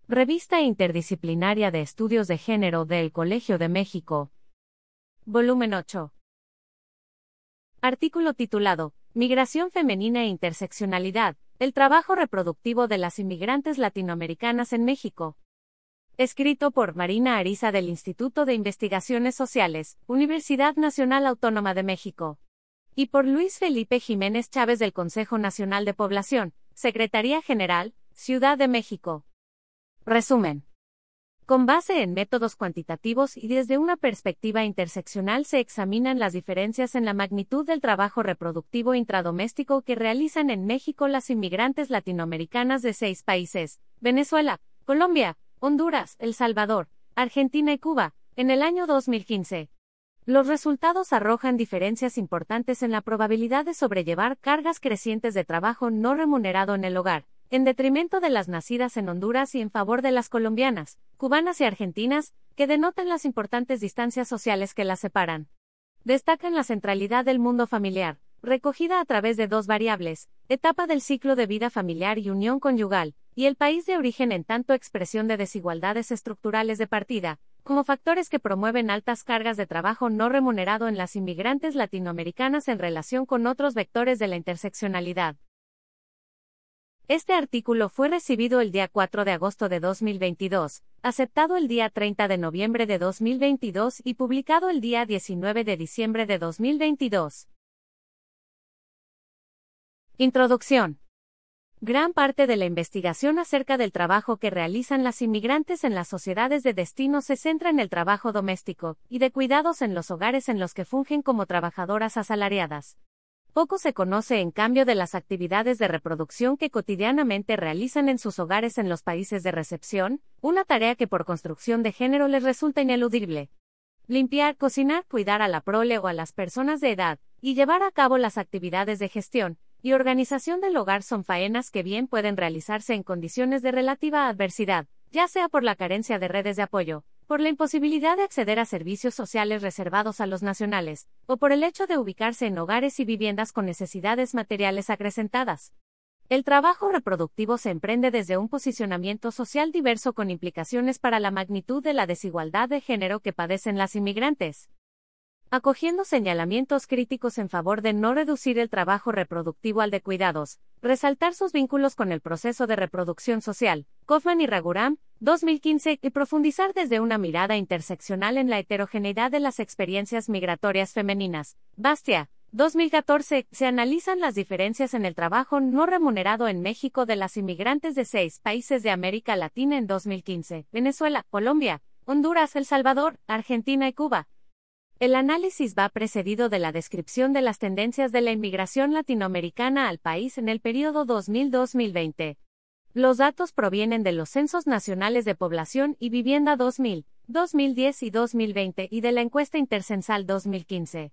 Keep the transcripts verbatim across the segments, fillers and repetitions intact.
Revista Interdisciplinaria de Estudios de Género del Colegio de México. Volumen ocho. Artículo titulado, Migración femenina e interseccionalidad, el trabajo reproductivo de las inmigrantes latinoamericanas en México. Escrito por Marina Ariza del Instituto de Investigaciones Sociales, Universidad Nacional Autónoma de México. Y por Luis Felipe Jiménez Chávez del Consejo Nacional de Población, Secretaría General, Ciudad de México. Resumen. Con base en métodos cuantitativos y desde una perspectiva interseccional se examinan las diferencias en la magnitud del trabajo reproductivo intradoméstico que realizan en México las inmigrantes latinoamericanas de seis países: Venezuela, Colombia, Honduras, El Salvador, Argentina y Cuba, en el año dos mil quince. Los resultados arrojan diferencias importantes en la probabilidad de sobrellevar cargas crecientes de trabajo no remunerado en el hogar, en detrimento de las nacidas en Honduras y en favor de las colombianas, cubanas y argentinas, que denotan las importantes distancias sociales que las separan. Destacan la centralidad del mundo familiar, recogida a través de dos variables: etapa del ciclo de vida familiar y unión conyugal, y el país de origen, en tanto expresión de desigualdades estructurales de partida, como factores que promueven altas cargas de trabajo no remunerado en las inmigrantes latinoamericanas en relación con otros vectores de la interseccionalidad. Este artículo fue recibido el día cuatro de agosto de dos mil veintidós, aceptado el día treinta de noviembre de dos mil veintidós y publicado el día diecinueve de diciembre de dos mil veintidós. Introducción. Gran parte de la investigación acerca del trabajo que realizan las inmigrantes en las sociedades de destino se centra en el trabajo doméstico y de cuidados en los hogares en los que fungen como trabajadoras asalariadas. Poco se conoce, en cambio, de las actividades de reproducción que cotidianamente realizan en sus hogares en los países de recepción, una tarea que por construcción de género les resulta ineludible. Limpiar, cocinar, cuidar a la prole o a las personas de edad, y llevar a cabo las actividades de gestión y organización del hogar son faenas que bien pueden realizarse en condiciones de relativa adversidad, ya sea por la carencia de redes de apoyo, por la imposibilidad de acceder a servicios sociales reservados a los nacionales, o por el hecho de ubicarse en hogares y viviendas con necesidades materiales acrecentadas. El trabajo reproductivo se emprende desde un posicionamiento social diverso con implicaciones para la magnitud de la desigualdad de género que padecen las inmigrantes. Acogiendo señalamientos críticos en favor de no reducir el trabajo reproductivo al de cuidados, resaltar sus vínculos con el proceso de reproducción social, Kaufman y Raghuram, dos mil quince, y profundizar desde una mirada interseccional en la heterogeneidad de las experiencias migratorias femeninas, Bastia, dos mil catorce, se analizan las diferencias en el trabajo no remunerado en México de las inmigrantes de seis países de América Latina en dos mil quince, Venezuela, Colombia, Honduras, El Salvador, Argentina y Cuba. El análisis va precedido de la descripción de las tendencias de la inmigración latinoamericana al país en el periodo dos mil a dos mil veinte. Los datos provienen de los Censos Nacionales de Población y Vivienda dos mil, dos mil diez y dos mil veinte y de la Encuesta Intercensal dos mil quince.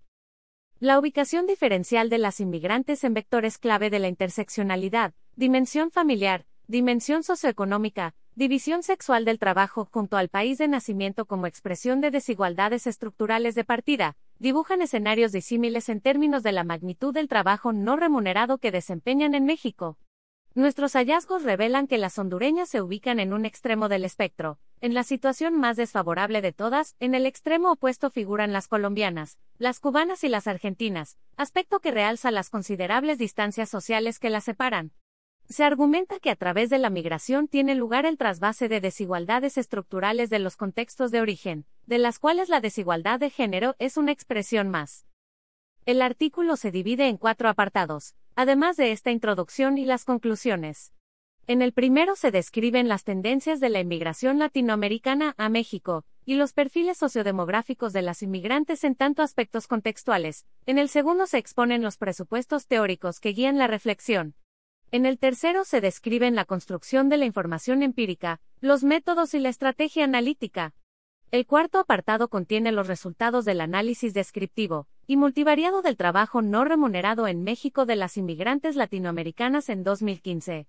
La ubicación diferencial de las inmigrantes en vectores clave de la interseccionalidad, dimensión familiar, dimensión socioeconómica, división sexual del trabajo junto al país de nacimiento como expresión de desigualdades estructurales de partida, dibujan escenarios disímiles en términos de la magnitud del trabajo no remunerado que desempeñan en México. Nuestros hallazgos revelan que las hondureñas se ubican en un extremo del espectro, en la situación más desfavorable de todas. En el extremo opuesto figuran las colombianas, las cubanas y las argentinas, aspecto que realza las considerables distancias sociales que las separan. Se argumenta que a través de la migración tiene lugar el trasvase de desigualdades estructurales de los contextos de origen, de las cuales la desigualdad de género es una expresión más. El artículo se divide en cuatro apartados, además de esta introducción y las conclusiones. En el primero se describen las tendencias de la inmigración latinoamericana a México, y los perfiles sociodemográficos de las inmigrantes en tanto aspectos contextuales. En el segundo se exponen los presupuestos teóricos que guían la reflexión. En el tercero se describen la construcción de la información empírica, los métodos y la estrategia analítica. El cuarto apartado contiene los resultados del análisis descriptivo y multivariado del trabajo no remunerado en México de las inmigrantes latinoamericanas en dos mil quince.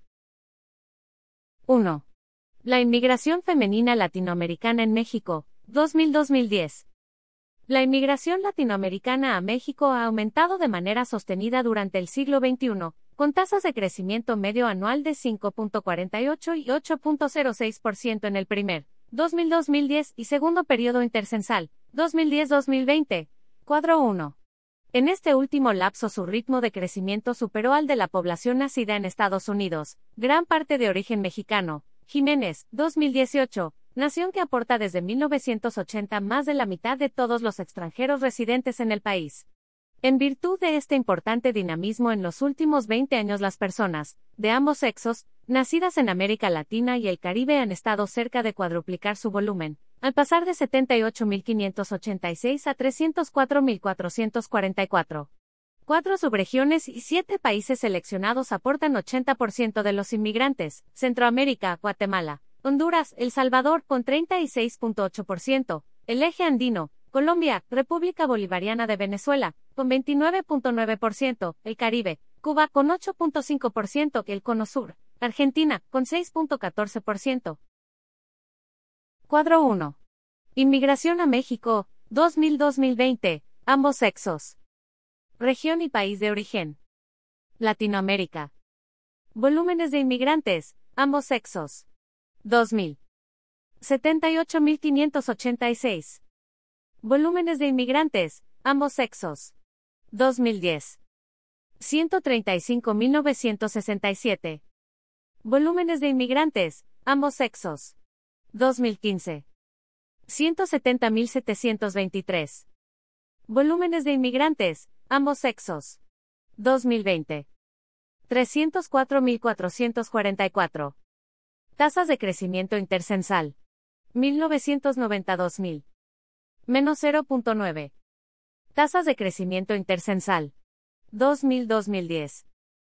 uno. La inmigración femenina latinoamericana en México, dos mil a dos mil diez. La inmigración latinoamericana a México ha aumentado de manera sostenida durante el siglo veintiuno, con tasas de crecimiento medio anual de cinco punto cuarenta y ocho y ocho punto cero seis por ciento en el primer, dos mil dos mil diez y segundo periodo intercensal, dos mil diez a dos mil veinte. Cuadro uno. En este último lapso su ritmo de crecimiento superó al de la población nacida en Estados Unidos, gran parte de origen mexicano. Jiménez, dos mil dieciocho, nación que aporta desde mil novecientos ochenta más de la mitad de todos los extranjeros residentes en el país. En virtud de este importante dinamismo en los últimos veinte años, las personas, de ambos sexos, nacidas en América Latina y el Caribe han estado cerca de cuadruplicar su volumen, al pasar de setenta y ocho mil quinientos ochenta y seis a trescientos cuatro mil cuatrocientos cuarenta y cuatro. Cuatro subregiones y siete países seleccionados aportan ochenta por ciento de los inmigrantes: Centroamérica, Guatemala, Honduras, El Salvador con treinta y seis punto ocho por ciento, el eje andino, Colombia, República Bolivariana de Venezuela, con veintinueve punto nueve por ciento, el Caribe, Cuba con ocho punto cinco por ciento, el Cono Sur, Argentina, con seis punto catorce por ciento. Cuadro uno. Inmigración a México, dos mil a dos mil veinte, ambos sexos. Región y país de origen. Latinoamérica. Volúmenes de inmigrantes, ambos sexos. dos mil. setenta y ocho mil quinientos ochenta y seis. Volúmenes de inmigrantes, ambos sexos. dos mil diez. ciento treinta y cinco mil novecientos sesenta y siete. Volúmenes de inmigrantes, ambos sexos. dos mil quince. ciento setenta mil setecientos veintitrés. Volúmenes de inmigrantes, ambos sexos. dos mil veinte. trescientos cuatro mil cuatrocientos cuarenta y cuatro. Tasas de crecimiento intercensal. mil novecientos noventa y dos mil. Menos cero punto nueve. Tasas de crecimiento intercensal. dos mil a dos mil diez.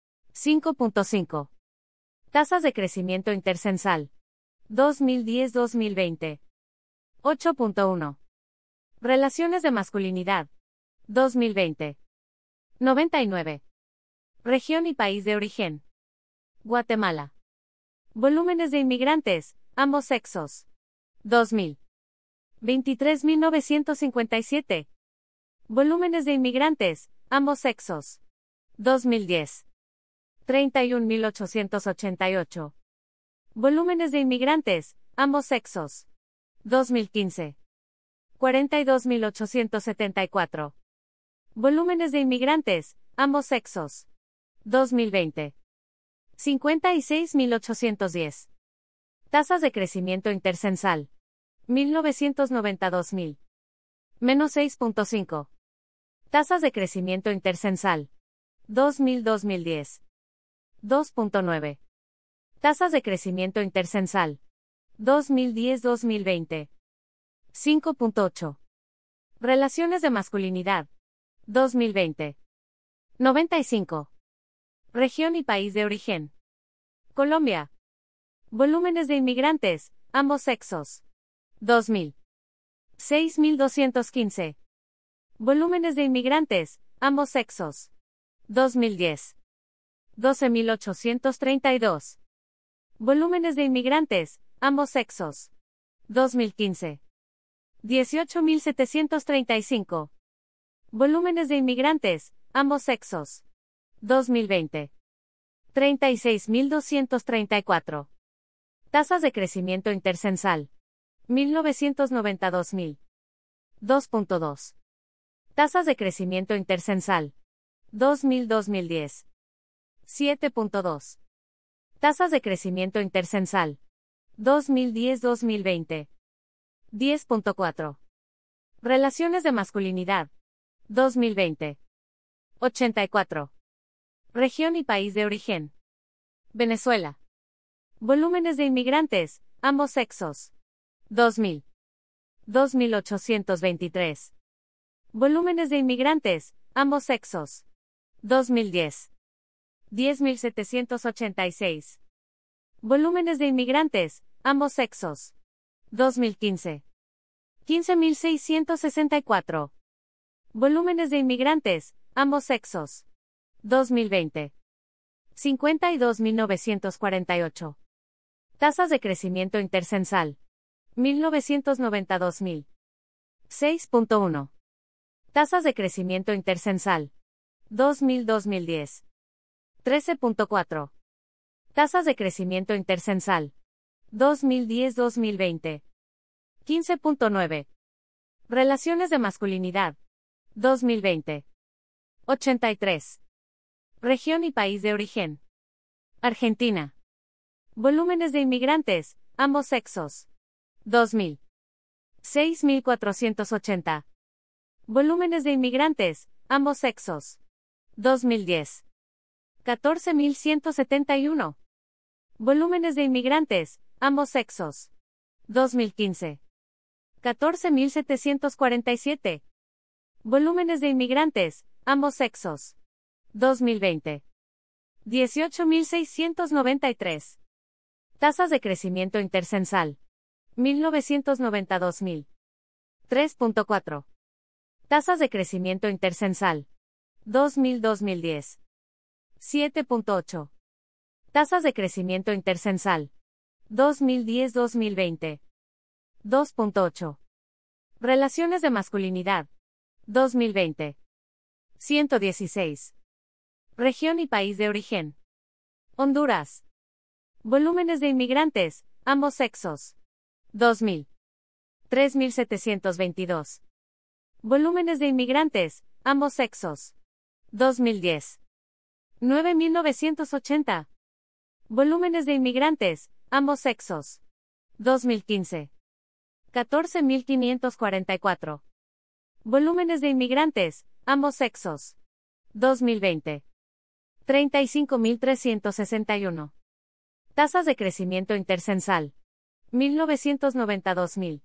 cinco punto cinco. Tasas de crecimiento intercensal. dos mil diez a dos mil veinte. ocho punto uno. Relaciones de masculinidad. dos mil veinte. noventa y nueve. Región y país de origen. Guatemala. Volúmenes de inmigrantes, ambos sexos. dos mil. veintitrés mil novecientos cincuenta y siete. Volúmenes de inmigrantes, ambos sexos. dos mil diez. treinta y un mil ochocientos ochenta y ocho. Volúmenes de inmigrantes, ambos sexos. dos mil quince. cuarenta y dos mil ochocientos setenta y cuatro. Volúmenes de inmigrantes, ambos sexos. dos mil veinte. cincuenta y seis mil ochocientos diez. Tasas de crecimiento intercensal. mil novecientos noventa y dos mil. Menos seis punto cinco. Tasas de crecimiento intercensal. dos mil a dos mil diez. dos punto nueve. Tasas de crecimiento intercensal. dos mil diez a dos mil veinte. cinco punto ocho. Relaciones de masculinidad. dos mil veinte. noventa y cinco. Región y país de origen. Colombia. Volúmenes de inmigrantes, ambos sexos. dos mil. seis mil doscientos quince. Volúmenes de inmigrantes, ambos sexos. dos mil diez. doce mil ochocientos treinta y dos. Volúmenes de inmigrantes, ambos sexos. dos mil quince. dieciocho mil setecientos treinta y cinco. Volúmenes de inmigrantes, ambos sexos. dos mil veinte. treinta y seis mil doscientos treinta y cuatro. Tasas de crecimiento intercensal. mil novecientos noventa y dos mil. dos punto dos. Tasas de crecimiento intercensal. dos mil a dos mil diez. siete punto dos. Tasas de crecimiento intercensal. dos mil diez a dos mil veinte. diez punto cuatro. Relaciones de masculinidad. dos mil veinte. ochenta y cuatro. Región y país de origen. Venezuela. Volúmenes de inmigrantes, ambos sexos. dos mil. dos mil ochocientos veintitrés. Volúmenes de inmigrantes, ambos sexos. dos mil diez. diez mil setecientos ochenta y seis. Volúmenes de inmigrantes, ambos sexos. dos mil quince. quince mil seiscientos sesenta y cuatro. Volúmenes de inmigrantes, ambos sexos. dos mil veinte. cincuenta y dos mil novecientos cuarenta y ocho. Tasas de crecimiento intercensal. mil novecientos noventa y dos mil. seis punto uno. Tasas de crecimiento intercensal. dos mil a dos mil diez. trece punto cuatro. Tasas de crecimiento intercensal. dos mil diez a dos mil veinte. quince punto nueve. Relaciones de masculinidad. dos mil veinte. ochenta y tres. Región y país de origen. Argentina. Volúmenes de inmigrantes, ambos sexos. dos mil. seis mil cuatrocientos ochenta. Volúmenes de inmigrantes, ambos sexos. dos mil diez. catorce mil ciento setenta y uno. Volúmenes de inmigrantes, ambos sexos. dos mil quince. catorce mil setecientos cuarenta y siete. Volúmenes de inmigrantes, ambos sexos. dos mil veinte. dieciocho mil seiscientos noventa y tres. Tasas de crecimiento intercensal. mil novecientos noventa a dos mil. tres punto cuatro. Tasas de crecimiento intercensal. dos mil a dos mil diez. siete punto ocho. Tasas de crecimiento intercensal. dos mil diez a dos mil veinte. dos punto ocho. Relaciones de masculinidad. dos mil veinte. ciento dieciséis. Región y país de origen. Honduras. Volúmenes de inmigrantes, ambos sexos. dos mil. tres mil setecientos veintidós. Volúmenes de inmigrantes, ambos sexos. dos mil diez. nueve mil novecientos ochenta. Volúmenes de inmigrantes, ambos sexos. dos mil quince. catorce mil quinientos cuarenta y cuatro. Volúmenes de inmigrantes, ambos sexos. dos mil veinte. treinta y cinco mil trescientos sesenta y uno. Tasas de crecimiento intercensal. mil novecientos noventa a dos mil.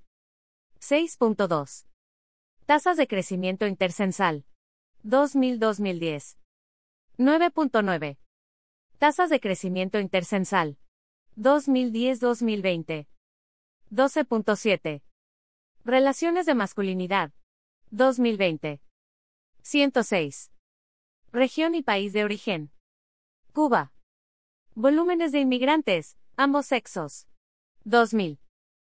seis punto dos. Tasas de crecimiento intercensal. dos mil a dos mil diez. nueve punto nueve. Tasas de crecimiento intercensal. dos mil diez a dos mil veinte. doce punto siete. Relaciones de masculinidad. dos mil veinte. ciento seis. Región y país de origen. Cuba. Volúmenes de inmigrantes, ambos sexos. dos mil.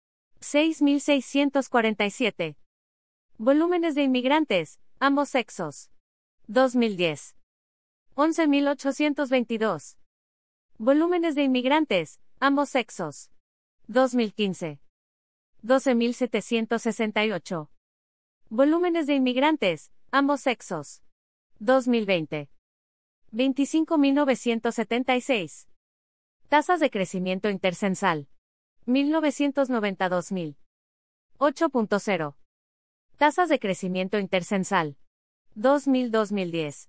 seis mil seiscientos cuarenta y siete. Volúmenes de inmigrantes, ambos sexos. dos mil diez. once mil ochocientos veintidós. Volúmenes de inmigrantes, ambos sexos. dos mil quince. doce mil setecientos sesenta y ocho. Volúmenes de inmigrantes, ambos sexos. dos mil veinte. veinticinco mil novecientos setenta y seis. Tasas de crecimiento intercensal. mil novecientos noventa a dos mil. ocho punto cero. Tasas de crecimiento intercensal. dos mil a dos mil diez.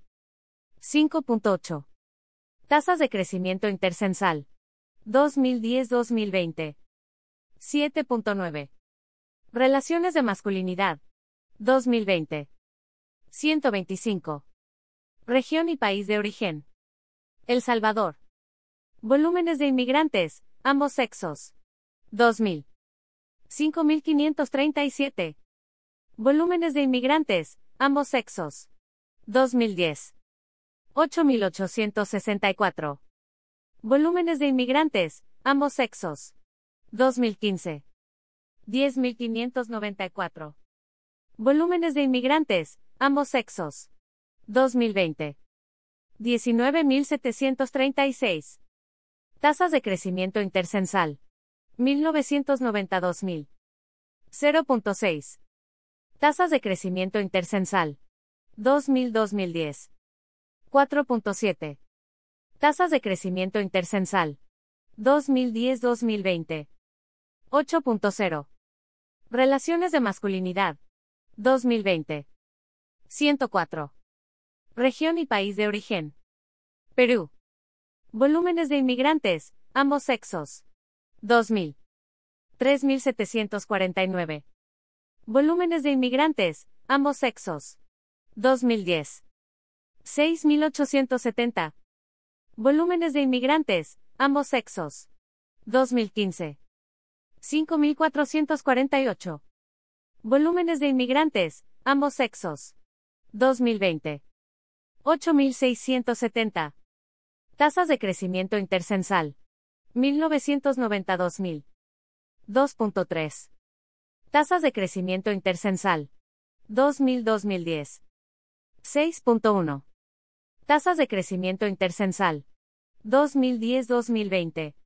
cinco punto ocho. Tasas de crecimiento intercensal. dos mil diez a dos mil veinte. siete punto nueve. Relaciones de masculinidad. dos mil veinte. ciento veinticinco. Región y país de origen. El Salvador. Volúmenes de inmigrantes, ambos sexos. dos mil. cinco mil quinientos treinta y siete. Volúmenes de inmigrantes, ambos sexos. dos mil diez. ocho mil ochocientos sesenta y cuatro. Volúmenes de inmigrantes, ambos sexos. dos mil quince. diez mil quinientos noventa y cuatro. Volúmenes de inmigrantes, ambos sexos. dos mil veinte. diecinueve mil setecientos treinta y seis. Tasas de crecimiento intercensal. mil novecientos noventa a dos mil. cero punto seis. Tasas de crecimiento intercensal. dos mil a dos mil diez. cuatro punto siete. Tasas de crecimiento intercensal. dos mil diez a dos mil veinte. ocho punto cero. Relaciones de masculinidad. dos mil veinte. ciento cuatro. Región y país de origen. Perú. Volúmenes de inmigrantes, ambos sexos. dos mil. tres mil setecientos cuarenta y nueve. Volúmenes de inmigrantes, ambos sexos. dos mil diez. seis mil ochocientos setenta. Volúmenes de inmigrantes, ambos sexos. dos mil quince. cinco mil cuatrocientos cuarenta y ocho. Volúmenes de inmigrantes, ambos sexos. dos mil veinte. ocho mil seiscientos setenta. Tasas de crecimiento intercensal. mil novecientos noventa a dos mil. dos punto tres. Tasas de crecimiento intercensal. dos mil a dos mil diez. seis punto uno. Tasas de crecimiento intercensal. dos mil diez a dos mil veinte.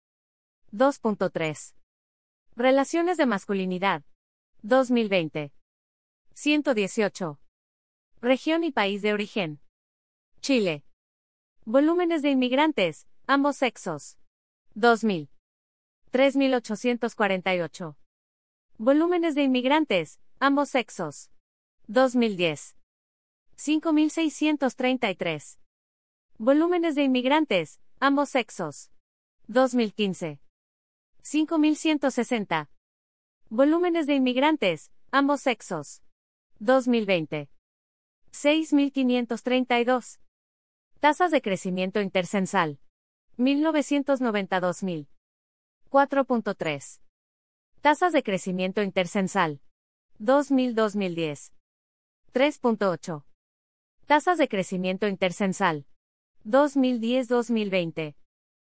dos punto tres. Relaciones de masculinidad. dos mil veinte. ciento dieciocho. Región y país de origen. Chile. Volúmenes de inmigrantes, ambos sexos. dos mil. tres mil ochocientos cuarenta y ocho. Volúmenes de inmigrantes, ambos sexos. dos mil diez. cinco mil seiscientos treinta y tres. Volúmenes de inmigrantes, ambos sexos. dos mil quince. cinco mil ciento sesenta. Volúmenes de inmigrantes, ambos sexos. dos mil veinte. seis mil quinientos treinta y dos. Tasas de crecimiento intercensal. mil novecientos noventa y dos mil. cuatro punto tres. Tasas de crecimiento intercensal. dos mil a dos mil diez. tres punto ocho. Tasas de crecimiento intercensal. dos mil diez a dos mil veinte.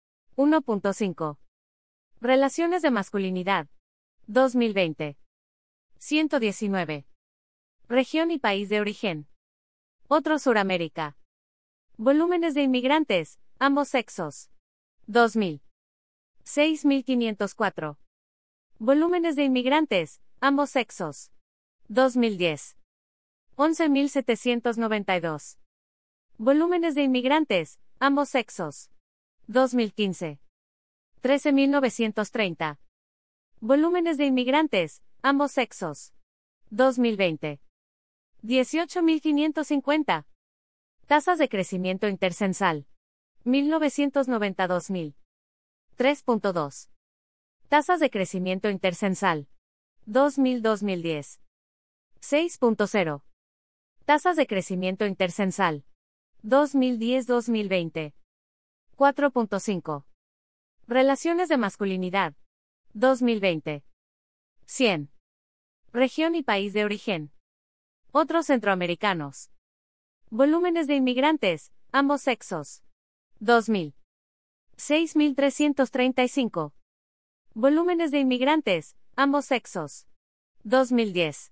uno punto cinco. Relaciones de masculinidad. dos mil veinte. ciento diecinueve. Región y país de origen. Otro Suramérica. Volúmenes de inmigrantes, ambos sexos. dos mil. seis mil quinientos cuatro. Volúmenes de inmigrantes, ambos sexos. dos mil diez. once mil setecientos noventa y dos. Volúmenes de inmigrantes, ambos sexos. dos mil quince. trece mil novecientos treinta. Volúmenes de inmigrantes, ambos sexos. dos mil veinte. dieciocho mil quinientos cincuenta. Tasas de crecimiento intercensal. mil novecientos noventa y dos mil. tres punto dos. Tasas de crecimiento intercensal. dos mil a dos mil diez. seis punto cero. Tasas de crecimiento intercensal. dos mil diez a dos mil veinte. cuatro punto cinco. Relaciones de masculinidad. dos mil veinte. cien. Región y país de origen. Otros centroamericanos. Volúmenes de inmigrantes, ambos sexos. dos mil. seis mil trescientos treinta y cinco. Volúmenes de inmigrantes, ambos sexos. dos mil diez.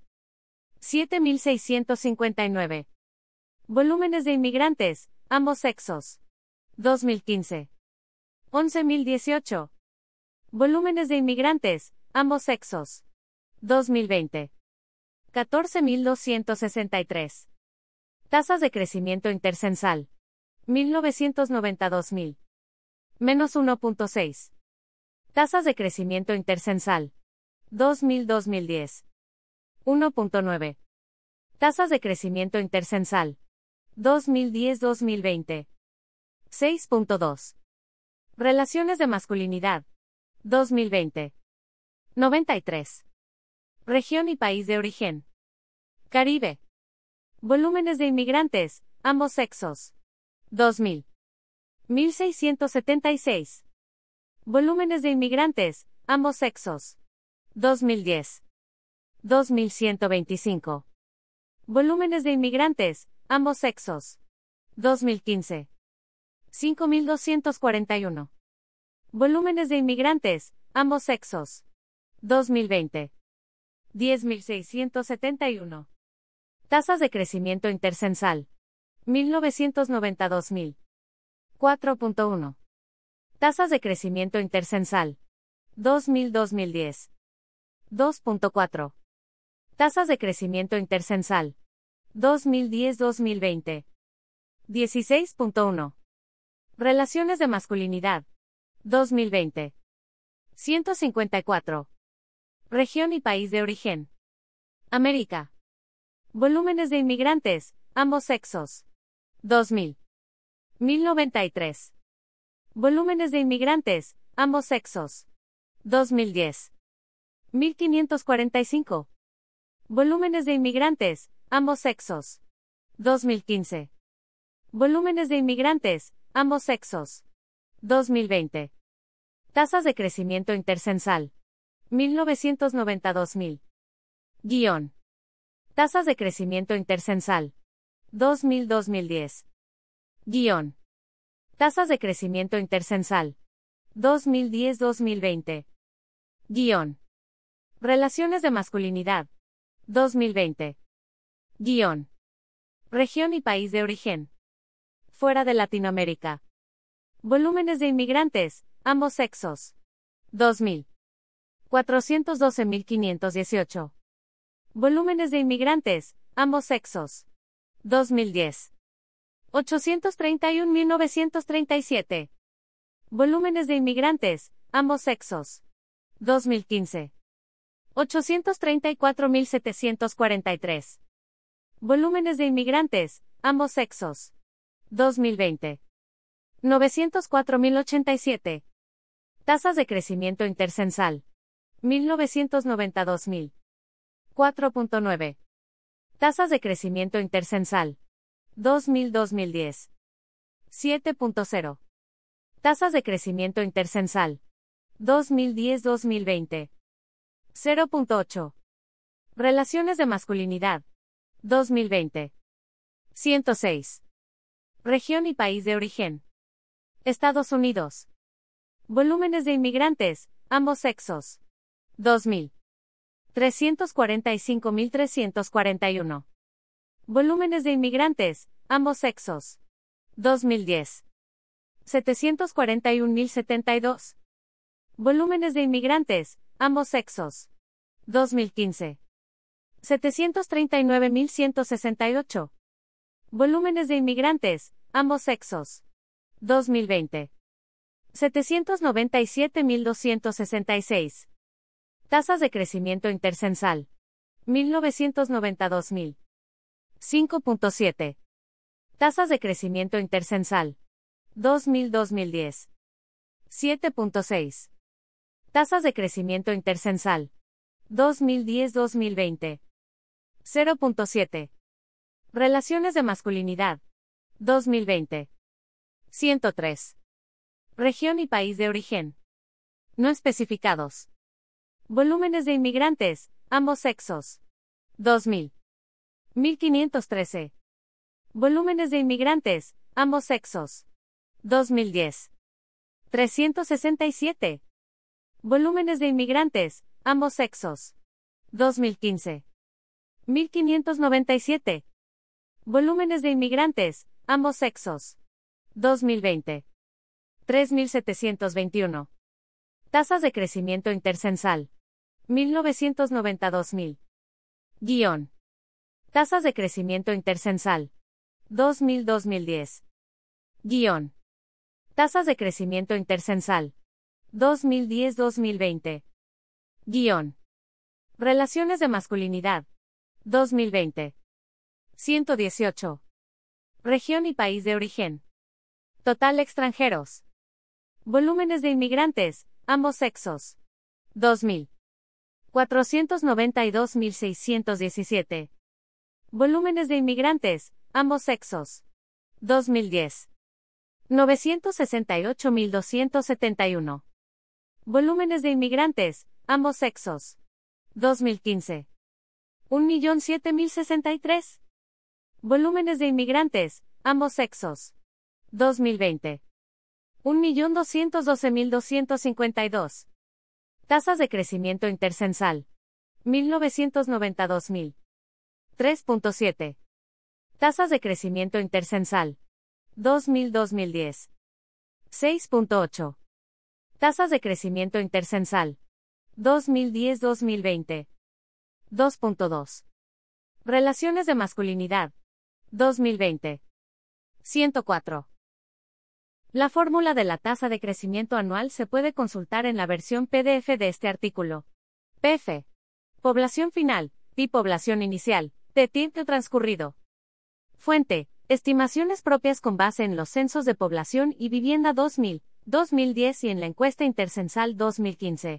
siete mil seiscientos cincuenta y nueve. Volúmenes de inmigrantes, ambos sexos. dos mil quince. once mil dieciocho. Volúmenes de inmigrantes, ambos sexos. dos mil veinte. catorce mil doscientos sesenta y tres. Tasas de crecimiento intercensal. mil novecientos noventa y dos mil. Menos uno punto seis. Tasas de crecimiento intercensal. dos mil a dos mil diez. uno punto nueve. Tasas de crecimiento intercensal. dos mil diez a dos mil veinte. seis punto dos. Relaciones de masculinidad. dos mil veinte. noventa y tres. Región y país de origen. Caribe. Volúmenes de inmigrantes, ambos sexos. dos mil. mil seiscientos setenta y seis. Volúmenes de inmigrantes, ambos sexos. dos mil diez. dos mil ciento veinticinco. Volúmenes de inmigrantes, ambos sexos. dos mil quince. cinco mil doscientos cuarenta y uno. Volúmenes de inmigrantes, ambos sexos. dos mil veinte. diez mil seiscientos setenta y uno. Tasas de crecimiento intercensal. mil novecientos noventa y dos mil. cuatro punto uno. Tasas de crecimiento intercensal. dos mil a dos mil diez. dos punto cuatro. Tasas de crecimiento intercensal. dos mil diez a dos mil veinte. dieciséis punto uno. Relaciones de masculinidad. dos mil veinte. ciento cincuenta y cuatro. Región y país de origen. América. Volúmenes de inmigrantes, ambos sexos. dos mil. mil noventa y tres. Volúmenes de inmigrantes, ambos sexos. dos mil diez. mil quinientos cuarenta y cinco. Volúmenes de inmigrantes, ambos sexos. dos mil quince. Volúmenes de inmigrantes, ambos sexos. dos mil veinte. Tasas de crecimiento intercensal. mil novecientos noventa y dos mil. Guión. Tasas de crecimiento intercensal. dos mil a dos mil diez. Guión. Tasas de crecimiento intercensal. dos mil diez a dos mil veinte. Guión. Relaciones de masculinidad. dos mil veinte. Guión. Región y país de origen. Fuera de Latinoamérica. Volúmenes de inmigrantes, ambos sexos. dos mil. cuatrocientos doce mil quinientos dieciocho. Volúmenes de inmigrantes, ambos sexos. dos mil diez. ochocientos treinta y un mil novecientos treinta y siete. Volúmenes de inmigrantes, ambos sexos. dos mil quince. ochocientos treinta y cuatro mil setecientos cuarenta y tres. Volúmenes de inmigrantes, ambos sexos. dos mil veinte. novecientos cuatro mil ochenta y siete. Tasas de crecimiento intercensal. mil novecientos noventa y dos mil. cuatro punto nueve. Tasas de crecimiento intercensal. dos mil a dos mil diez. siete punto cero. Tasas de crecimiento intercensal. dos mil diez a dos mil veinte. cero punto ocho. Relaciones de masculinidad. dos mil veinte. ciento seis. Región y país de origen. Estados Unidos. Volúmenes de inmigrantes, ambos sexos. dos mil. trescientos cuarenta y cinco mil trescientos cuarenta y uno. Volúmenes de inmigrantes, ambos sexos. dos mil diez. setecientos cuarenta y un mil setenta y dos. Volúmenes de inmigrantes, ambos sexos. dos mil quince. setecientos treinta y nueve mil ciento sesenta y ocho. Volúmenes de inmigrantes, ambos sexos. dos mil veinte. setecientos noventa y siete mil doscientos sesenta y seis. Tasas de crecimiento intercensal. mil novecientos noventa y dos mil. cinco punto siete. Tasas de crecimiento intercensal. dos mil a dos mil diez. siete punto seis. Tasas de crecimiento intercensal. dos mil diez a dos mil veinte. cero punto siete. Relaciones de masculinidad. dos mil veinte. ciento tres. Región y país de origen. No especificados. Volúmenes de inmigrantes, ambos sexos. dos mil. mil quinientos trece. Volúmenes de inmigrantes, ambos sexos. dos mil diez. trescientos sesenta y siete. Volúmenes de inmigrantes, ambos sexos. dos mil quince. mil quinientos noventa y siete. Volúmenes de inmigrantes, ambos sexos. dos mil veinte. tres mil setecientos veintiuno. Tasas de crecimiento intercensal. mil novecientos noventa y dos mil. Guión. Tasas de crecimiento intercensal. dos mil a dos mil diez. Guión. Tasas de crecimiento intercensal. dos mil diez a dos mil veinte. Guión. Relaciones de masculinidad. dos mil veinte. ciento dieciocho. Región y país de origen. Total extranjeros. Volúmenes de inmigrantes, ambos sexos. dos mil. cuatrocientos noventa y dos mil seiscientos diecisiete. Volúmenes de inmigrantes, ambos sexos. dos mil diez. novecientos sesenta y ocho mil doscientos setenta y uno. Volúmenes de inmigrantes, ambos sexos. dos mil quince. un millón siete mil sesenta y tres. Volúmenes de inmigrantes, ambos sexos. dos mil veinte. un millón doscientos doce mil doscientos cincuenta y dos. Tasas de crecimiento intercensal. mil novecientos noventa y dos mil. tres punto siete. Tasas de crecimiento intercensal. dos mil a dos mil diez. seis punto ocho. Tasas de crecimiento intercensal. dos mil diez a dos mil veinte. dos punto dos. Relaciones de masculinidad. dos mil veinte. ciento cuatro. La fórmula de la tasa de crecimiento anual se puede consultar en la versión P D F de este artículo. P F. Población final, y población inicial, de tiempo transcurrido. Fuente. Estimaciones propias con base en los censos de población y vivienda dos mil, dos mil diez y en la encuesta intercensal dos mil quince.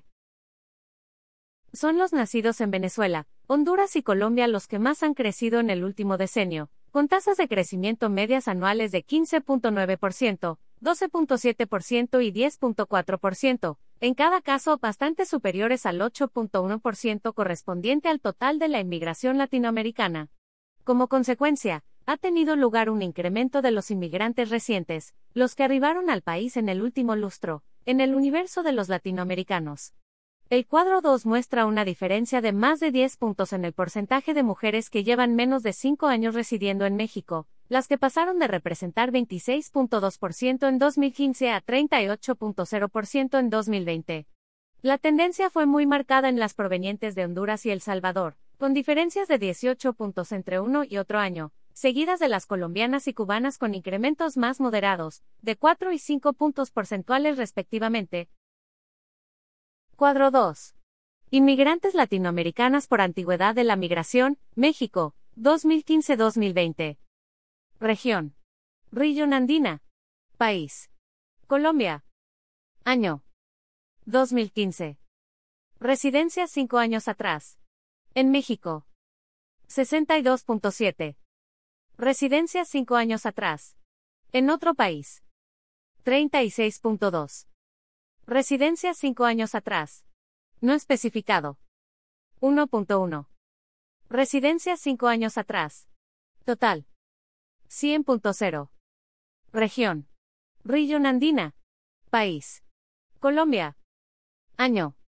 Son los nacidos en Venezuela, Honduras y Colombia los que más han crecido en el último decenio, con tasas de crecimiento medias anuales de quince punto nueve por ciento, doce punto siete por ciento y diez punto cuatro por ciento, en cada caso bastante superiores al ocho punto uno por ciento correspondiente al total de la inmigración latinoamericana. Como consecuencia, ha tenido lugar un incremento de los inmigrantes recientes, los que arribaron al país en el último lustro, en el universo de los latinoamericanos. El cuadro dos muestra una diferencia de más de diez puntos en el porcentaje de mujeres que llevan menos de cinco años residiendo en México, las que pasaron de representar veintiséis punto dos por ciento en dos mil quince a treinta y ocho punto cero por ciento en dos mil veinte. La tendencia fue muy marcada en las provenientes de Honduras y El Salvador, con diferencias de dieciocho puntos entre uno y otro año, seguidas de las colombianas y cubanas con incrementos más moderados, de cuatro y cinco puntos porcentuales respectivamente. Cuadro dos. Inmigrantes latinoamericanas por antigüedad de la migración, México, dos mil quince a dos mil veinte. Región. Región Andina. País. Colombia. Año. dos mil quince. Residencia cinco años atrás. En México. sesenta y dos punto siete. Residencia cinco años atrás. En otro país. treinta y seis punto dos. Residencia cinco años atrás. No especificado. uno punto uno. Residencia cinco años atrás. Total. cien punto cero. Región. Región Andina. País. Colombia. Año.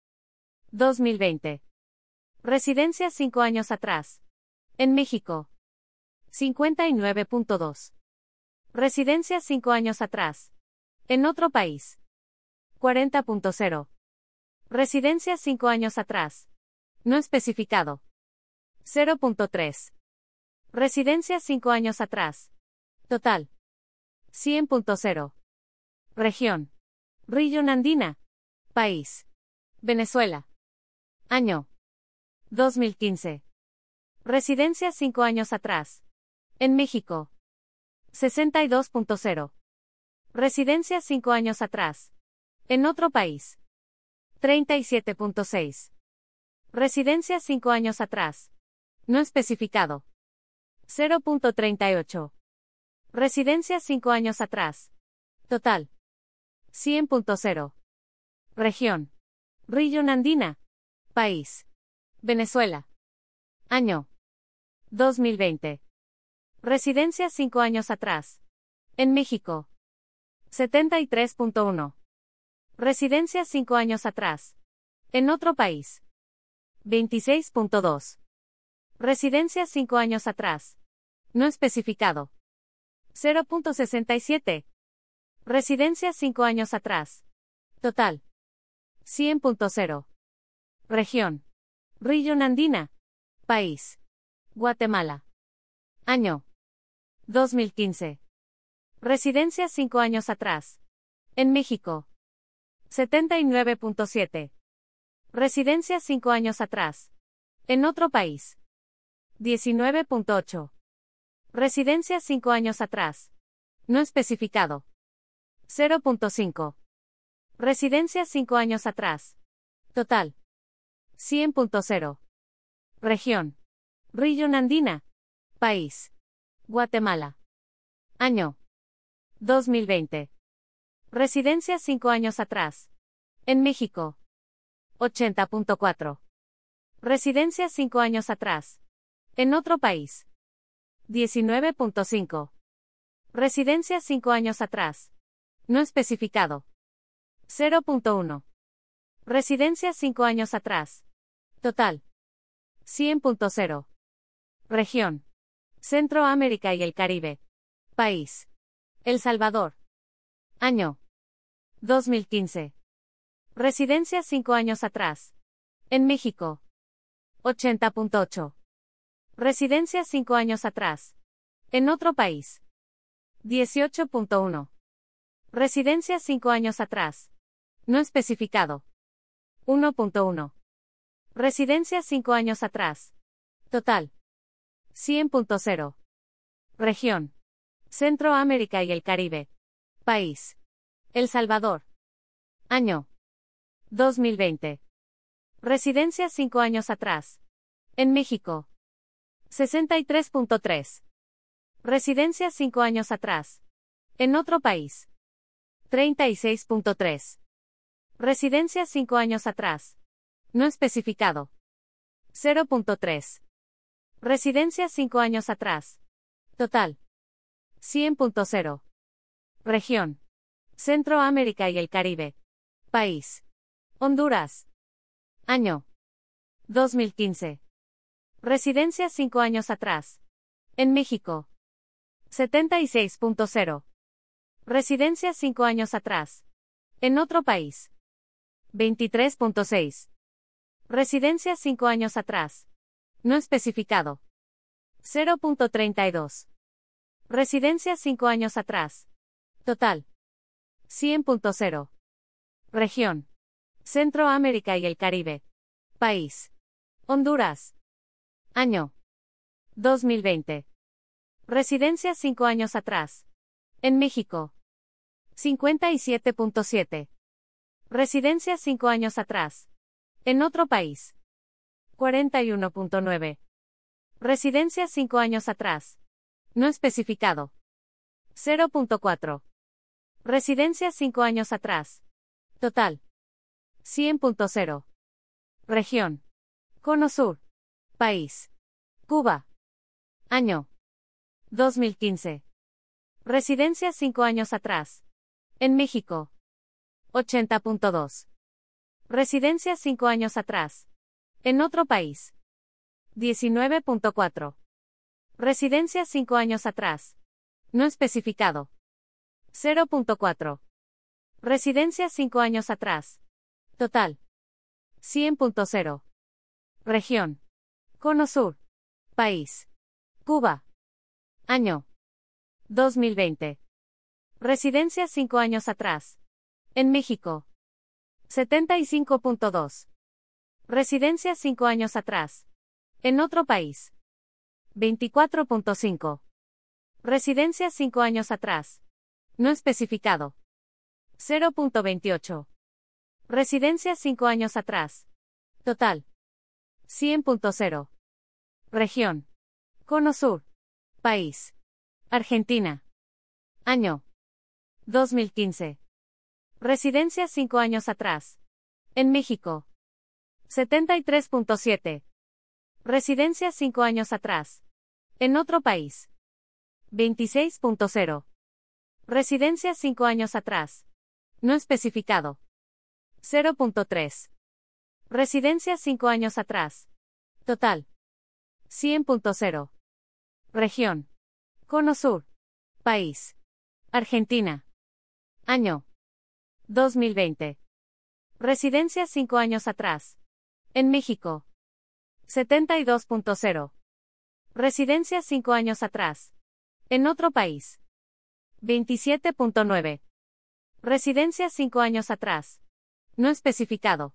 dos mil veinte. Residencia cinco años atrás. En México. cincuenta y nueve punto dos. Residencia cinco años atrás. En otro país. cuarenta punto cero. Residencia cinco años atrás. No especificado. cero punto tres. Residencia cinco años atrás. Total. cien punto cero. Región. Región Andina. País. Venezuela. Año. dos mil quince. Residencia cinco años atrás. En México. sesenta y dos punto cero. Residencia cinco años atrás. En otro país. treinta y siete punto seis. Residencia cinco años atrás. No especificado. cero punto treinta y ocho. Residencia cinco años atrás. Total. cien punto cero. Región. Región Andina. País. Venezuela. Año. dos mil veinte. Residencia cinco años atrás. En México. setenta y tres punto uno. Residencia cinco años atrás. En otro país. veintiséis punto dos. Residencia cinco años atrás. No especificado. cero punto sesenta y siete. Residencia cinco años atrás. Total. cien punto cero. Región. Región Andina. País. Guatemala. Año. dos mil quince. Residencia cinco años atrás. En México. setenta y nueve punto siete. Residencia cinco años atrás. En otro país. diecinueve punto ocho. Residencia cinco años atrás. No especificado. cero punto cinco. Residencia cinco años atrás. Total. cien punto cero. Región. Región Andina. País. Guatemala. Año. dos mil veinte. Residencia cinco años atrás. En México. ochenta punto cuatro. Residencia cinco años atrás. En otro país. diecinueve punto cinco. Residencia cinco años atrás. No especificado. cero punto uno. Residencia cinco años atrás. Total. cien punto cero. Región. Centroamérica y el Caribe. País. El Salvador. Año. dos mil quince. Residencia cinco años atrás. En México. ochenta punto ocho. Residencia cinco años atrás. En otro país. dieciocho punto uno. Residencia cinco años atrás. No especificado. uno punto uno. Residencia cinco años atrás. Total. cien punto cero. Región. Centroamérica y el Caribe. País. El Salvador. Año. dos mil veinte. Residencia cinco años atrás. En México. sesenta y tres punto tres. Residencia cinco años atrás. En otro país. treinta y seis punto tres. Residencia cinco años atrás. No especificado. cero punto tres. Residencia cinco años atrás. Total. cien punto cero. Región. Centroamérica y el Caribe. País. Honduras. Año. dos mil quince. Residencia cinco años atrás. En México. setenta y seis punto cero. Residencia cinco años atrás. En otro país. veintitrés punto seis. Residencia cinco años atrás. No especificado. cero punto treinta y dos. Residencia cinco años atrás. Total. cien punto cero. Región. Centroamérica y el Caribe. País. Honduras. Año. dos mil veinte. Residencia cinco años atrás. En México. cincuenta y siete punto siete. Residencia cinco años atrás. En otro país. cuarenta y uno punto nueve. Residencia cinco años atrás. No especificado. cero punto cuatro. Residencia cinco años atrás. Total. cien punto cero. Región. Cono Sur. País. Cuba. Año. dos mil quince. Residencia cinco años atrás. En México. ochenta punto dos. Residencia cinco años atrás. En otro país. diecinueve punto cuatro. Residencia cinco años atrás. No especificado. cero punto cuatro. Residencia cinco años atrás. Total. cien punto cero. Región. Cono Sur. País. Cuba. Año. dos mil veinte. Residencia cinco años atrás. En México. setenta y cinco punto dos. Residencia cinco años atrás. En otro país. veinticuatro punto cinco. Residencia cinco años atrás. No especificado. cero punto veintiocho. Residencia cinco años atrás. Total. cien punto cero. Región. Cono Sur. País. Argentina. Año. dos mil quince. Residencia cinco años atrás. En México. setenta y tres punto siete. Residencia cinco años atrás. En otro país. veintiséis punto cero. Residencia cinco años atrás. No especificado. cero punto tres. Residencia cinco años atrás. Total. cien punto cero. Región. Cono Sur. País. Argentina. Año. dos mil veinte. Residencia cinco años atrás. En México. setenta y dos punto cero. Residencia cinco años atrás. En otro país. veintisiete punto nueve. Residencia cinco años atrás. No especificado.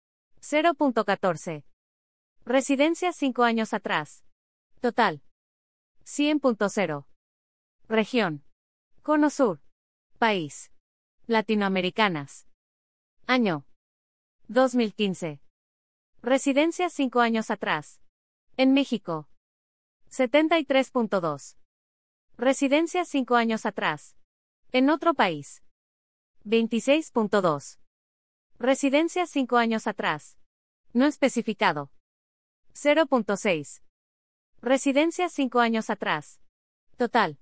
cero punto catorce. Residencia cinco años atrás. Total. cien punto cero. Región. Cono Sur. País. Latinoamericanas. Año. dos mil quince. Residencia cinco años atrás. En México. setenta y tres punto dos. Residencia cinco años atrás. En otro país. veintiséis punto dos. Residencia cinco años atrás. No especificado. cero punto seis. Residencia cinco años atrás. Total.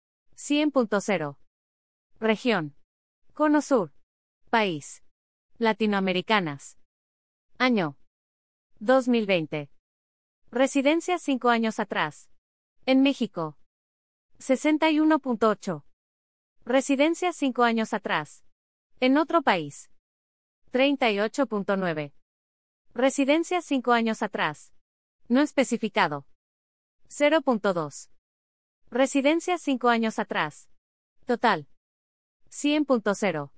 cien punto cero. Región. Cono Sur. País. Latinoamericanas. Año. dos mil veinte. Residencia cinco años atrás. En México. sesenta y uno punto ocho. Residencia cinco años atrás. En otro país. treinta y ocho punto nueve. Residencia cinco años atrás. No especificado. cero punto dos. Residencia cinco años atrás. Total. cien punto cero.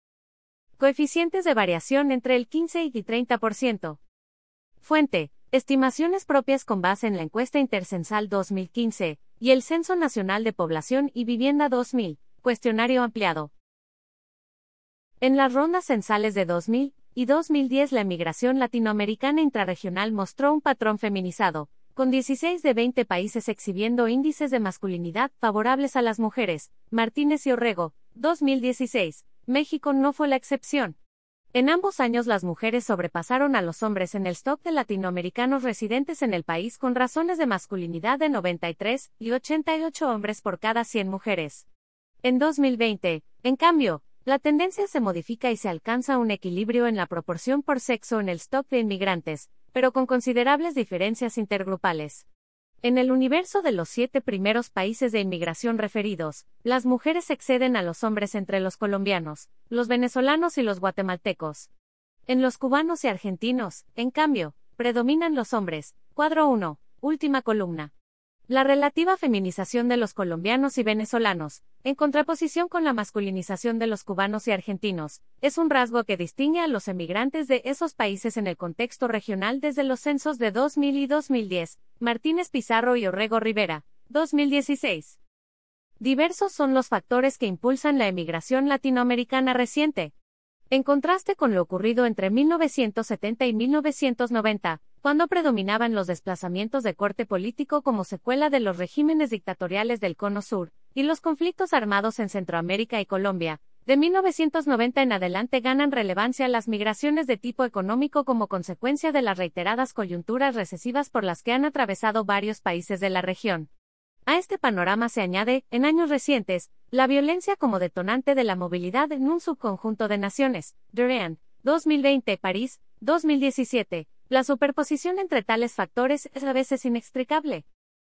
Coeficientes de variación entre el quince y treinta por ciento. Fuente: estimaciones propias con base en la encuesta intercensal dos mil quince y el Censo Nacional de Población y Vivienda dos mil, cuestionario ampliado. En las rondas censales de dos mil y dos mil diez la emigración latinoamericana intrarregional mostró un patrón feminizado, con dieciséis de veinte países exhibiendo índices de masculinidad favorables a las mujeres. Martínez y Orrego, dos mil dieciséis. México no fue la excepción. En ambos años las mujeres sobrepasaron a los hombres en el stock de latinoamericanos residentes en el país con razones de masculinidad de noventa y tres y ochenta y ocho hombres por cada cien mujeres. En dos mil veinte, en cambio, la tendencia se modifica y se alcanza un equilibrio en la proporción por sexo en el stock de inmigrantes, pero con considerables diferencias intergrupales. En el universo de los siete primeros países de inmigración referidos, las mujeres exceden a los hombres entre los colombianos, los venezolanos y los guatemaltecos. En los cubanos y argentinos, en cambio, predominan los hombres. Cuadro uno, última columna. La relativa feminización de los colombianos y venezolanos, en contraposición con la masculinización de los cubanos y argentinos, es un rasgo que distingue a los emigrantes de esos países en el contexto regional desde los censos de dos mil y dos mil diez, Martínez Pizarro y Orrego Rivera, dos mil dieciséis. Diversos son los factores que impulsan la emigración latinoamericana reciente. En contraste con lo ocurrido entre mil novecientos setenta y mil novecientos noventa, cuando predominaban los desplazamientos de corte político como secuela de los regímenes dictatoriales del Cono Sur, y los conflictos armados en Centroamérica y Colombia, de mil novecientos noventa en adelante ganan relevancia las migraciones de tipo económico como consecuencia de las reiteradas coyunturas recesivas por las que han atravesado varios países de la región. A este panorama se añade, en años recientes, la violencia como detonante de la movilidad en un subconjunto de naciones. Duran, dos mil veinte, París, dos mil diecisiete. La superposición entre tales factores es a veces inextricable.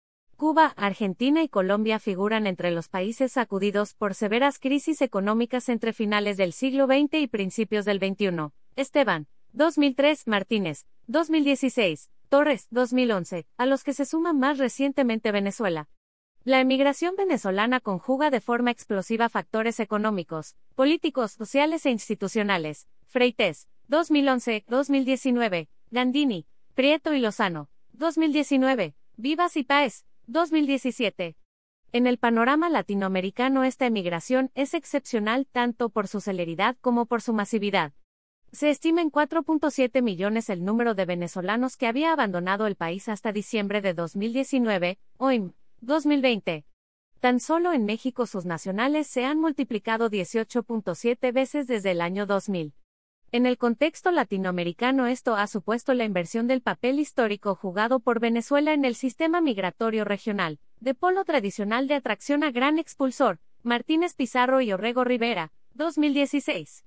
Cuba, Argentina y Colombia figuran entre los países sacudidos por severas crisis económicas entre finales del siglo veinte y principios del veintiuno. Esteban, dos mil tres, Martínez, dos mil dieciséis, Torres, dos mil once, a los que se suma más recientemente Venezuela. La emigración venezolana conjuga de forma explosiva factores económicos, políticos, sociales e institucionales. Freites, dos mil once, dos mil diecinueve, Gandini, Prieto y Lozano, dos mil diecinueve, Vivas y Páez, dos mil diecisiete. En el panorama latinoamericano esta emigración es excepcional tanto por su celeridad como por su masividad. Se estima en cuatro punto siete millones el número de venezolanos que había abandonado el país hasta diciembre de dos mil diecinueve, O I M, dos mil veinte. Tan solo en México sus nacionales se han multiplicado dieciocho punto siete veces desde el año dos mil. En el contexto latinoamericano esto ha supuesto la inversión del papel histórico jugado por Venezuela en el sistema migratorio regional, de polo tradicional de atracción a gran expulsor. Martínez Pizarro y Orrego Rivera, dos mil dieciséis.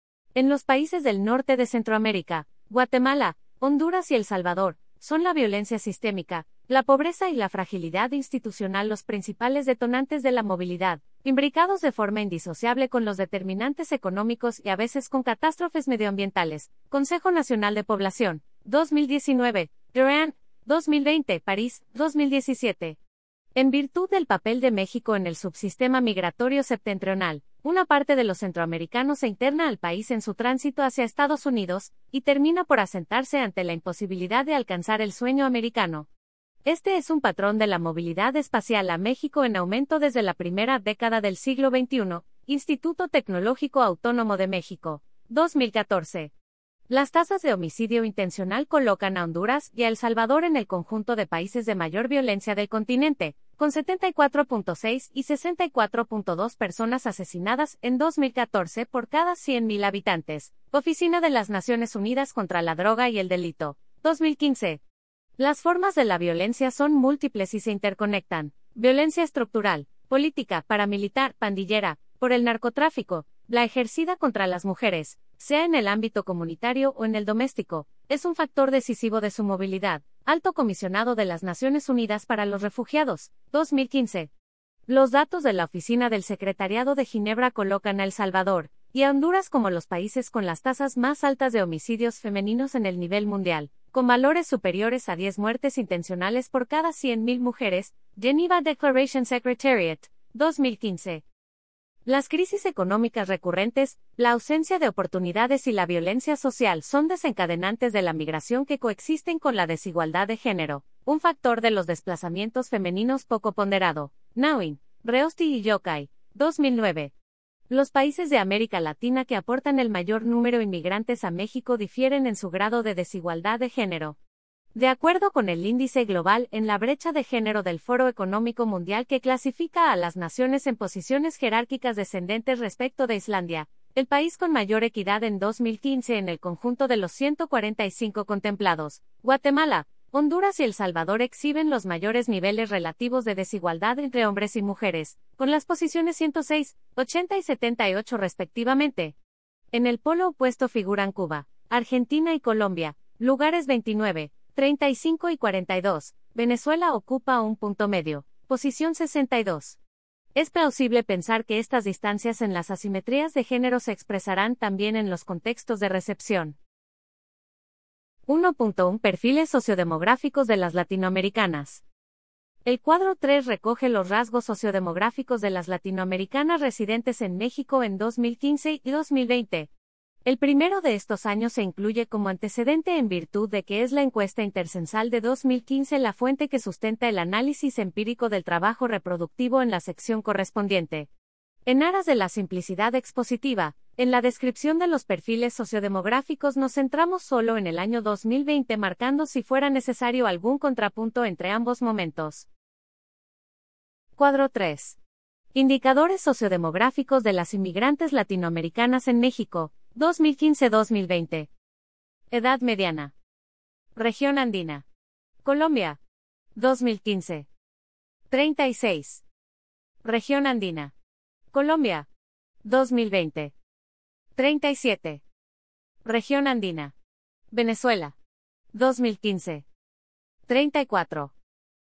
En los países del norte de Centroamérica, Guatemala, Honduras y El Salvador, son la violencia sistémica, la pobreza y la fragilidad institucional los principales detonantes de la movilidad, imbricados de forma indisociable con los determinantes económicos y a veces con catástrofes medioambientales. Consejo Nacional de Población, dos mil diecinueve, Duran, dos mil veinte, París, dos mil diecisiete. En virtud del papel de México en el subsistema migratorio septentrional, una parte de los centroamericanos se interna al país en su tránsito hacia Estados Unidos, y termina por asentarse ante la imposibilidad de alcanzar el sueño americano. Este es un patrón de la movilidad espacial a México en aumento desde la primera década del siglo veintiuno, Instituto Tecnológico Autónomo de México, dos mil catorce. Las tasas de homicidio intencional colocan a Honduras y a El Salvador en el conjunto de países de mayor violencia del continente, con setenta y cuatro punto seis y sesenta y cuatro punto dos personas asesinadas en dos mil catorce por cada cien mil habitantes. Oficina de las Naciones Unidas contra la Droga y el Delito, dos mil quince. Las formas de la violencia son múltiples y se interconectan. Violencia estructural, política, paramilitar, pandillera, por el narcotráfico, la ejercida contra las mujeres, sea en el ámbito comunitario o en el doméstico, es un factor decisivo de su movilidad. Alto Comisionado de las Naciones Unidas para los Refugiados, dos mil quince. Los datos de la Oficina del Secretariado de Ginebra colocan a El Salvador y a Honduras como los países con las tasas más altas de homicidios femeninos en el nivel mundial, con valores superiores a diez muertes intencionales por cada cien mil mujeres. Geneva Declaration Secretariat, dos mil quince. Las crisis económicas recurrentes, la ausencia de oportunidades y la violencia social son desencadenantes de la migración que coexisten con la desigualdad de género, un factor de los desplazamientos femeninos poco ponderado. Nawin, Reosti y Yokai, dos mil nueve. Los países de América Latina que aportan el mayor número de inmigrantes a México difieren en su grado de desigualdad de género. De acuerdo con el Índice Global en la Brecha de Género del Foro Económico Mundial que clasifica a las naciones en posiciones jerárquicas descendentes respecto de Islandia, el país con mayor equidad en dos mil quince en el conjunto de los ciento cuarenta y cinco contemplados, Guatemala, Honduras y El Salvador exhiben los mayores niveles relativos de desigualdad entre hombres y mujeres, con las posiciones ciento seis, ochenta y setenta y ocho respectivamente. En el polo opuesto figuran Cuba, Argentina y Colombia, lugares veintinueve, treinta y cinco y cuarenta y dos. Venezuela ocupa un punto medio, posición sesenta y dos. Es plausible pensar que estas distancias en las asimetrías de género se expresarán también en los contextos de recepción. uno punto uno Perfiles sociodemográficos de las latinoamericanas. El cuadro tres recoge los rasgos sociodemográficos de las latinoamericanas residentes en México en dos mil quince y dos mil veinte. El primero de estos años se incluye como antecedente en virtud de que es la encuesta intercensal de dos mil quince la fuente que sustenta el análisis empírico del trabajo reproductivo en la sección correspondiente. En aras de la simplicidad expositiva, en la descripción de los perfiles sociodemográficos nos centramos solo en el año dos mil veinte, marcando si fuera necesario algún contrapunto entre ambos momentos. Cuadro tres. Indicadores sociodemográficos de las inmigrantes latinoamericanas en México, dos mil quince a dos mil veinte. Edad mediana. Región andina. Colombia. dos mil quince. treinta y seis. Región andina. Colombia. dos mil veinte. treinta y siete. Región andina. Venezuela. dos mil quince. treinta y cuatro.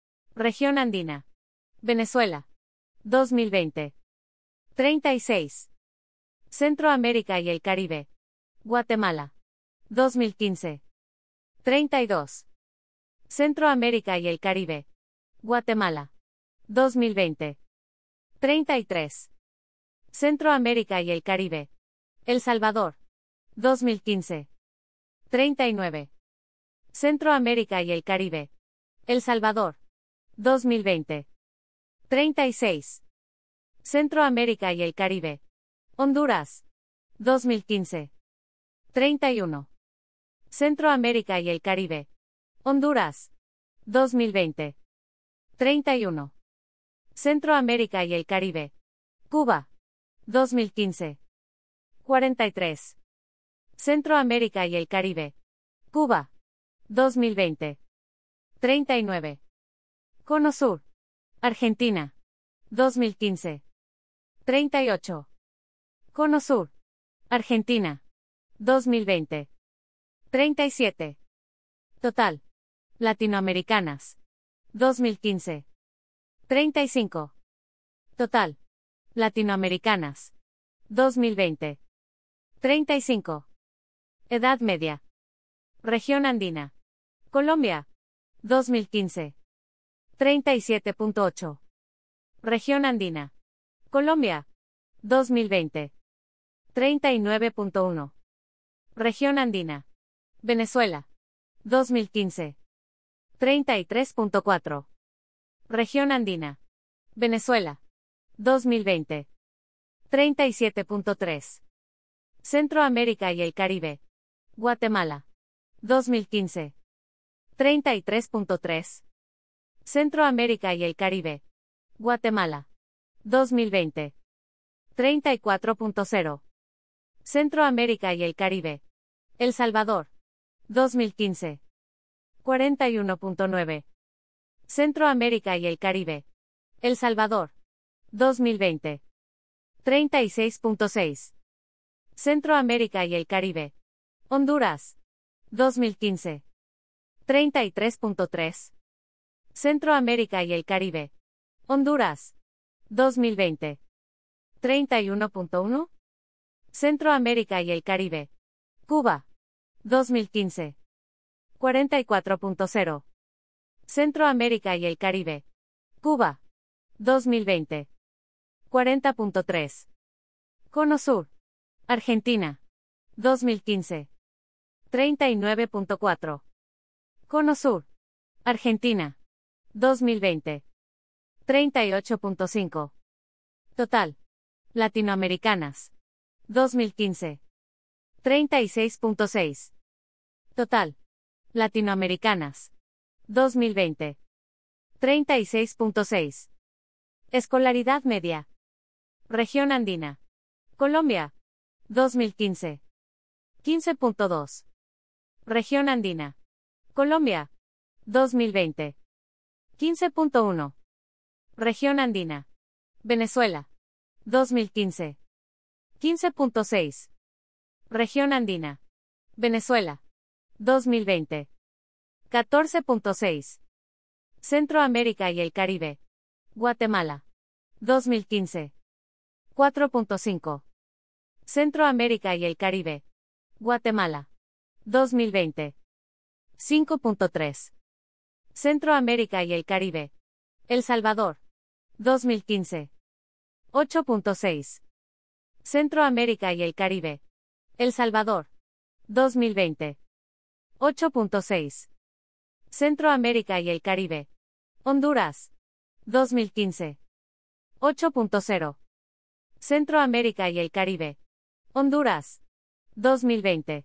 Región andina. Venezuela. dos mil veinte. treinta y seis. Centroamérica y el Caribe. Guatemala. dos mil quince. treinta y dos. Centroamérica y el Caribe. Guatemala. dos mil veinte. treinta y tres. Centroamérica y el Caribe. El Salvador. dos mil quince. treinta y nueve. Centroamérica y el Caribe. El Salvador. dos mil veinte. treinta y seis. Centroamérica y el Caribe. Honduras. dos mil quince. treinta y uno. Centroamérica y el Caribe. Honduras. dos mil veinte. treinta y uno. Centroamérica y el Caribe. Cuba. dos mil quince. cuarenta y tres. Centroamérica y el Caribe. Cuba. dos mil veinte. treinta y nueve. Cono Sur. Argentina. dos mil quince. treinta y ocho. Cono Sur. Argentina. dos mil veinte. treinta y siete. Total. Latinoamericanas. dos mil quince. treinta y cinco. Total. Latinoamericanas. dos mil veinte. treinta y cinco. Edad media. Región andina. Colombia. dos mil quince. treinta y siete punto ocho. Región andina. Colombia. dos mil veinte. treinta y nueve punto uno. Región andina. Venezuela. dos mil quince. treinta y tres punto cuatro. Región andina. Venezuela. dos mil veinte. treinta y siete punto tres. Centroamérica y el Caribe. Guatemala. dos mil quince. treinta y tres punto tres. Centroamérica y el Caribe. Guatemala. dos mil veinte. treinta y cuatro punto cero. Centroamérica y el Caribe. El Salvador. dos mil quince. cuarenta y uno punto nueve. Centroamérica y el Caribe. El Salvador. dos mil veinte. treinta y seis punto seis. Centroamérica y el Caribe. Honduras. dos mil quince. treinta y tres punto tres. Centroamérica y el Caribe. Honduras. dos mil veinte. treinta y uno punto uno. Centroamérica y el Caribe. Cuba. dos mil quince. cuarenta y cuatro punto cero. Centroamérica y el Caribe. Cuba. dos mil veinte. cuarenta punto tres. Cono Sur. Argentina. dos mil quince. treinta y nueve punto cuatro. Cono Sur. Argentina. dos mil veinte. treinta y ocho punto cinco. Total. Latinoamericanas. dos mil quince. treinta y seis punto seis. Total. Latinoamericanas. dos mil veinte. treinta y seis punto seis. Escolaridad media. Región andina. Colombia. dos mil quince. quince punto dos. Región andina. Colombia. dos mil veinte. quince punto uno. Región Andina. Venezuela. dos mil quince. quince punto seis. Región Andina. Venezuela. dos mil veinte. catorce punto seis. Centroamérica y el Caribe. Guatemala. dos mil quince. cuatro punto cinco. Centroamérica y el Caribe. Guatemala. dos mil veinte. cinco punto tres. Centroamérica y el Caribe. El Salvador. dos mil quince. ocho punto seis. Centroamérica y el Caribe. El Salvador. dos mil veinte. ocho punto seis. Centroamérica y el Caribe. Honduras. dos mil quince. ocho punto cero. Centroamérica y el Caribe. Honduras. dos mil veinte.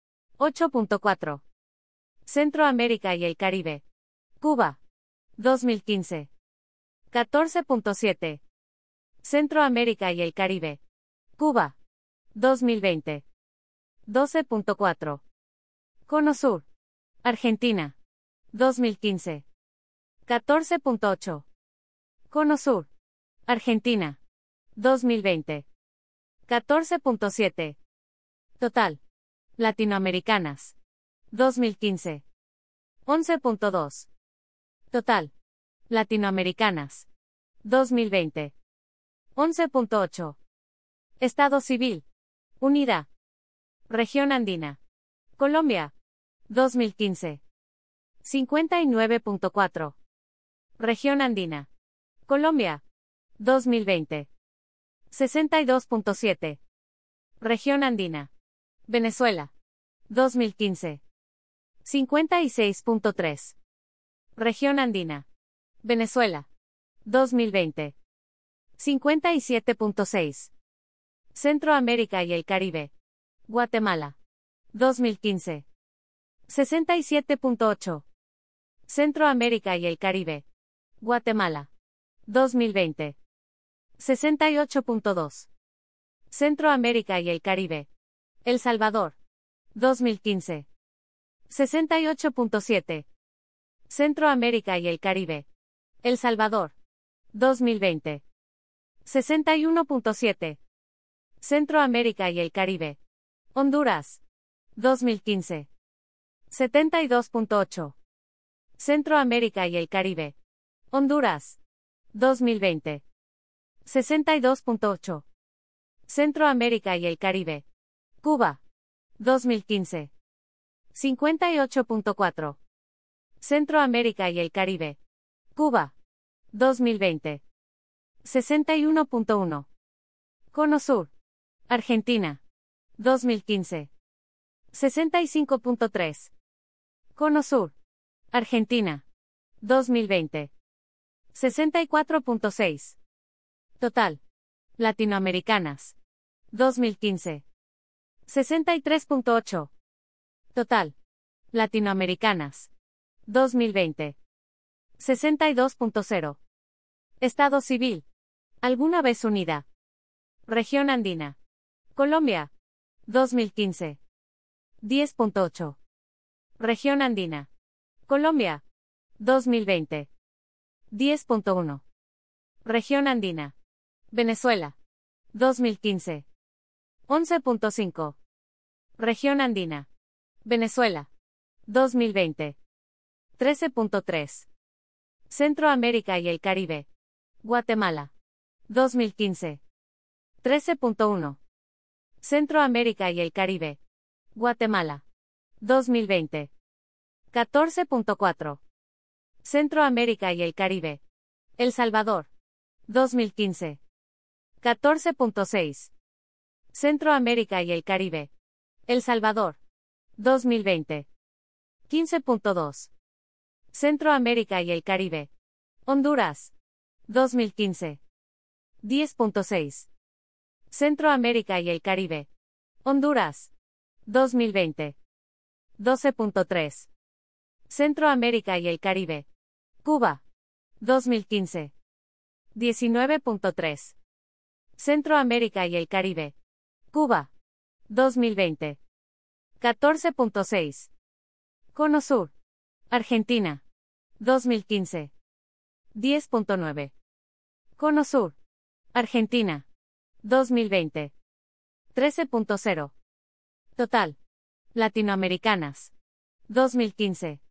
ocho punto cuatro. Centroamérica y el Caribe. Cuba. dos mil quince. catorce punto siete. Centroamérica y el Caribe. Cuba. dos mil veinte. doce punto cuatro. Cono Sur. Argentina. dos mil quince. catorce punto ocho. Cono Sur. Argentina. dos mil veinte. catorce punto siete. Total. Latinoamericanas. dos mil quince. once punto dos. Total. Latinoamericanas. dos mil veinte. once punto ocho. Estado civil. Unida. Región Andina. Colombia. dos mil quince. cincuenta y nueve punto cuatro. Región Andina. Colombia. dos mil veinte. sesenta y dos punto siete. Región Andina. Venezuela. dos mil quince. cincuenta y seis punto tres. Región Andina. Venezuela. dos mil veinte. cincuenta y siete punto seis. Centroamérica y el Caribe. Guatemala. dos mil quince. sesenta y siete punto ocho. Centroamérica y el Caribe. Guatemala. dos mil veinte. sesenta y ocho punto dos. Centroamérica y el Caribe. El Salvador. dos mil quince. sesenta y ocho punto siete. Centroamérica y el Caribe. El Salvador. dos mil veinte. sesenta y uno punto siete. Centroamérica y el Caribe. Honduras. dos mil quince. setenta y dos punto ocho. Centroamérica y el Caribe. Honduras. dos mil veinte. sesenta y dos punto ocho. Centroamérica y el Caribe. Cuba. dos mil quince. cincuenta y ocho punto cuatro. Centroamérica y el Caribe. Cuba. dos mil veinte. sesenta y uno punto uno. Cono Sur. Argentina. dos mil quince. sesenta y cinco punto tres. Cono Sur. Argentina. dos mil veinte. sesenta y cuatro punto seis. Total. Latinoamericanas. dos mil quince. sesenta y tres punto ocho. Total. Latinoamericanas. dos mil veinte. sesenta y dos punto cero. Estado civil. Alguna vez unida. Región Andina. Colombia. dos mil quince. diez punto ocho. Región Andina. Colombia. dos mil veinte. diez punto uno. Región Andina. Venezuela. dos mil quince. once punto cinco. Región Andina. Venezuela. dos mil veinte. trece punto tres. Centroamérica y el Caribe. Guatemala. dos mil quince. trece punto uno. Centroamérica y el Caribe. Guatemala. dos mil veinte. catorce punto cuatro. Centroamérica y el Caribe. El Salvador. dos mil quince. catorce punto seis. Centroamérica y el Caribe. El Salvador. dos mil veinte. quince punto dos. Centroamérica y el Caribe. Honduras. dos mil quince. diez punto seis. Centroamérica y el Caribe. Honduras. dos mil veinte. doce punto tres. Centroamérica y el Caribe. Cuba. dos mil quince. diecinueve punto tres. Centroamérica y el Caribe. Cuba. dos mil veinte. catorce punto seis. Cono Sur. Argentina. dos mil quince. diez punto nueve. Cono Sur. Argentina. dos mil veinte. trece punto cero. Total. Latinoamericanas. dos mil quince.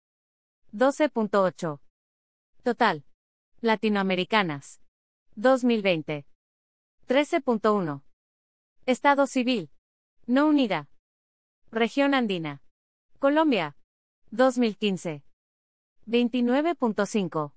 doce punto ocho. Total. Latinoamericanas. dos mil veinte. trece punto uno. Estado civil. No unida. Región andina. Colombia. dos mil quince. veintinueve punto cinco.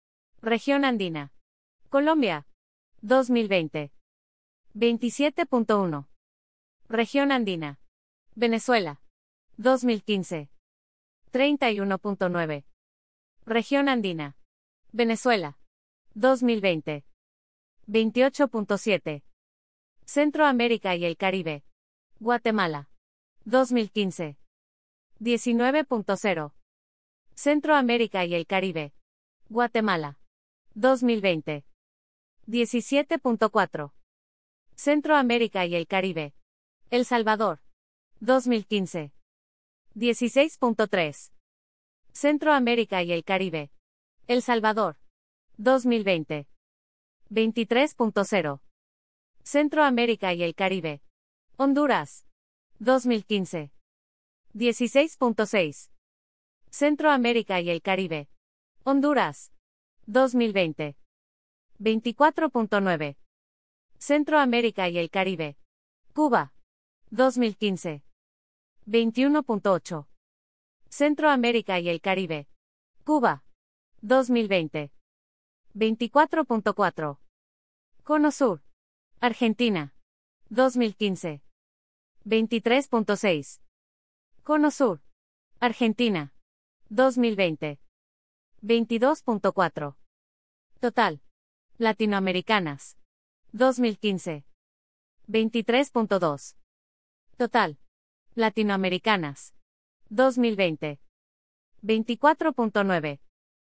Región andina. Colombia. dos mil veinte. veintisiete punto uno. Región andina. Venezuela. dos mil quince. treinta y uno punto nueve. Región andina. Venezuela. dos mil veinte. veintiocho punto siete. Centroamérica y el Caribe. Guatemala. dos mil quince. diecinueve punto cero. Centroamérica y el Caribe. Guatemala. dos mil veinte. diecisiete punto cuatro. Centroamérica y el Caribe. El Salvador. dos mil quince. dieciséis punto tres. Centroamérica y el Caribe. El Salvador. dos mil veinte. veintitrés punto cero. Centroamérica y el Caribe. Honduras. dos mil quince. dieciséis punto seis. Centroamérica y el Caribe. Honduras. dos mil veinte. veinticuatro punto nueve. Centroamérica y el Caribe. Cuba. dos mil quince. veintiuno punto ocho. Centroamérica y el Caribe. Cuba. dos mil veinte. veinticuatro punto cuatro. Cono Sur. Argentina. dos mil quince. veintitrés punto seis. Cono Sur. Argentina. dos mil veinte. veintidós punto cuatro. Total. Latinoamericanas. dos mil quince. veintitrés punto dos. Total. Latinoamericanas. dos mil veinte. veinticuatro punto nueve.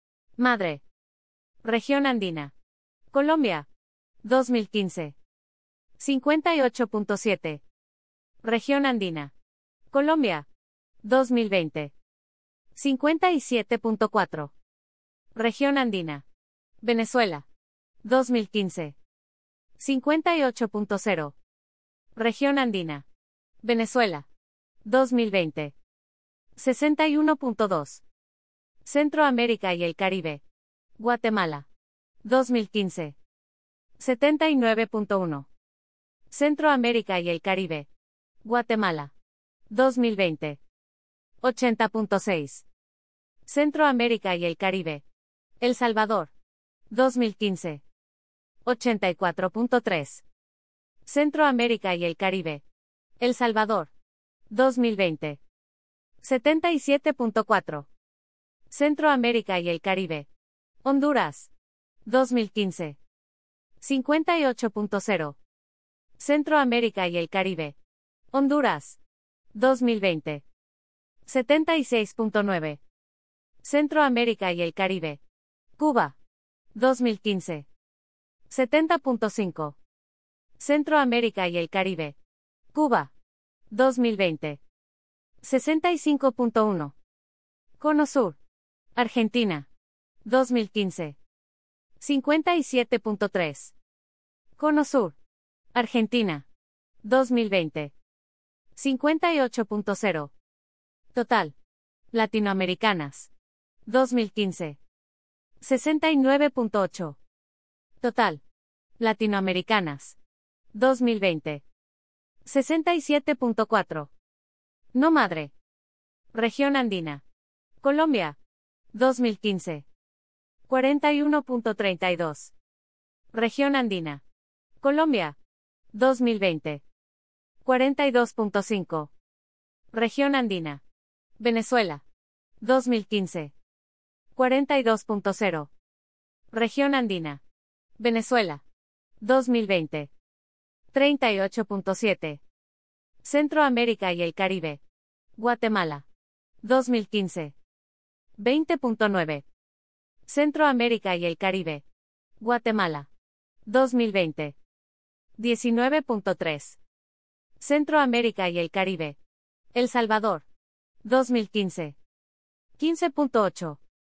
Madre. Región andina. Colombia. dos mil quince. cincuenta y ocho punto siete. Región andina. Colombia. dos mil veinte. cincuenta y siete punto cuatro. Región andina. Venezuela. dos mil quince. cincuenta y ocho punto cero. Región andina. Venezuela. dos mil veinte. sesenta y uno punto dos. Centroamérica y el Caribe. Guatemala. dos mil quince. setenta y nueve punto uno. Centroamérica y el Caribe. Guatemala. dos mil veinte. ochenta punto seis. Centroamérica y el Caribe. El Salvador. dos mil quince. ochenta y cuatro punto tres. Centroamérica y el Caribe. El Salvador. dos mil veinte. setenta y siete punto cuatro. Centroamérica y el Caribe. Honduras. dos mil quince. cincuenta y ocho punto cero. Centroamérica y el Caribe. Honduras. dos mil veinte. setenta y seis punto nueve. Centroamérica y el Caribe. Cuba. dos mil quince. setenta punto cinco. Centroamérica y el Caribe. Cuba. dos mil veinte. sesenta y cinco punto uno. Cono Sur. Argentina. dos mil quince. cincuenta y siete punto tres. Cono Sur. Argentina. dos mil veinte. cincuenta y ocho punto cero. Total. Latinoamericanas. dos mil quince. sesenta y nueve punto ocho. Total. Latinoamericanas. dos mil veinte. sesenta y siete punto cuatro. No madre. Región andina. Colombia. dos mil quince. cuarenta y uno punto treinta y dos. Región andina. Colombia. dos mil veinte. cuarenta y dos punto cinco. Región andina. Venezuela. dos mil quince. cuarenta y dos punto cero. Región andina. Venezuela. dos mil veinte. treinta y ocho punto siete. Centroamérica y el Caribe. Guatemala. dos mil quince. veinte punto nueve. Centroamérica y el Caribe. Guatemala. dos mil veinte. diecinueve punto tres. Centroamérica y el Caribe. El Salvador. dos mil quince. quince punto ocho.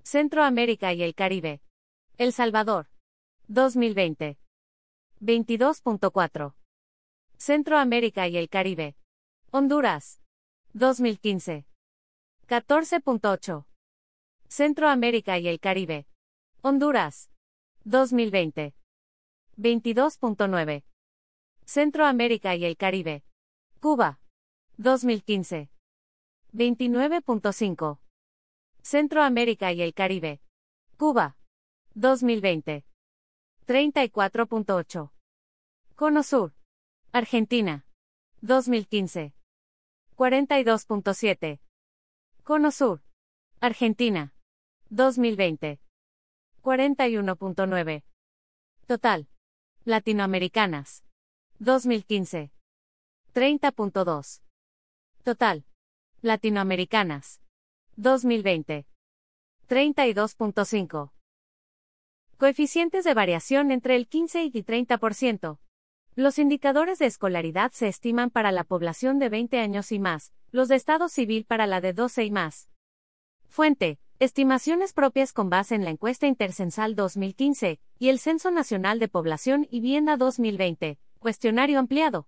Centroamérica y el Caribe. El Salvador. dos mil veinte. veintidós punto cuatro. Centroamérica y el Caribe. Honduras. dos mil quince. catorce punto ocho. Centroamérica y el Caribe. Honduras. dos mil veinte. veintidós punto nueve. Centroamérica y el Caribe. Cuba. dos mil quince. veintinueve punto cinco. Centroamérica y el Caribe. Cuba. dos mil veinte. treinta y cuatro punto ocho. Cono Sur. Argentina. dos mil quince. cuarenta y dos punto siete. Cono Sur. Argentina. dos mil veinte. cuarenta y uno punto nueve. Total. Latinoamericanas. dos mil quince. treinta punto dos. Total. Latinoamericanas. dos mil veinte. treinta y dos punto cinco. Coeficientes de variación entre el quince y treinta por ciento. Los indicadores de escolaridad se estiman para la población de veinte años y más, los de estado civil para la de doce y más. Fuente: estimaciones propias con base en la encuesta intercensal dos mil quince y el Censo Nacional de Población y Vivienda dos mil veinte, cuestionario ampliado.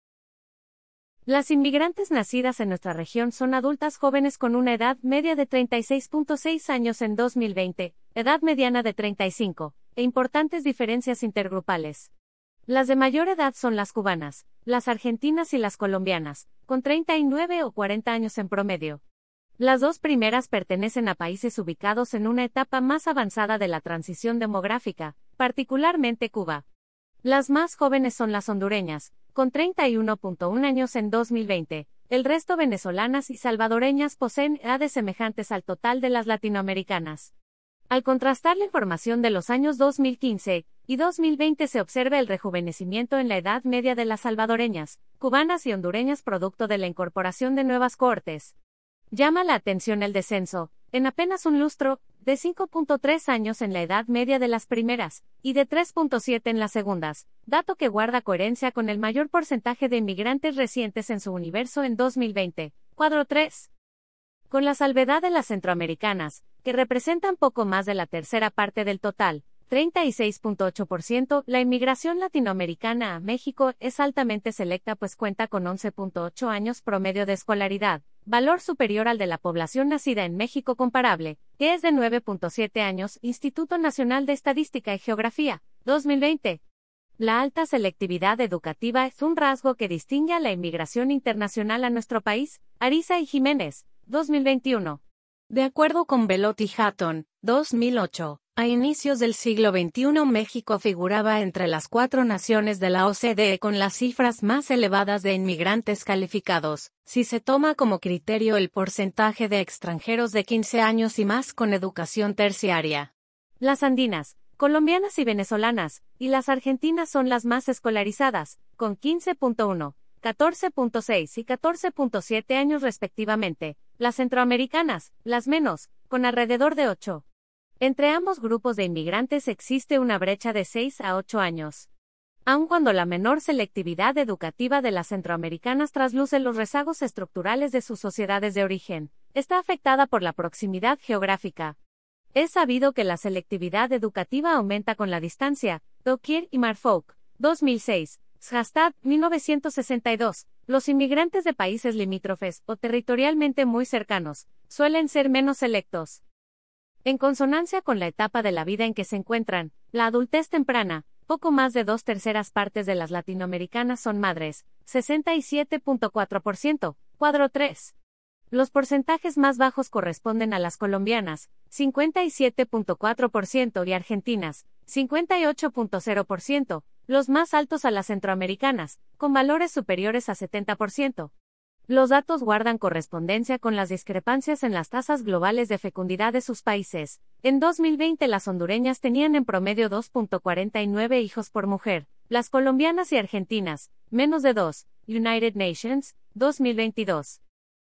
Las inmigrantes nacidas en nuestra región son adultas jóvenes con una edad media de treinta y seis punto seis años en dos mil veinte, edad mediana de treinta y cinco, e importantes diferencias intergrupales. Las de mayor edad son las cubanas, las argentinas y las colombianas, con treinta y nueve o cuarenta años en promedio. Las dos primeras pertenecen a países ubicados en una etapa más avanzada de la transición demográfica, particularmente Cuba. Las más jóvenes son las hondureñas, con treinta y uno punto uno años en dos mil veinte, el resto venezolanas y salvadoreñas poseen edades semejantes al total de las latinoamericanas. Al contrastar la información de los años dos mil quince y dos mil veinte se observa el rejuvenecimiento en la edad media de las salvadoreñas, cubanas y hondureñas producto de la incorporación de nuevas cohortes. Llama la atención el descenso, en apenas un lustro, de cinco punto tres años en la edad media de las primeras, y de tres punto siete en las segundas, dato que guarda coherencia con el mayor porcentaje de inmigrantes recientes en su universo en dos mil veinte, cuadro tres. Con la salvedad de las centroamericanas, que representan poco más de la tercera parte del total, treinta y seis punto ocho por ciento, la inmigración latinoamericana a México es altamente selecta pues cuenta con once punto ocho años promedio de escolaridad, valor superior al de la población nacida en México comparable, que es de nueve punto siete años, Instituto Nacional de Estadística y Geografía, dos mil veinte. La alta selectividad educativa es un rasgo que distingue a la inmigración internacional a nuestro país, Ariza y Jiménez, dos mil veintiuno. De acuerdo con Belotti Hatton, dos mil ocho, a inicios del siglo veintiuno México figuraba entre las cuatro naciones de la O C D E con las cifras más elevadas de inmigrantes calificados, si se toma como criterio el porcentaje de extranjeros de quince años y más con educación terciaria. Las andinas, colombianas y venezolanas, y las argentinas son las más escolarizadas, con quince punto uno, catorce punto seis y catorce punto siete años respectivamente, las centroamericanas, las menos, con alrededor de ocho. Entre ambos grupos de inmigrantes existe una brecha de seis a ocho años. Aun cuando la menor selectividad educativa de las centroamericanas trasluce los rezagos estructurales de sus sociedades de origen, está afectada por la proximidad geográfica. Es sabido que la selectividad educativa aumenta con la distancia. Dokier y Marfolk, dos mil seis, Sjastad, mil novecientos sesenta y dos. Los inmigrantes de países limítrofes o territorialmente muy cercanos suelen ser menos selectos. En consonancia con la etapa de la vida en que se encuentran, la adultez temprana, poco más de dos terceras partes de las latinoamericanas son madres, sesenta y siete punto cuatro por ciento, cuadro tres. Los porcentajes más bajos corresponden a las colombianas, cincuenta y siete punto cuatro por ciento y argentinas, cincuenta y ocho punto cero por ciento, los más altos a las centroamericanas, con valores superiores a setenta por ciento. Los datos guardan correspondencia con las discrepancias en las tasas globales de fecundidad de sus países. En dos mil veinte las hondureñas tenían en promedio dos punto cuarenta y nueve hijos por mujer, las colombianas y argentinas, menos de dos. United Nations, dos mil veintidós.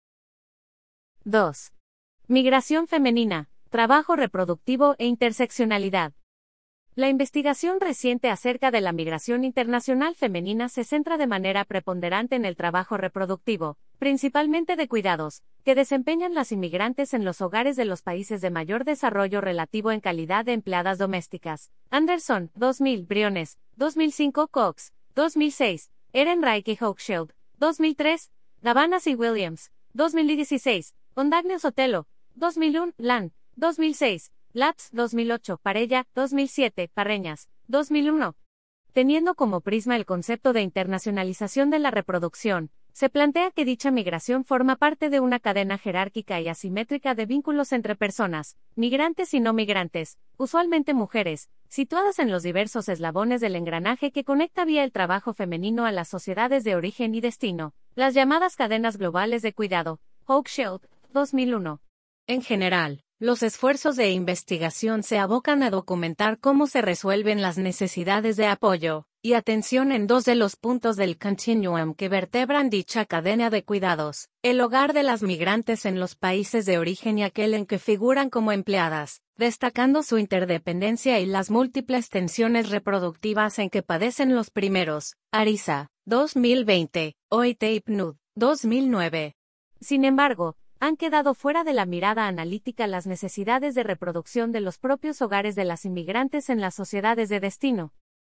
dos. Migración femenina, trabajo reproductivo e interseccionalidad. La investigación reciente acerca de la migración internacional femenina se centra de manera preponderante en el trabajo reproductivo, principalmente de cuidados, que desempeñan las inmigrantes en los hogares de los países de mayor desarrollo relativo en calidad de empleadas domésticas. Anderson, dos mil, Briones, dos mil cinco, Cox, dos mil seis, Ehrenreich y Hochschild, dos mil tres, Gabanas y Williams, dos mil dieciséis, Ondagno Sotelo, dos mil uno, Lan, dos mil seis, Latz, dos mil ocho, Parella, dos mil siete, Parreñas, dos mil uno. Teniendo como prisma el concepto de internacionalización de la reproducción, se plantea que dicha migración forma parte de una cadena jerárquica y asimétrica de vínculos entre personas, migrantes y no migrantes, usualmente mujeres, situadas en los diversos eslabones del engranaje que conecta vía el trabajo femenino a las sociedades de origen y destino, las llamadas cadenas globales de cuidado. Hochschild, dos mil uno. En general, los esfuerzos de investigación se abocan a documentar cómo se resuelven las necesidades de apoyo y atención en dos de los puntos del continuum que vertebran dicha cadena de cuidados: el hogar de las migrantes en los países de origen y aquel en que figuran como empleadas, destacando su interdependencia y las múltiples tensiones reproductivas en que padecen los primeros. Ariza, dos mil veinte, O I T I P N U D, dos mil nueve. Sin embargo, han quedado fuera de la mirada analítica las necesidades de reproducción de los propios hogares de las inmigrantes en las sociedades de destino.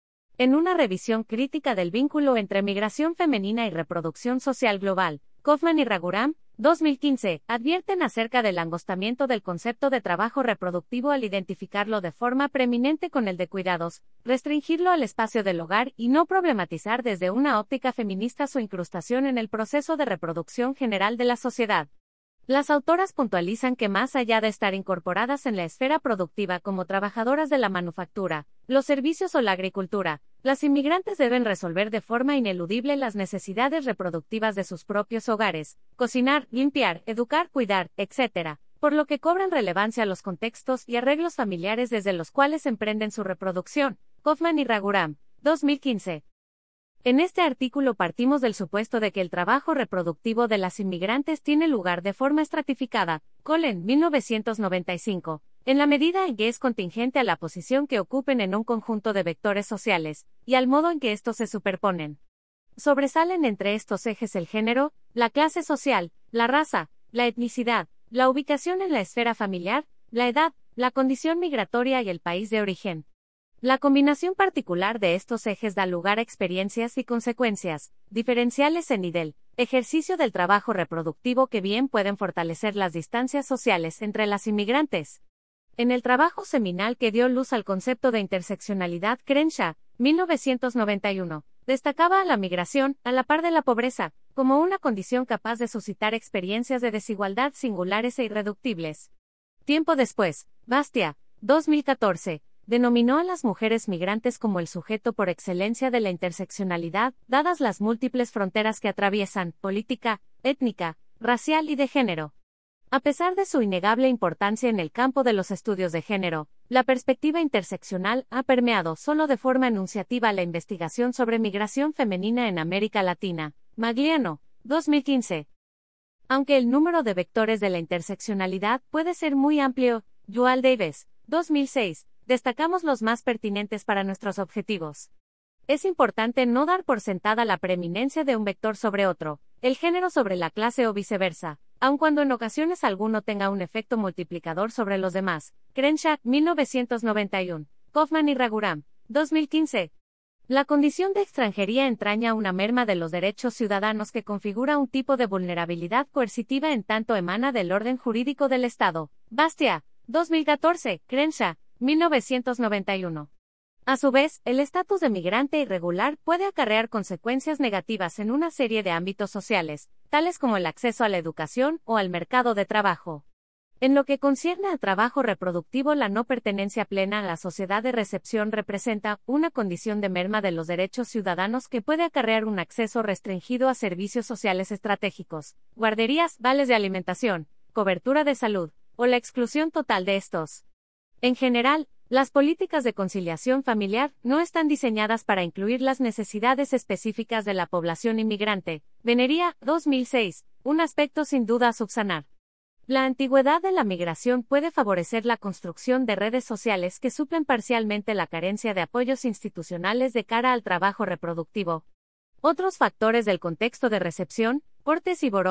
En una revisión crítica del vínculo entre migración femenina y reproducción social global, Kaufman y Raghuram, dos mil quince, advierten acerca del angostamiento del concepto de trabajo reproductivo al identificarlo de forma preeminente con el de cuidados, restringirlo al espacio del hogar y no problematizar desde una óptica feminista su incrustación en el proceso de reproducción general de la sociedad. Las autoras puntualizan que más allá de estar incorporadas en la esfera productiva como trabajadoras de la manufactura, los servicios o la agricultura, las inmigrantes deben resolver de forma ineludible las necesidades reproductivas de sus propios hogares: cocinar, limpiar, educar, cuidar, etcétera, por lo que cobran relevancia los contextos y arreglos familiares desde los cuales emprenden su reproducción. Kaufman y Raghuram, dos mil quince. En este artículo partimos del supuesto de que el trabajo reproductivo de las inmigrantes tiene lugar de forma estratificada, Collen, mil novecientos noventa y cinco, en la medida en que es contingente a la posición que ocupen en un conjunto de vectores sociales, y al modo en que estos se superponen. Sobresalen entre estos ejes el género, la clase social, la raza, la etnicidad, la ubicación en la esfera familiar, la edad, la condición migratoria y el país de origen. La combinación particular de estos ejes da lugar a experiencias y consecuencias diferenciales en el ejercicio del trabajo reproductivo que bien pueden fortalecer las distancias sociales entre las inmigrantes. En el trabajo seminal que dio luz al concepto de interseccionalidad, Crenshaw, mil novecientos noventa y uno, destacaba a la migración, a la par de la pobreza, como una condición capaz de suscitar experiencias de desigualdad singulares e irreductibles. Tiempo después, Bastia, dos mil catorce, denominó a las mujeres migrantes como el sujeto por excelencia de la interseccionalidad, dadas las múltiples fronteras que atraviesan, política, étnica, racial y de género. A pesar de su innegable importancia en el campo de los estudios de género, la perspectiva interseccional ha permeado solo de forma enunciativa la investigación sobre migración femenina en América Latina. Magliano, dos mil quince. Aunque el número de vectores de la interseccionalidad puede ser muy amplio, Joel Davis, dos mil seis, destacamos los más pertinentes para nuestros objetivos. Es importante no dar por sentada la preeminencia de un vector sobre otro, el género sobre la clase o viceversa, aun cuando en ocasiones alguno tenga un efecto multiplicador sobre los demás. Crenshaw, mil novecientos noventa y uno, Kaufman y Raghuram, dos mil quince. La condición de extranjería entraña una merma de los derechos ciudadanos que configura un tipo de vulnerabilidad coercitiva en tanto emana del orden jurídico del Estado. Bastia, dos mil catorce, Crenshaw, mil novecientos noventa y uno. A su vez, el estatus de migrante irregular puede acarrear consecuencias negativas en una serie de ámbitos sociales, tales como el acceso a la educación o al mercado de trabajo. En lo que concierne al trabajo reproductivo, la no pertenencia plena a la sociedad de recepción representa una condición de merma de los derechos ciudadanos que puede acarrear un acceso restringido a servicios sociales estratégicos, guarderías, vales de alimentación, cobertura de salud, o la exclusión total de estos. En general, las políticas de conciliación familiar no están diseñadas para incluir las necesidades específicas de la población inmigrante. Venería, dos mil seis, un aspecto sin duda a subsanar. La antigüedad de la migración puede favorecer la construcción de redes sociales que suplen parcialmente la carencia de apoyos institucionales de cara al trabajo reproductivo. Otros factores del contexto de recepción, Portes y Borox,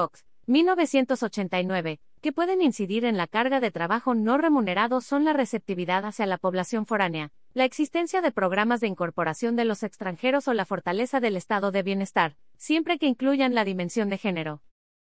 mil novecientos ochenta y nueve, que pueden incidir en la carga de trabajo no remunerado son la receptividad hacia la población foránea, la existencia de programas de incorporación de los extranjeros o la fortaleza del estado de bienestar, siempre que incluyan la dimensión de género.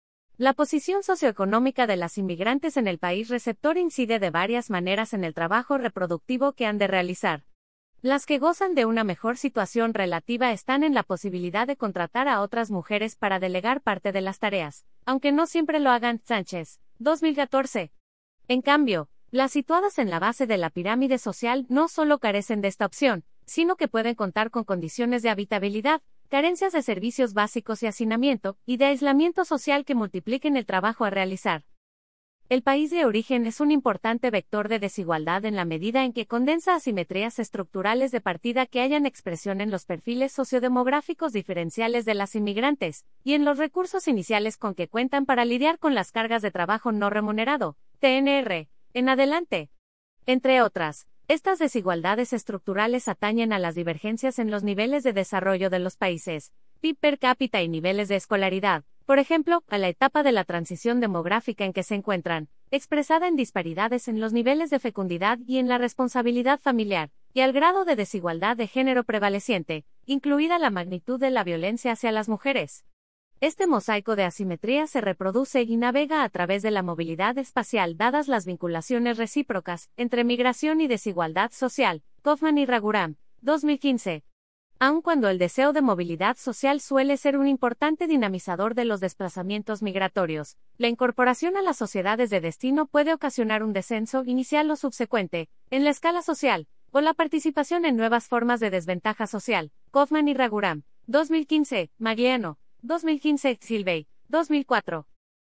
La posición socioeconómica de las inmigrantes en el país receptor incide de varias maneras en el trabajo reproductivo que han de realizar. Las que gozan de una mejor situación relativa están en la posibilidad de contratar a otras mujeres para delegar parte de las tareas, aunque no siempre lo hagan. Sánchez, dos mil catorce. En cambio, las situadas en la base de la pirámide social no solo carecen de esta opción, sino que pueden contar con condiciones de habitabilidad, carencias de servicios básicos y hacinamiento, y de aislamiento social que multipliquen el trabajo a realizar. El país de origen es un importante vector de desigualdad en la medida en que condensa asimetrías estructurales de partida que hayan expresión en los perfiles sociodemográficos diferenciales de las inmigrantes, y en los recursos iniciales con que cuentan para lidiar con las cargas de trabajo no remunerado, T N R, en adelante. Entre otras, estas desigualdades estructurales atañen a las divergencias en los niveles de desarrollo de los países, P I B per cápita y niveles de escolaridad. Por ejemplo, a la etapa de la transición demográfica en que se encuentran, expresada en disparidades en los niveles de fecundidad y en la responsabilidad familiar, y al grado de desigualdad de género prevaleciente, incluida la magnitud de la violencia hacia las mujeres. Este mosaico de asimetría se reproduce y navega a través de la movilidad espacial dadas las vinculaciones recíprocas entre migración y desigualdad social. Kaufman y Raghuram, dos mil quince. Aun cuando el deseo de movilidad social suele ser un importante dinamizador de los desplazamientos migratorios, la incorporación a las sociedades de destino puede ocasionar un descenso inicial o subsecuente en la escala social, o la participación en nuevas formas de desventaja social. Kaufman y Raghuram, dos mil quince, Magliano, dos mil quince, Silvey, dos mil cuatro.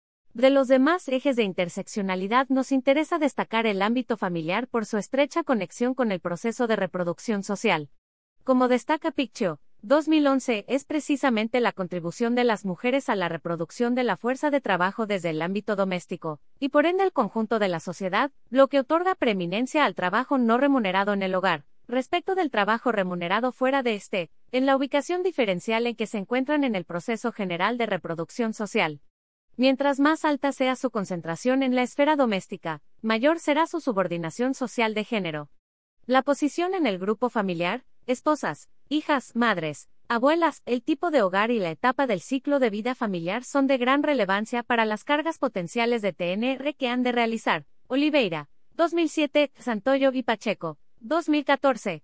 De los demás ejes de interseccionalidad nos interesa destacar el ámbito familiar por su estrecha conexión con el proceso de reproducción social. Como destaca Picchio, dos mil once, es precisamente la contribución de las mujeres a la reproducción de la fuerza de trabajo desde el ámbito doméstico, y por ende el conjunto de la sociedad, lo que otorga preeminencia al trabajo no remunerado en el hogar, respecto del trabajo remunerado fuera de este, en la ubicación diferencial en que se encuentran en el proceso general de reproducción social. Mientras más alta sea su concentración en la esfera doméstica, mayor será su subordinación social de género. La posición en el grupo familiar, esposas, hijas, madres, abuelas, el tipo de hogar y la etapa del ciclo de vida familiar son de gran relevancia para las cargas potenciales de T N R que han de realizar. Oliveira, dos mil siete, Santoyo y Pacheco, dos mil catorce.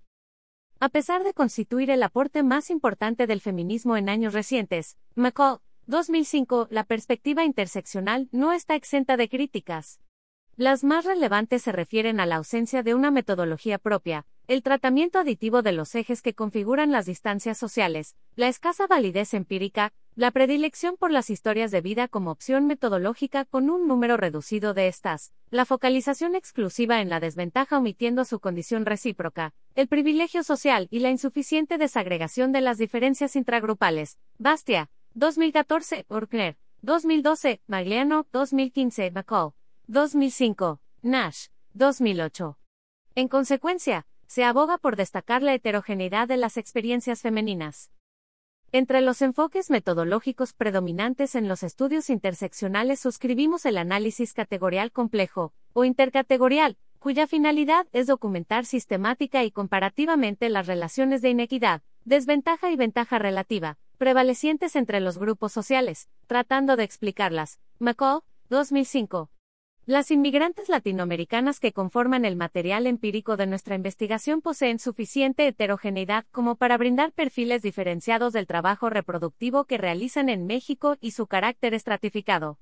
A pesar de constituir el aporte más importante del feminismo en años recientes, McCall, dos mil cinco, la perspectiva interseccional no está exenta de críticas. Las más relevantes se refieren a la ausencia de una metodología propia, el tratamiento aditivo de los ejes que configuran las distancias sociales, la escasa validez empírica, la predilección por las historias de vida como opción metodológica con un número reducido de estas, la focalización exclusiva en la desventaja omitiendo su condición recíproca, el privilegio social y la insuficiente desagregación de las diferencias intragrupales. Bastia, dos mil catorce, Urkner, dos mil doce, Magliano, dos mil quince, McCall, dos mil cinco, Nash, dos mil ocho. En consecuencia, se aboga por destacar la heterogeneidad de las experiencias femeninas. Entre los enfoques metodológicos predominantes en los estudios interseccionales suscribimos el análisis categorial complejo, o intercategorial, cuya finalidad es documentar sistemática y comparativamente las relaciones de inequidad, desventaja y ventaja relativa, prevalecientes entre los grupos sociales, tratando de explicarlas. McCall, dos mil cinco. Las inmigrantes latinoamericanas que conforman el material empírico de nuestra investigación poseen suficiente heterogeneidad como para brindar perfiles diferenciados del trabajo reproductivo que realizan en México y su carácter estratificado.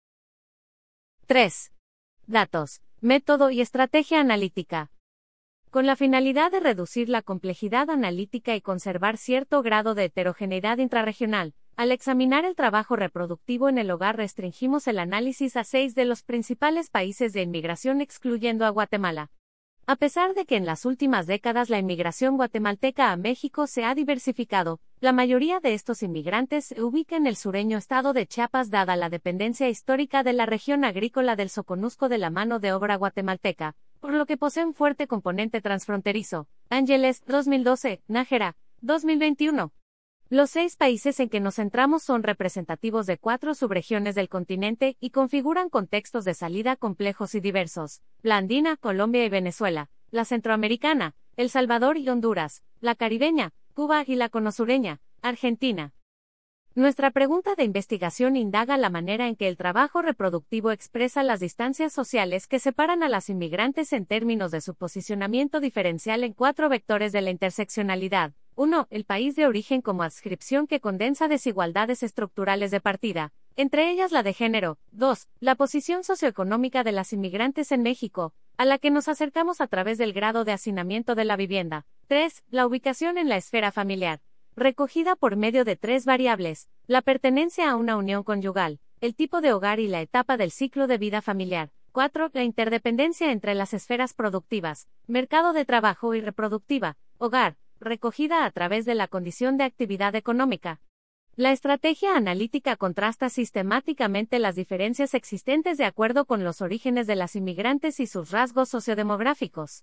tres. Datos, método y estrategia analítica. Con la finalidad de reducir la complejidad analítica y conservar cierto grado de heterogeneidad intrarregional, al examinar el trabajo reproductivo en el hogar restringimos el análisis a seis de los principales países de inmigración excluyendo a Guatemala. A pesar de que en las últimas décadas la inmigración guatemalteca a México se ha diversificado, la mayoría de estos inmigrantes se ubica en el sureño estado de Chiapas dada la dependencia histórica de la región agrícola del Soconusco de la mano de obra guatemalteca, por lo que poseen fuerte componente transfronterizo. Ángeles, dos mil doce, Nájera, dos mil veintiuno. Los seis países en que nos centramos son representativos de cuatro subregiones del continente y configuran contextos de salida complejos y diversos: la andina, Colombia y Venezuela; la centroamericana, El Salvador y Honduras; la caribeña, Cuba; y la conosureña, Argentina. Nuestra pregunta de investigación indaga la manera en que el trabajo reproductivo expresa las distancias sociales que separan a las inmigrantes en términos de su posicionamiento diferencial en cuatro vectores de la interseccionalidad. uno. El país de origen como adscripción que condensa desigualdades estructurales de partida, entre ellas la de género. dos. La posición socioeconómica de las inmigrantes en México, a la que nos acercamos a través del grado de hacinamiento de la vivienda. tres. La ubicación en la esfera familiar, recogida por medio de tres variables: la pertenencia a una unión conyugal, el tipo de hogar y la etapa del ciclo de vida familiar. cuatro. La interdependencia entre las esferas productivas, mercado de trabajo y reproductiva, hogar, recogida a través de la condición de actividad económica. La estrategia analítica contrasta sistemáticamente las diferencias existentes de acuerdo con los orígenes de las inmigrantes y sus rasgos sociodemográficos.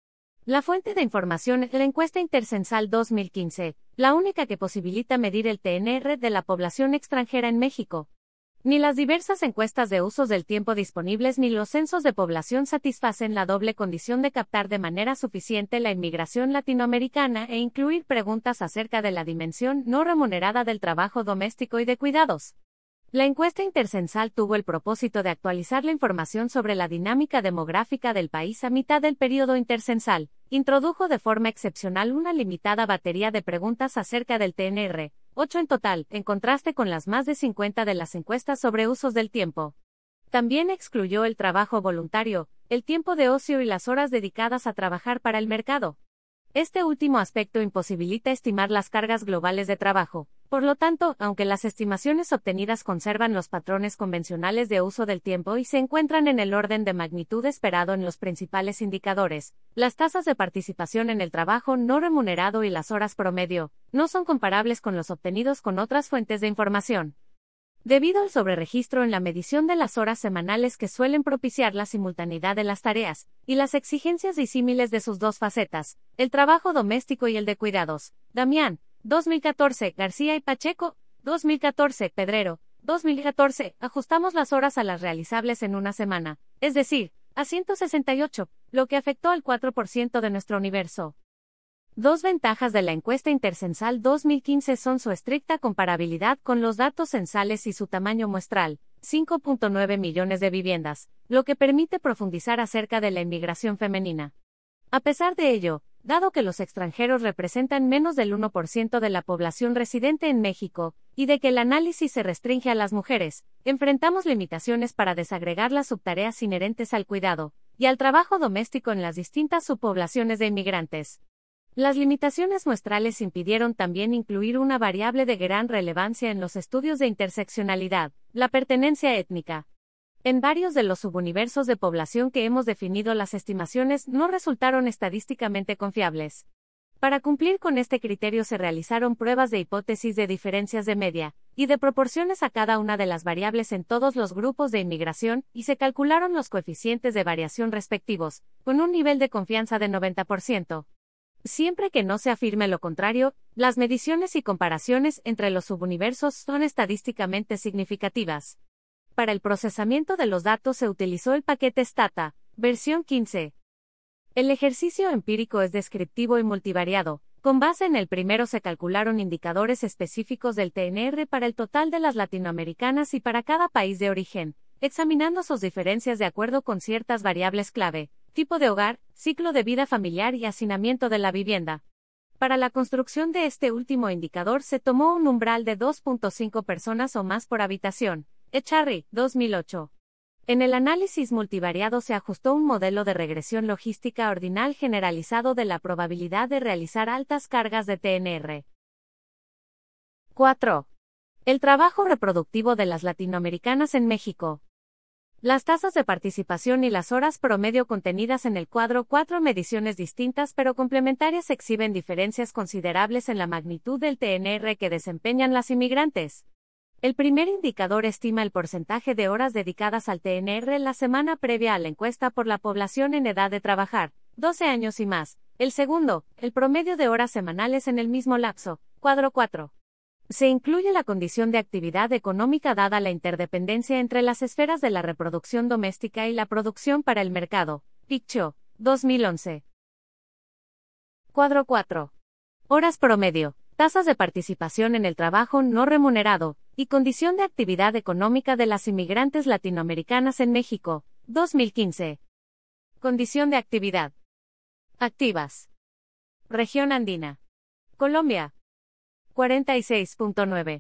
La fuente de información es la encuesta intercensal dos mil quince, la única que posibilita medir el T N R de la población extranjera en México. Ni las diversas encuestas de usos del tiempo disponibles ni los censos de población satisfacen la doble condición de captar de manera suficiente la inmigración latinoamericana e incluir preguntas acerca de la dimensión no remunerada del trabajo doméstico y de cuidados. La encuesta intercensal tuvo el propósito de actualizar la información sobre la dinámica demográfica del país a mitad del periodo intercensal. Introdujo de forma excepcional una limitada batería de preguntas acerca del T N R, ocho en total, en contraste con las más de cincuenta de las encuestas sobre usos del tiempo. También excluyó el trabajo voluntario, el tiempo de ocio y las horas dedicadas a trabajar para el mercado. Este último aspecto imposibilita estimar las cargas globales de trabajo. Por lo tanto, aunque las estimaciones obtenidas conservan los patrones convencionales de uso del tiempo y se encuentran en el orden de magnitud esperado en los principales indicadores, las tasas de participación en el trabajo no remunerado y las horas promedio no son comparables con los obtenidos con otras fuentes de información. Debido al sobreregistro en la medición de las horas semanales que suelen propiciar la simultaneidad de las tareas, y las exigencias disímiles de sus dos facetas, el trabajo doméstico y el de cuidados. Damián, dos mil catorce, García y Pacheco, dos mil catorce, Pedrero, dos mil catorce, ajustamos las horas a las realizables en una semana, es decir, a ciento sesenta y ocho, lo que afectó al cuatro por ciento de nuestro universo. Dos ventajas de la encuesta intercensal dos mil quince son su estricta comparabilidad con los datos censales y su tamaño muestral, cinco punto nueve millones de viviendas, lo que permite profundizar acerca de la inmigración femenina. A pesar de ello, dado que los extranjeros representan menos del uno por ciento de la población residente en México, y de que el análisis se restringe a las mujeres, enfrentamos limitaciones para desagregar las subtareas inherentes al cuidado y al trabajo doméstico en las distintas subpoblaciones de inmigrantes. Las limitaciones muestrales impidieron también incluir una variable de gran relevancia en los estudios de interseccionalidad, la pertenencia étnica. En varios de los subuniversos de población que hemos definido, las estimaciones no resultaron estadísticamente confiables. Para cumplir con este criterio se realizaron pruebas de hipótesis de diferencias de media y de proporciones a cada una de las variables en todos los grupos de inmigración y se calcularon los coeficientes de variación respectivos, con un nivel de confianza de noventa por ciento. Siempre que no se afirme lo contrario, las mediciones y comparaciones entre los subuniversos son estadísticamente significativas. Para el procesamiento de los datos se utilizó el paquete Stata, versión quince. El ejercicio empírico es descriptivo y multivariado. Con base en el primero se calcularon indicadores específicos del T N R para el total de las latinoamericanas y para cada país de origen, examinando sus diferencias de acuerdo con ciertas variables clave: tipo de hogar, ciclo de vida familiar y hacinamiento de la vivienda. Para la construcción de este último indicador se tomó un umbral de dos punto cinco personas o más por habitación. Echarri, dos mil ocho. En el análisis multivariado se ajustó un modelo de regresión logística ordinal generalizado de la probabilidad de realizar altas cargas de T N R. cuatro. El trabajo reproductivo de las latinoamericanas en México. Las tasas de participación y las horas promedio contenidas en el cuadro, cuatro mediciones distintas pero complementarias, exhiben diferencias considerables en la magnitud del T N R que desempeñan las inmigrantes. El primer indicador estima el porcentaje de horas dedicadas al T N R la semana previa a la encuesta por la población en edad de trabajar, doce años y más. El segundo, el promedio de horas semanales en el mismo lapso, cuadro cuatro. Se incluye la condición de actividad económica dada la interdependencia entre las esferas de la reproducción doméstica y la producción para el mercado. Piccho, dos mil once. Cuadro cuatro. Horas promedio, tasas de participación en el trabajo no remunerado, y condición de actividad económica de las inmigrantes latinoamericanas en México, dos mil quince. Condición de actividad. Activas. Región andina. Colombia. cuarenta y seis punto nueve.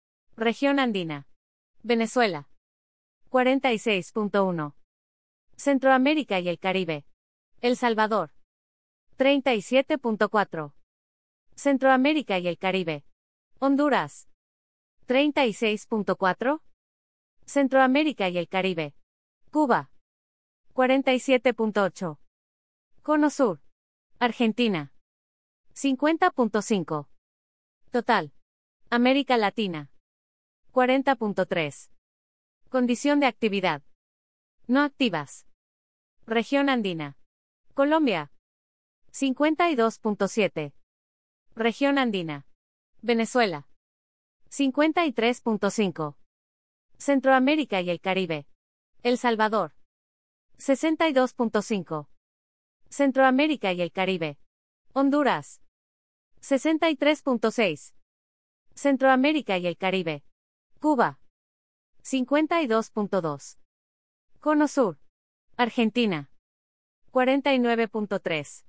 Región andina. Venezuela. cuarenta y seis punto uno. Centroamérica y el Caribe. El Salvador. treinta y siete punto cuatro. Centroamérica y el Caribe. Honduras. treinta y seis punto cuatro. Centroamérica y el Caribe. Cuba. cuarenta y siete punto ocho. Cono Sur. Argentina. cincuenta punto cinco. Total. América Latina. cuarenta punto tres. Condición de actividad. No activas. Región andina. Colombia. cincuenta y dos punto siete. Región andina. Venezuela. cincuenta y tres punto cinco. Centroamérica y el Caribe. El Salvador. sesenta y dos punto cinco. Centroamérica y el Caribe. Honduras. sesenta y tres punto seis. Centroamérica y el Caribe. Cuba. cincuenta y dos punto dos. Cono Sur. Argentina. cuarenta y nueve punto tres.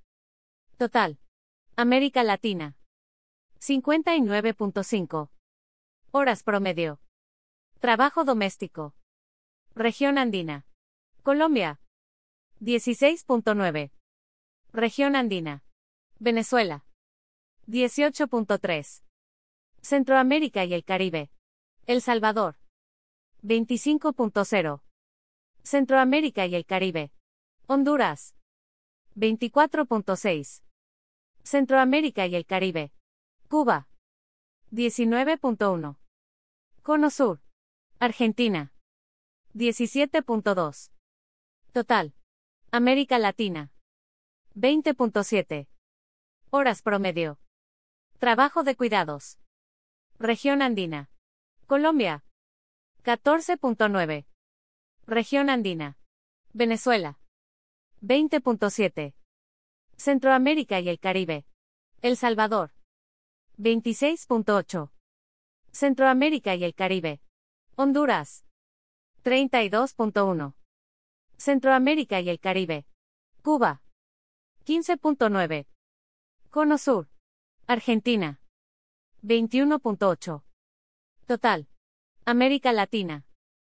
Total. América Latina. cincuenta y nueve punto cinco. Horas promedio. Trabajo doméstico. Región andina. Colombia. dieciséis punto nueve. Región andina. Venezuela. dieciocho punto tres. Centroamérica y el Caribe. El Salvador. veinticinco punto cero. Centroamérica y el Caribe. Honduras. veinticuatro punto seis. Centroamérica y el Caribe. Cuba. diecinueve punto uno. Cono Sur. Argentina. diecisiete punto dos. Total. América Latina. veinte punto siete. Horas promedio. Trabajo de cuidados. Región andina. Colombia. catorce punto nueve. Región andina. Venezuela. veinte punto siete. Centroamérica y el Caribe. El Salvador. veintiséis punto ocho. Centroamérica y el Caribe. Honduras. treinta y dos punto uno. Centroamérica y el Caribe. Cuba. quince punto nueve. Cono Sur. Argentina. veintiuno punto ocho. Total. América Latina.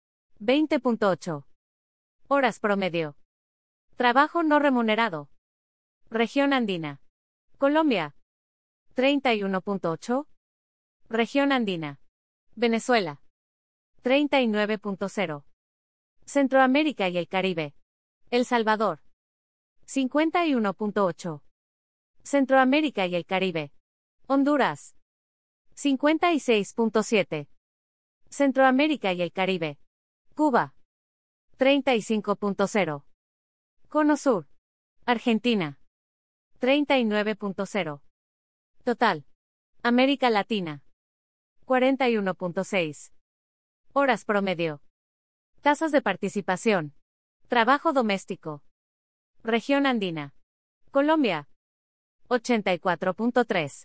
veinte punto ocho. Horas promedio. Trabajo no remunerado. Región andina. Colombia. treinta y uno punto ocho. Región andina. Venezuela. treinta y nueve punto cero. Centroamérica y el Caribe. El Salvador. cincuenta y uno punto ocho. Centroamérica y el Caribe. Honduras. cincuenta y seis punto siete. Centroamérica y el Caribe. Cuba. treinta y cinco punto cero. Cono Sur. Argentina. treinta y nueve punto cero. Total. América Latina. cuarenta y uno punto seis. Horas promedio. Tasas de participación. Trabajo doméstico. Región andina. Colombia. ochenta y cuatro punto tres.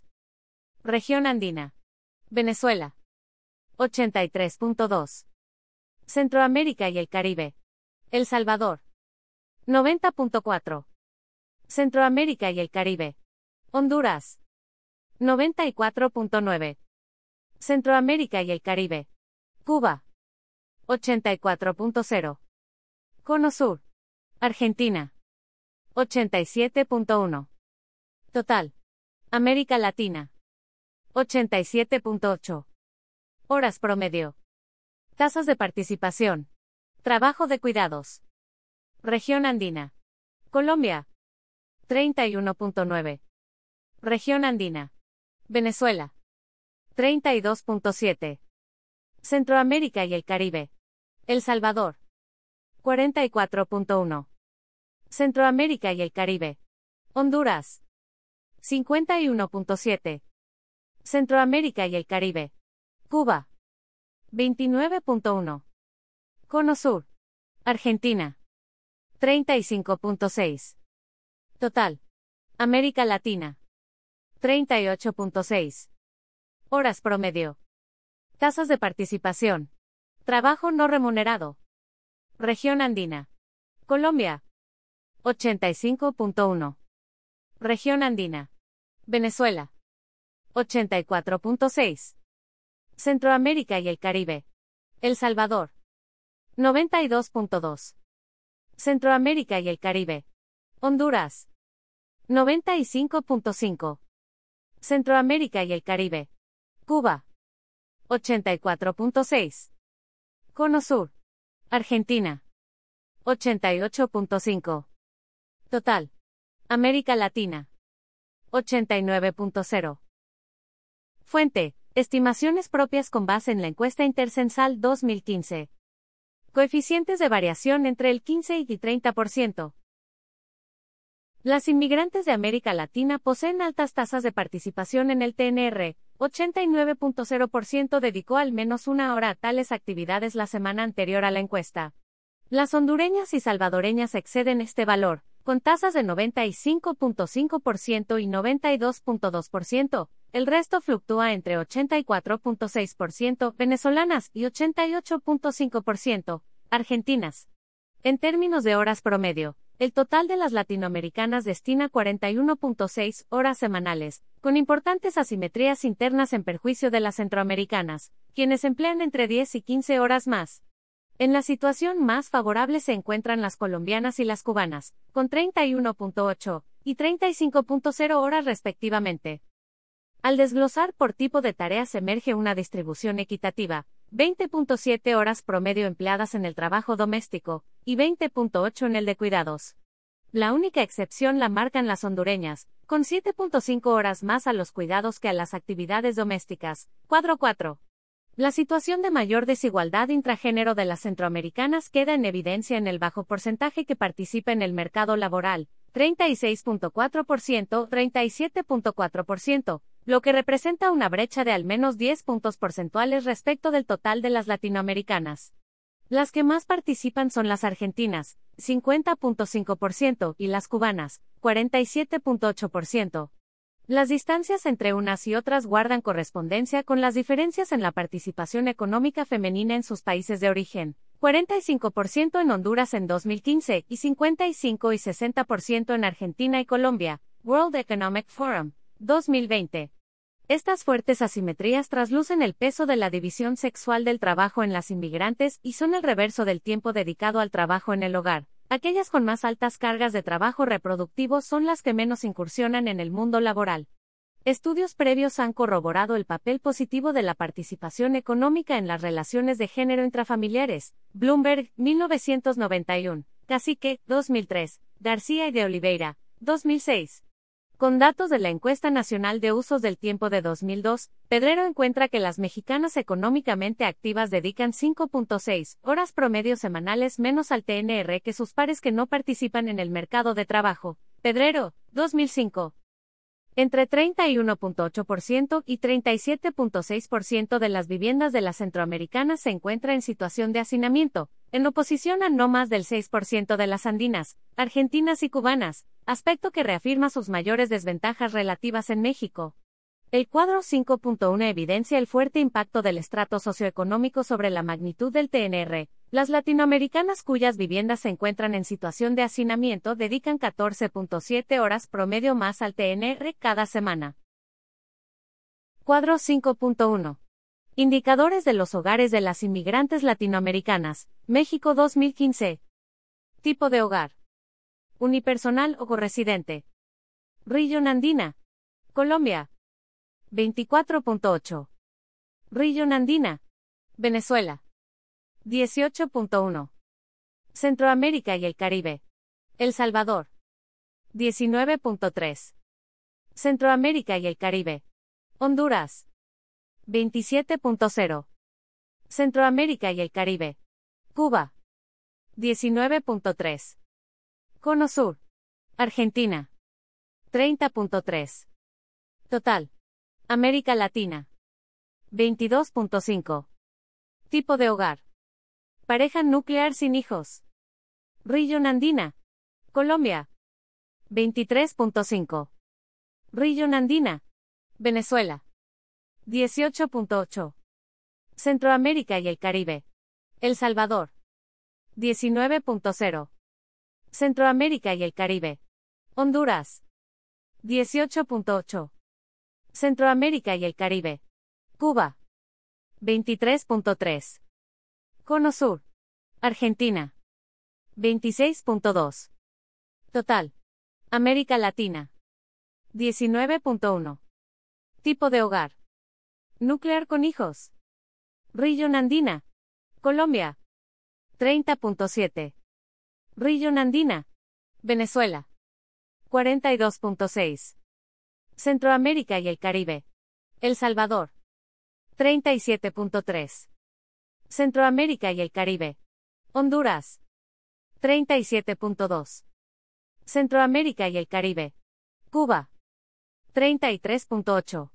Región andina. Venezuela. ochenta y tres punto dos. Centroamérica y el Caribe. El Salvador. noventa punto cuatro. Centroamérica y el Caribe. Honduras. noventa y cuatro punto nueve. Centroamérica y el Caribe. Cuba. ochenta y cuatro punto cero. Cono Sur. Argentina. ochenta y siete punto uno. Total. América Latina. ochenta y siete punto ocho. Horas promedio. Tasas de participación. Trabajo de cuidados. Región andina. Colombia. treinta y uno punto nueve. Región andina. Venezuela. treinta y dos punto siete. Centroamérica y el Caribe. El Salvador. cuarenta y cuatro punto uno. Centroamérica y el Caribe. Honduras. cincuenta y uno punto siete. Centroamérica y el Caribe. Cuba. veintinueve punto uno. Cono Sur. Argentina. treinta y cinco punto seis. Total. América Latina. treinta y ocho punto seis. Horas promedio. Tasas de participación. Trabajo no remunerado. Región Andina. Colombia. ochenta y cinco punto uno. Región Andina. Venezuela. ochenta y cuatro punto seis. Centroamérica y el Caribe. El Salvador. noventa y dos punto dos. Centroamérica y el Caribe. Honduras. noventa y cinco punto cinco. Centroamérica y el Caribe. Cuba. ochenta y cuatro punto seis. Cono Sur. Argentina. ochenta y ocho punto cinco. Total. América Latina. ochenta y nueve punto cero. Fuente. Estimaciones propias con base en la encuesta intercensal dos mil quince. Coeficientes de variación entre el quince y treinta por ciento. Las inmigrantes de América Latina poseen altas tasas de participación en el T N R. ochenta y nueve punto cero por ciento dedicó al menos una hora a tales actividades la semana anterior a la encuesta. Las hondureñas y salvadoreñas exceden este valor, con tasas de noventa y cinco punto cinco por ciento y noventa y dos punto dos por ciento. El resto fluctúa entre ochenta y cuatro punto seis por ciento venezolanas y ochenta y ocho punto cinco por ciento argentinas. En términos de horas promedio, el total de las latinoamericanas destina cuarenta y uno punto seis horas semanales, con importantes asimetrías internas en perjuicio de las centroamericanas, quienes emplean entre diez y quince horas más. En la situación más favorable se encuentran las colombianas y las cubanas, con treinta y uno punto ocho y treinta y cinco punto cero horas respectivamente. Al desglosar por tipo de tareas emerge una distribución equitativa, veinte punto siete horas promedio empleadas en el trabajo doméstico, y veinte punto ocho en el de cuidados. La única excepción la marcan las hondureñas, con siete punto cinco horas más a los cuidados que a las actividades domésticas. Cuadro cuatro. La situación de mayor desigualdad intragénero de las centroamericanas queda en evidencia en el bajo porcentaje que participa en el mercado laboral, treinta y seis punto cuatro por ciento, treinta y siete punto cuatro por ciento, lo que representa una brecha de al menos diez puntos porcentuales respecto del total de las latinoamericanas. Las que más participan son las argentinas, cincuenta punto cinco por ciento, y las cubanas, cuarenta y siete punto ocho por ciento. Las distancias entre unas y otras guardan correspondencia con las diferencias en la participación económica femenina en sus países de origen, cuarenta y cinco por ciento en Honduras en dos mil quince y cincuenta y cinco y sesenta por ciento en Argentina y Colombia, World Economic Forum, dos mil veinte. Estas fuertes asimetrías traslucen el peso de la división sexual del trabajo en las inmigrantes y son el reverso del tiempo dedicado al trabajo en el hogar. Aquellas con más altas cargas de trabajo reproductivo son las que menos incursionan en el mundo laboral. Estudios previos han corroborado el papel positivo de la participación económica en las relaciones de género intrafamiliares. Bloomberg, mil novecientos noventa y uno. Cacique, dos mil tres. García y de Oliveira, dos mil seis. Con datos de la Encuesta Nacional de Usos del Tiempo de dos mil dos, Pedrero encuentra que las mexicanas económicamente activas dedican cinco punto seis horas promedio semanales menos al T N R que sus pares que no participan en el mercado de trabajo. Pedrero, dos mil cinco. Entre treinta y uno punto ocho por ciento y treinta y siete punto seis por ciento de las viviendas de las centroamericanas se encuentra en situación de hacinamiento, en oposición a no más del seis por ciento de las andinas, argentinas y cubanas, aspecto que reafirma sus mayores desventajas relativas en México. El cuadro cinco punto uno evidencia el fuerte impacto del estrato socioeconómico sobre la magnitud del T N R. Las latinoamericanas cuyas viviendas se encuentran en situación de hacinamiento dedican catorce punto siete horas promedio más al T N R cada semana. Cuadro cinco punto uno. Indicadores de los hogares de las inmigrantes latinoamericanas, México dos mil quince. Tipo de hogar: unipersonal o corresidente. Región Andina. Colombia. veinticuatro punto ocho. Región Andina. Venezuela. dieciocho punto uno. Centroamérica y el Caribe. El Salvador. diecinueve punto tres. Centroamérica y el Caribe. Honduras. veintisiete punto cero. Centroamérica y el Caribe. Cuba. diecinueve punto tres. Cono Sur. Argentina. treinta punto tres. Total. América Latina. veintidós punto cinco. Tipo de hogar. Pareja nuclear sin hijos. Región andina. Colombia. veintitrés punto cinco. Región andina. Venezuela. dieciocho punto ocho. Centroamérica y el Caribe. El Salvador. diecinueve punto cero. Centroamérica y el Caribe. Honduras. dieciocho punto ocho. Centroamérica y el Caribe. Cuba. veintitrés punto tres. Cono Sur. Argentina. veintiséis punto dos. Total. América Latina. diecinueve punto uno. Tipo de hogar. Nuclear con hijos. Región andina. Colombia. treinta punto siete. Región andina. Venezuela. cuarenta y dos punto seis. Centroamérica y el Caribe. El Salvador. treinta y siete punto tres. Centroamérica y el Caribe. Honduras. treinta y siete punto dos. Centroamérica y el Caribe. Cuba. treinta y tres punto ocho.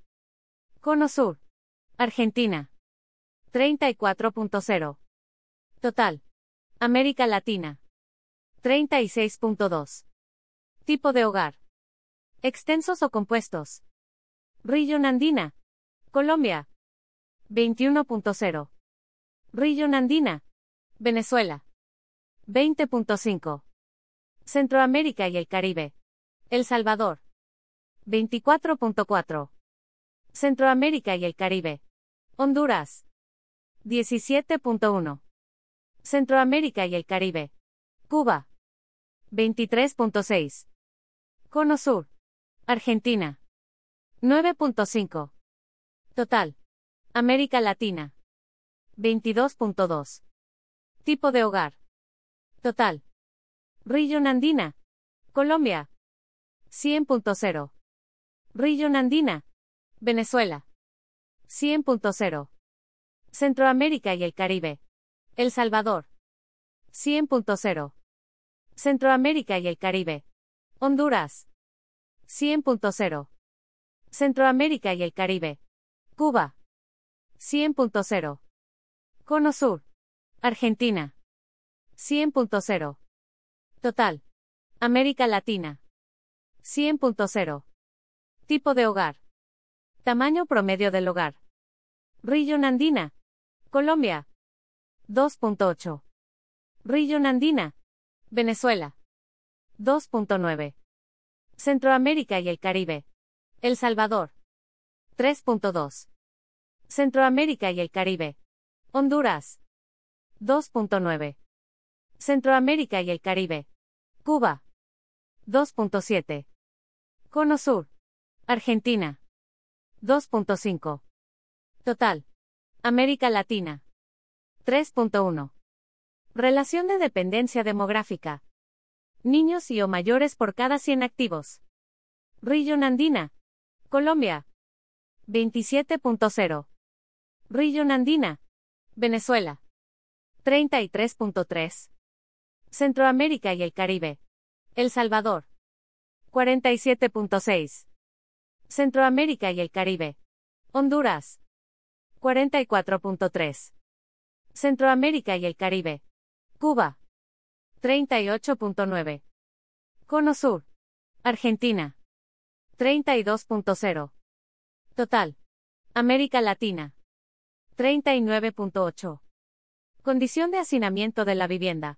Cono Sur. Argentina. treinta y cuatro punto cero. Total. América Latina. treinta y seis punto dos. Tipo de hogar. Extensos o compuestos. Región andina. Colombia. veintiuno punto cero. Región andina. Venezuela. veinte punto cinco. Centroamérica y el Caribe. El Salvador. veinticuatro punto cuatro. Centroamérica y el Caribe. Honduras. diecisiete punto uno. Centroamérica y el Caribe. Cuba. veintitrés punto seis. Cono Sur. Argentina. nueve punto cinco. Total. América Latina. veintidós punto dos. Tipo de hogar. Total. Región andina. Colombia. cien punto cero. Región andina. Venezuela. cien punto cero. Centroamérica y el Caribe. El Salvador. cien punto cero. Centroamérica y el Caribe. Honduras. cien punto cero. Centroamérica y el Caribe. Cuba. cien punto cero. Cono Sur. Argentina. cien punto cero. Total. América Latina. cien punto cero. Tipo de hogar. Tamaño promedio del hogar. Región andina. Colombia. dos punto ocho. Región andina. Venezuela. dos punto nueve. Centroamérica y el Caribe. El Salvador. tres punto dos. Centroamérica y el Caribe. Honduras. dos punto nueve. Centroamérica y el Caribe. Cuba. dos punto siete. Cono Sur. Argentina. dos punto cinco. Total. América Latina. tres punto uno. Relación de dependencia demográfica. Niños y o mayores por cada cien activos. Región andina. Colombia. veintisiete punto cero. Región andina. Venezuela. treinta y tres punto tres. Centroamérica y el Caribe. El Salvador. cuarenta y siete punto seis. Centroamérica y el Caribe. Honduras. cuarenta y cuatro punto tres. Centroamérica y el Caribe. Cuba. treinta y ocho punto nueve. Cono Sur. Argentina. treinta y dos punto cero. Total. América Latina. treinta y nueve punto ocho. Condición de hacinamiento de la vivienda.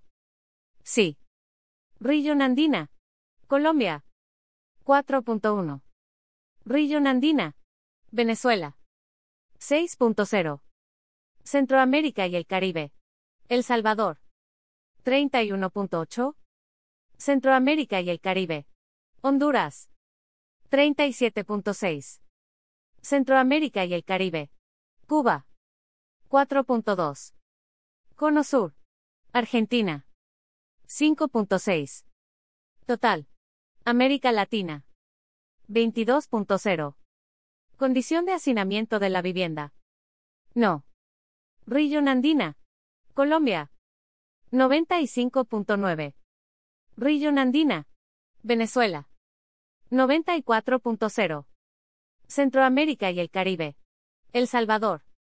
Sí. Región andina. Colombia. cuatro punto uno. Región andina. Venezuela. seis punto cero. Centroamérica y el Caribe. El Salvador. treinta y uno punto ocho. Centroamérica y el Caribe. Honduras. treinta y siete punto seis. Centroamérica y el Caribe. Cuba. cuatro punto dos. Cono Sur. Argentina. cinco punto seis. Total. América Latina. veintidós punto cero. Condición de hacinamiento de la vivienda. No. Región andina. Colombia. noventa y cinco punto nueve. Región andina. Venezuela. noventa y cuatro punto cero. Centroamérica y el Caribe. El Salvador.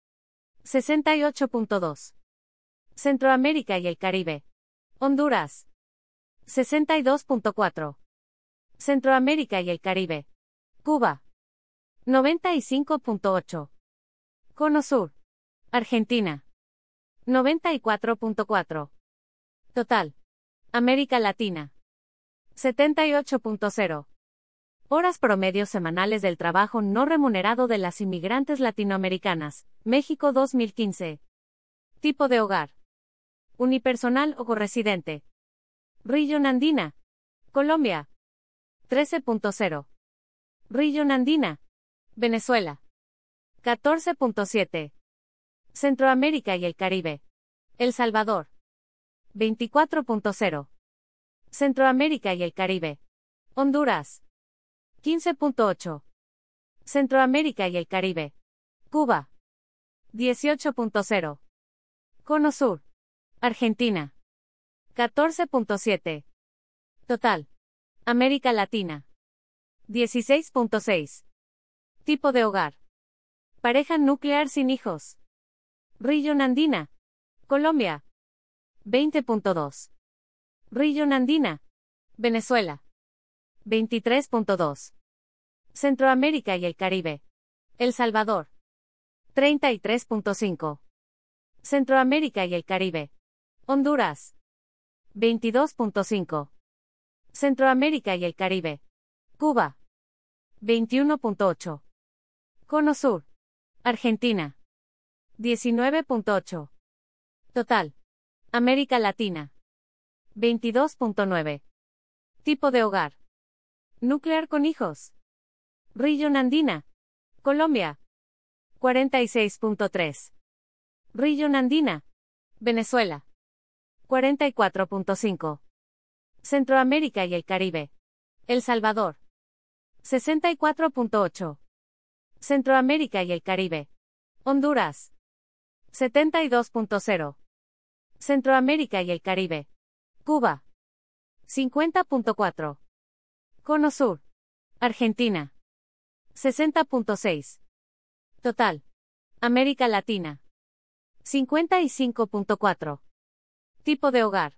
sesenta y ocho punto dos. Centroamérica y el Caribe. Honduras. sesenta y dos punto cuatro. Centroamérica y el Caribe. Cuba. noventa y cinco punto ocho. Cono Sur. Argentina. noventa y cuatro punto cuatro. Total. América Latina. setenta y ocho punto cero. Horas promedios semanales del trabajo no remunerado de las inmigrantes latinoamericanas, México dos mil quince. Tipo de hogar. Unipersonal o corresidente. Región Andina. Colombia. trece punto cero. Región Andina. Venezuela. catorce punto siete. Centroamérica y el Caribe. El Salvador. veinticuatro punto cero. Centroamérica y el Caribe. Honduras. quince punto ocho. Centroamérica y el Caribe. Cuba. dieciocho punto cero. Cono Sur. Argentina. catorce punto siete. Total. América Latina. dieciséis punto seis. Tipo de hogar. Pareja nuclear sin hijos. Región Andina. Colombia. veinte punto dos. Región Andina. Venezuela. veintitrés punto dos. Centroamérica y el Caribe. El Salvador. treinta y tres punto cinco. Centroamérica y el Caribe. Honduras. veintidós punto cinco. Centroamérica y el Caribe. Cuba. veintiuno punto ocho. Cono Sur. Argentina. diecinueve punto ocho. Total. América Latina. veintidós punto nueve. Tipo de hogar. Nuclear con hijos. Región Andina. Colombia. cuarenta y seis punto tres. Región Andina. Venezuela. cuarenta y cuatro punto cinco. Centroamérica y el Caribe. El Salvador. sesenta y cuatro punto ocho. Centroamérica y el Caribe. Honduras. setenta y dos punto cero. Centroamérica y el Caribe. Cuba. cincuenta punto cuatro. Cono Sur. Argentina. sesenta punto seis. Total. América Latina. cincuenta y cinco punto cuatro. Tipo de hogar.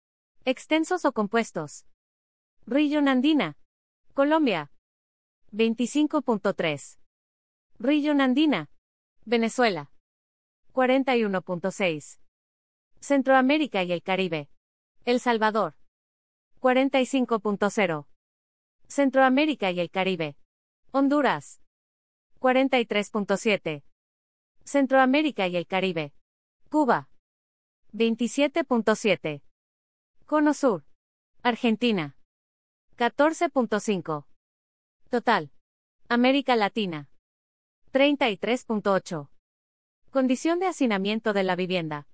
Extensos o compuestos. Región Andina. Colombia. veinticinco punto tres. Región Andina. Venezuela. cuarenta y uno punto seis. Centroamérica y el Caribe. El Salvador. cuarenta y cinco punto cero. Centroamérica y el Caribe. Honduras. cuarenta y tres punto siete. Centroamérica y el Caribe. Cuba. veintisiete punto siete. Cono Sur. Argentina. catorce punto cinco. Total. América Latina. treinta y tres punto ocho. Condición de hacinamiento de la vivienda.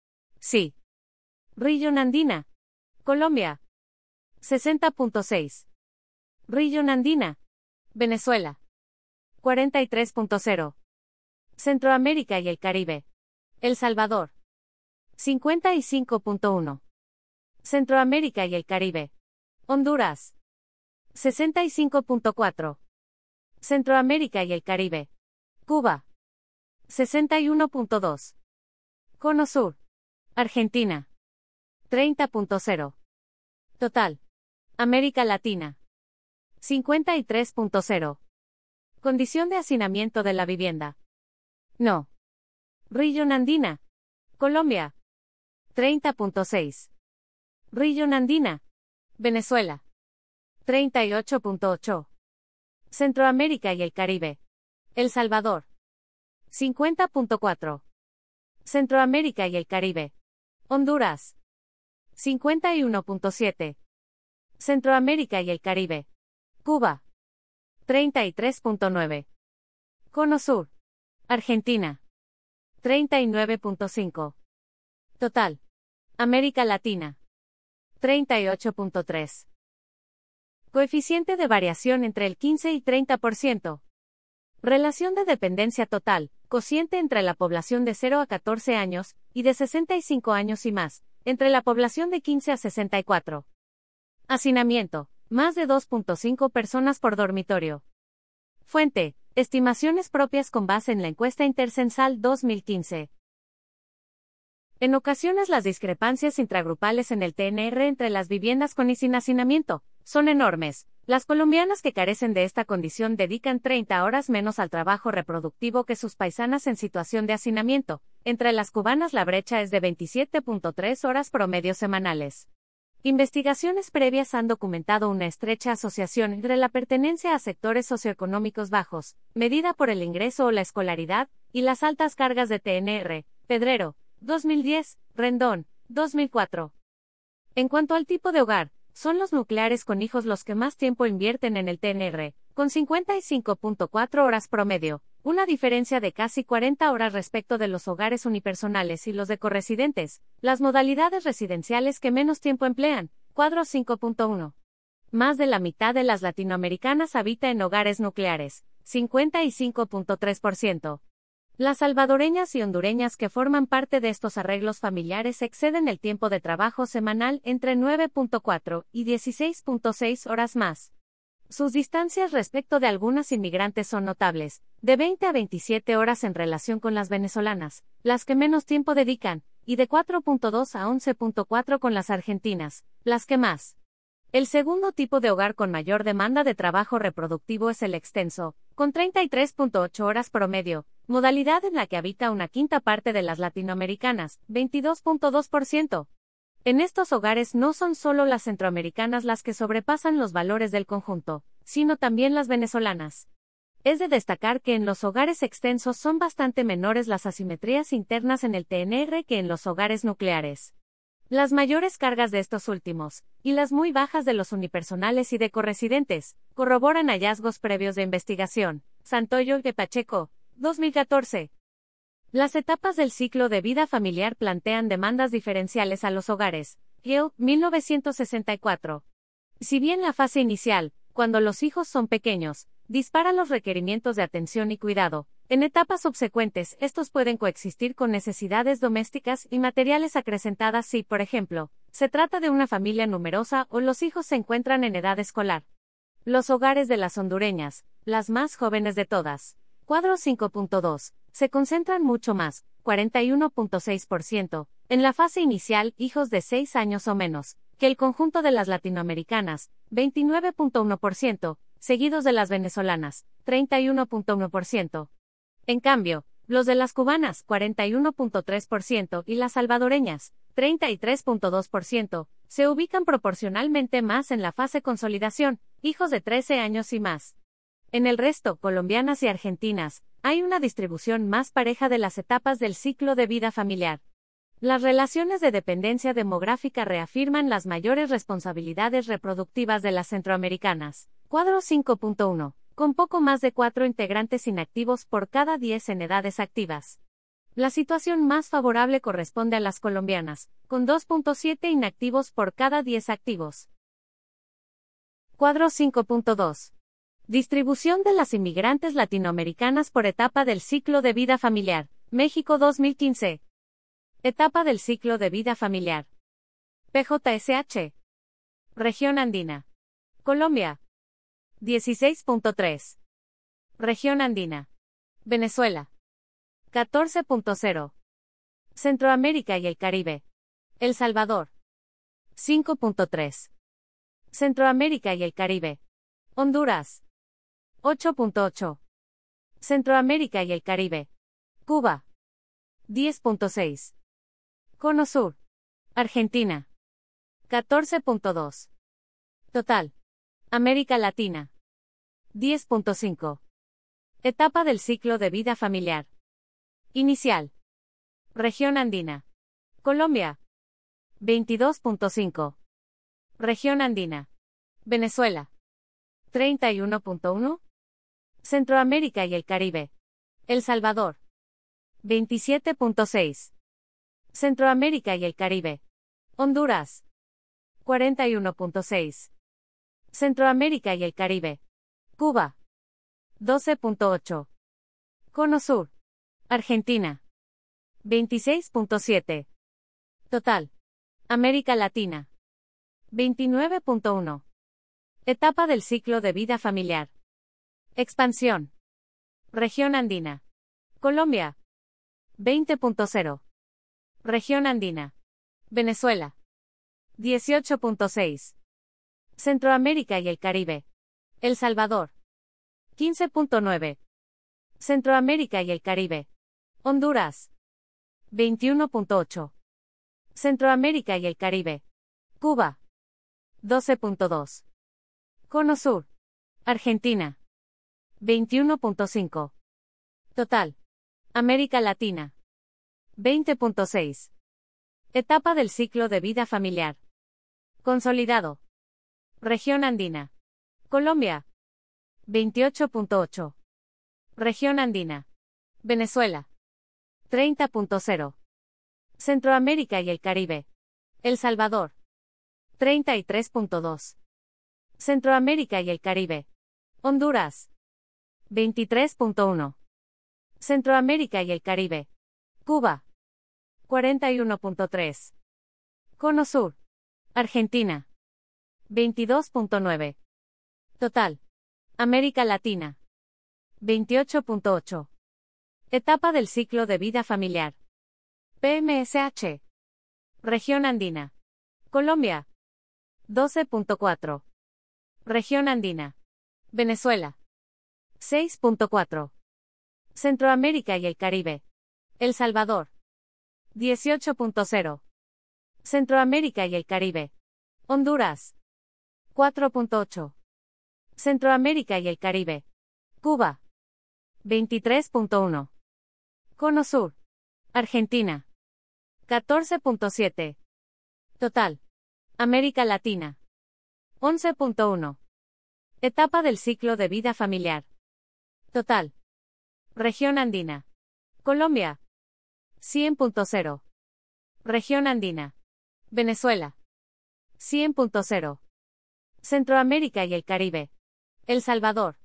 Sí. Región Andina. Colombia. sesenta punto seis. Región Andina. Venezuela. cuarenta y tres punto cero. Centroamérica y el Caribe. El Salvador. cincuenta y cinco punto uno. Centroamérica y el Caribe. Honduras. sesenta y cinco punto cuatro. Centroamérica y el Caribe. Cuba. sesenta y uno punto dos. Cono Sur. Argentina. treinta punto cero. Total. América Latina. cincuenta y tres punto cero. Condición de hacinamiento de la vivienda. No. Región Andina. Colombia. treinta punto seis. Región Andina. Venezuela. treinta y ocho punto ocho. Centroamérica y el Caribe. El Salvador. cincuenta punto cuatro. Centroamérica y el Caribe. Honduras. cincuenta y uno punto siete. Centroamérica y el Caribe. Cuba. treinta y tres punto nueve. Cono Sur. Argentina. treinta y nueve punto cinco. Total. América Latina. treinta y ocho punto tres. Coeficiente de variación entre el quince y treinta por ciento. Relación de dependencia total, cociente entre la población de cero a catorce años, y de sesenta y cinco años y más, entre la población de quince a sesenta y cuatro. Hacinamiento, más de dos punto cinco personas por dormitorio. Fuente, Estimaciones propias con base en la encuesta Intercensal dos mil quince. En ocasiones las discrepancias intragrupales en el T N R entre las viviendas con y sin hacinamiento son enormes. Las colombianas que carecen de esta condición dedican treinta horas menos al trabajo reproductivo que sus paisanas en situación de hacinamiento. Entre las cubanas la brecha es de veintisiete punto tres horas promedio semanales. Investigaciones previas han documentado una estrecha asociación entre la pertenencia a sectores socioeconómicos bajos, medida por el ingreso o la escolaridad, y las altas cargas de T N R. Pedrero, dos mil diez, Rendón, dos mil cuatro. En cuanto al tipo de hogar, son los nucleares con hijos los que más tiempo invierten en el T N R, con cincuenta y cinco punto cuatro horas promedio, una diferencia de casi cuarenta horas respecto de los hogares unipersonales y los de corresidentes. Las modalidades residenciales que menos tiempo emplean, cuadro cinco punto uno. Más de la mitad de las latinoamericanas habita en hogares nucleares, cincuenta y cinco punto tres por ciento. Las salvadoreñas y hondureñas que forman parte de estos arreglos familiares exceden el tiempo de trabajo semanal entre nueve punto cuatro y dieciséis punto seis horas más. Sus distancias respecto de algunas inmigrantes son notables, de veinte a veintisiete horas en relación con las venezolanas, las que menos tiempo dedican, y de cuatro punto dos a once punto cuatro con las argentinas, las que más. El segundo tipo de hogar con mayor demanda de trabajo reproductivo es el extenso, con treinta y tres punto ocho horas promedio, modalidad en la que habita una quinta parte de las latinoamericanas, veintidós punto dos por ciento. En estos hogares no son solo las centroamericanas las que sobrepasan los valores del conjunto, sino también las venezolanas. Es de destacar que en los hogares extensos son bastante menores las asimetrías internas en el T N R que en los hogares nucleares. Las mayores cargas de estos últimos, y las muy bajas de los unipersonales y de corresidentes, corroboran hallazgos previos de investigación. Santoyo y Pacheco, dos mil catorce. Las etapas del ciclo de vida familiar plantean demandas diferenciales a los hogares. Gill, mil novecientos sesenta y cuatro. Si bien la fase inicial, cuando los hijos son pequeños, dispara los requerimientos de atención y cuidado, en etapas subsecuentes estos pueden coexistir con necesidades domésticas y materiales acrecentadas si, por ejemplo, se trata de una familia numerosa o los hijos se encuentran en edad escolar. Los hogares de las hondureñas, las más jóvenes de todas, cuadro cinco punto dos, se concentran mucho más, cuarenta y uno punto seis por ciento, en la fase inicial, hijos de seis años o menos, que el conjunto de las latinoamericanas, veintinueve punto uno por ciento, seguidos de las venezolanas, treinta y uno punto uno por ciento. En cambio, los de las cubanas, cuarenta y uno punto tres por ciento, y las salvadoreñas, treinta y tres punto dos por ciento, se ubican proporcionalmente más en la fase consolidación, hijos de trece años y más. En el resto, colombianas y argentinas, hay una distribución más pareja de las etapas del ciclo de vida familiar. Las relaciones de dependencia demográfica reafirman las mayores responsabilidades reproductivas de las centroamericanas. Cuadro cinco punto uno. Con poco más de cuatro integrantes inactivos por cada diez en edades activas. La situación más favorable corresponde a las colombianas, con dos punto siete inactivos por cada diez activos. Cuadro cinco punto dos. Distribución de las inmigrantes latinoamericanas por etapa del ciclo de vida familiar. México dos mil quince. Etapa del ciclo de vida familiar. P J S H. Región Andina. Colombia. dieciséis punto tres. Región Andina. Venezuela. catorce punto cero. Centroamérica y el Caribe. El Salvador. cinco punto tres. Centroamérica y el Caribe. Honduras. ocho punto ocho. Centroamérica y el Caribe. Cuba. diez punto seis. Cono Sur. Argentina. catorce punto dos. Total. América Latina. diez punto cinco. Etapa del ciclo de vida familiar. Inicial. Región Andina. Colombia. veintidós punto cinco. Región Andina. Venezuela. treinta y uno punto uno. Centroamérica y el Caribe. El Salvador. veintisiete punto seis. Centroamérica y el Caribe. Honduras. cuarenta y uno punto seis. Centroamérica y el Caribe. Cuba. doce punto ocho. Cono Sur. Argentina. veintiséis punto siete. Total. América Latina. veintinueve punto uno. Etapa del ciclo de vida familiar. Expansión. Región andina. Colombia. veinte punto cero. Región andina. Venezuela. dieciocho punto seis. Centroamérica y el Caribe. El Salvador. quince punto nueve. Centroamérica y el Caribe. Honduras. veintiuno punto ocho. Centroamérica y el Caribe. Cuba. doce punto dos. Cono Sur. Argentina. veintiuno punto cinco. Total. América Latina. veinte punto seis. Etapa del ciclo de vida familiar. Consolidado. Región andina. Colombia. veintiocho punto ocho. Región andina. Venezuela. treinta punto cero. Centroamérica y el Caribe. El Salvador. treinta y tres punto dos. Centroamérica y el Caribe. Honduras. veintitrés punto uno. Centroamérica y el Caribe. Cuba. cuarenta y uno punto tres. Cono Sur. Argentina. veintidós punto nueve. Total. América Latina. veintiocho punto ocho. Etapa del ciclo de vida familiar. P M S H. Región andina. Colombia. doce punto cuatro. Región andina. Venezuela. seis punto cuatro. Centroamérica y el Caribe. El Salvador. dieciocho punto cero. Centroamérica y el Caribe. Honduras. cuatro punto ocho. Centroamérica y el Caribe. Cuba. veintitrés punto uno. Cono Sur. Argentina. catorce punto siete. Total. América Latina. once punto uno. Etapa del ciclo de vida familiar. Total. Región andina. Colombia. cien punto cero. Región andina. Venezuela. cien punto cero. Centroamérica y el Caribe. El Salvador.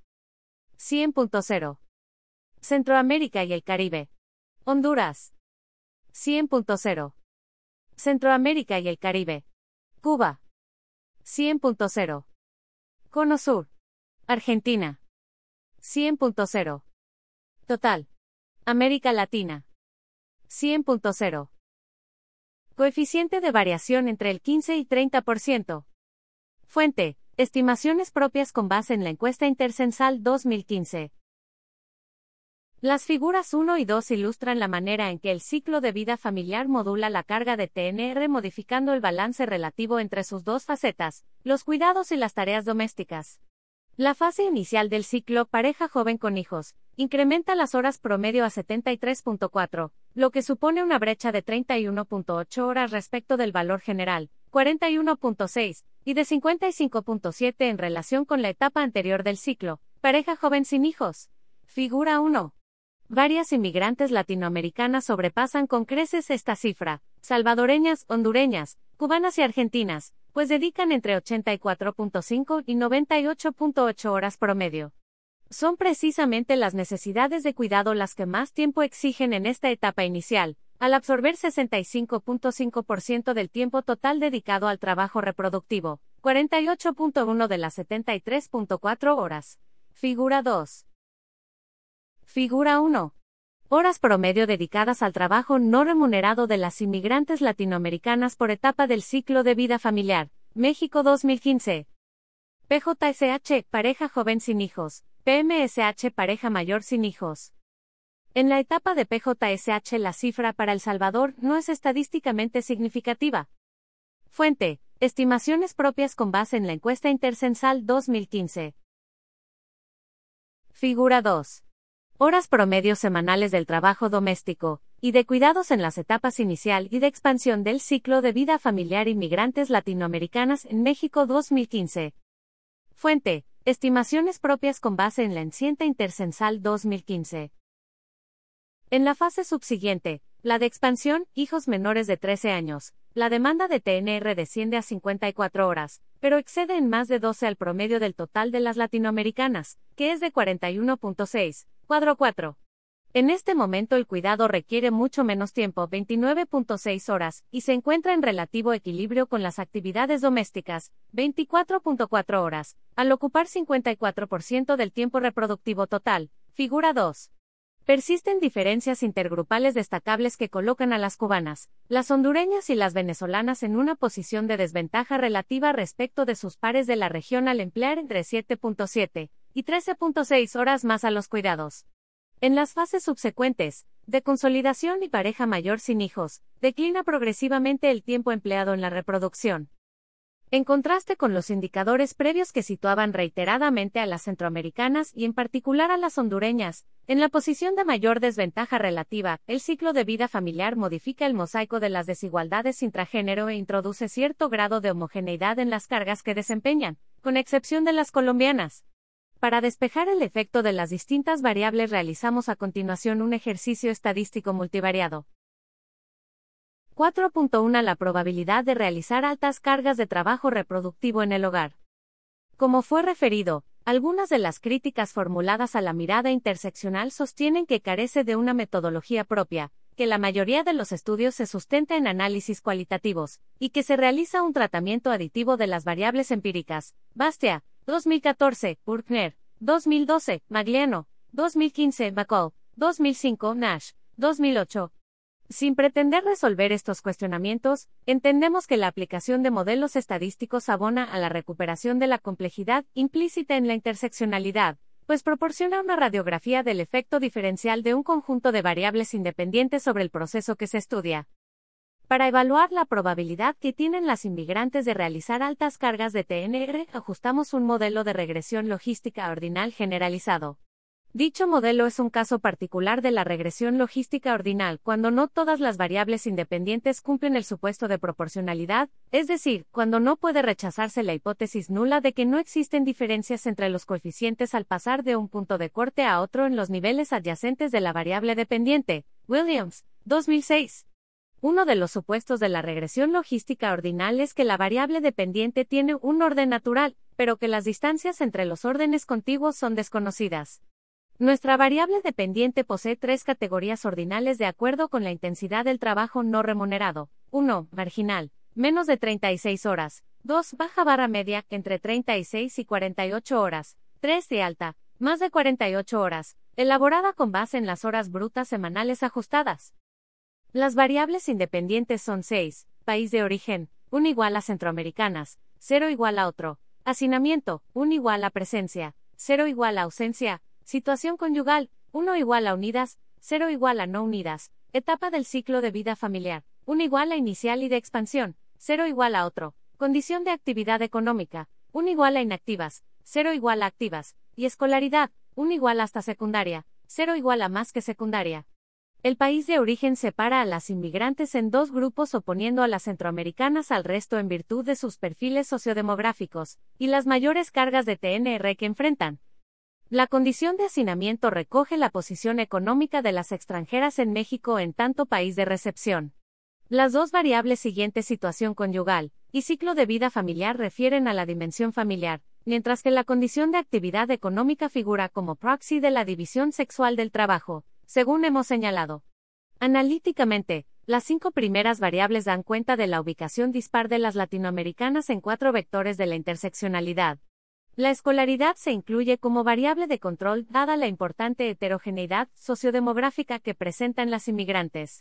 cien punto cero. Centroamérica y el Caribe. Honduras. cien punto cero. Centroamérica y el Caribe. Cuba. cien punto cero. Cono Sur. Argentina. cien punto cero. Total. América Latina. cien punto cero. Coeficiente de variación entre el quince y treinta por ciento. Fuente. Estimaciones propias con base en la encuesta intercensal dos mil quince. Las figuras uno y dos ilustran la manera en que el ciclo de vida familiar modula la carga de T N R modificando el balance relativo entre sus dos facetas, los cuidados y las tareas domésticas. La fase inicial del ciclo, pareja joven con hijos, incrementa las horas promedio a setenta y tres punto cuatro, lo que supone una brecha de treinta y uno punto ocho horas respecto del valor general, cuarenta y uno punto seis, y de cincuenta y cinco punto siete en relación con la etapa anterior del ciclo, pareja joven sin hijos. Figura uno. Varias inmigrantes latinoamericanas sobrepasan con creces esta cifra, salvadoreñas, hondureñas, cubanas y argentinas, pues dedican entre ochenta y cuatro punto cinco y noventa y ocho punto ocho horas promedio. Son precisamente las necesidades de cuidado las que más tiempo exigen en esta etapa inicial, al absorber sesenta y cinco punto cinco por ciento del tiempo total dedicado al trabajo reproductivo, cuarenta y ocho punto uno de las setenta y tres punto cuatro horas. Figura dos. Figura uno. Horas promedio dedicadas al trabajo no remunerado de las inmigrantes latinoamericanas por etapa del ciclo de vida familiar, México dos mil quince. P J S H, pareja joven sin hijos, P M S H, pareja mayor sin hijos. En la etapa de P J S H la cifra para El Salvador no es estadísticamente significativa. Fuente, estimaciones propias con base en la encuesta intercensal dos mil quince. Figura dos. Horas promedio semanales del trabajo doméstico y de cuidados en las etapas inicial y de expansión del ciclo de vida familiar inmigrantes latinoamericanas en México dos mil quince. Fuente, estimaciones propias con base en la encuesta intercensal dos mil quince. En la fase subsiguiente, la de expansión, hijos menores de trece años, la demanda de T N R desciende a cincuenta y cuatro horas, pero excede en más de doce al promedio del total de las latinoamericanas, que es de cuarenta y uno punto seis. Cuadro cuatro. En este momento el cuidado requiere mucho menos tiempo, veintinueve punto seis horas, y se encuentra en relativo equilibrio con las actividades domésticas, veinticuatro punto cuatro horas, al ocupar cincuenta y cuatro por ciento del tiempo reproductivo total. Figura dos. Persisten diferencias intergrupales destacables que colocan a las cubanas, las hondureñas y las venezolanas en una posición de desventaja relativa respecto de sus pares de la región al emplear entre siete punto siete y trece punto seis horas más a los cuidados. En las fases subsecuentes, de consolidación y pareja mayor sin hijos, declina progresivamente el tiempo empleado en la reproducción. En contraste con los indicadores previos que situaban reiteradamente a las centroamericanas y en particular a las hondureñas, en la posición de mayor desventaja relativa, el ciclo de vida familiar modifica el mosaico de las desigualdades intragénero e introduce cierto grado de homogeneidad en las cargas que desempeñan, con excepción de las colombianas. Para despejar el efecto de las distintas variables realizamos a continuación un ejercicio estadístico multivariado. cuatro punto uno La probabilidad de realizar altas cargas de trabajo reproductivo en el hogar. Como fue referido, algunas de las críticas formuladas a la mirada interseccional sostienen que carece de una metodología propia, que la mayoría de los estudios se sustenta en análisis cualitativos, y que se realiza un tratamiento aditivo de las variables empíricas. Bastia, dos mil catorce, Burkner, dos mil doce, Magliano, dos mil quince, McCall, dos mil cinco, Nash, dos mil ocho. Sin pretender resolver estos cuestionamientos, entendemos que la aplicación de modelos estadísticos abona a la recuperación de la complejidad implícita en la interseccionalidad, pues proporciona una radiografía del efecto diferencial de un conjunto de variables independientes sobre el proceso que se estudia. Para evaluar la probabilidad que tienen las inmigrantes de realizar altas cargas de T N R, ajustamos un modelo de regresión logística ordinal generalizado. Dicho modelo es un caso particular de la regresión logística ordinal cuando no todas las variables independientes cumplen el supuesto de proporcionalidad, es decir, cuando no puede rechazarse la hipótesis nula de que no existen diferencias entre los coeficientes al pasar de un punto de corte a otro en los niveles adyacentes de la variable dependiente. Williams, dos mil seis. Uno de los supuestos de la regresión logística ordinal es que la variable dependiente tiene un orden natural, pero que las distancias entre los órdenes contiguos son desconocidas. Nuestra variable dependiente posee tres categorías ordinales de acuerdo con la intensidad del trabajo no remunerado. uno. Marginal, menos de treinta y seis horas. dos. Baja barra media, entre treinta y seis y cuarenta y ocho horas. tres. De alta, más de cuarenta y ocho horas, elaborada con base en las horas brutas semanales ajustadas. Las variables independientes son seis. País de origen, uno igual a centroamericanas, cero igual a otro. Hacinamiento, uno igual a presencia, cero igual a ausencia. Situación conyugal, uno igual a unidas, cero igual a no unidas. Etapa del ciclo de vida familiar, uno igual a inicial y de expansión, cero igual a otro. Condición de actividad económica, uno igual a inactivas, cero igual a activas. Y escolaridad, uno igual hasta secundaria, cero igual a más que secundaria. El país de origen separa a las inmigrantes en dos grupos oponiendo a las centroamericanas al resto en virtud de sus perfiles sociodemográficos, y las mayores cargas de T N R que enfrentan. La condición de hacinamiento recoge la posición económica de las extranjeras en México en tanto país de recepción. Las dos variables siguientes, situación conyugal y ciclo de vida familiar, refieren a la dimensión familiar, mientras que la condición de actividad económica figura como proxy de la división sexual del trabajo, según hemos señalado. Analíticamente, las cinco primeras variables dan cuenta de la ubicación dispar de las latinoamericanas en cuatro vectores de la interseccionalidad. La escolaridad se incluye como variable de control dada la importante heterogeneidad sociodemográfica que presentan las inmigrantes.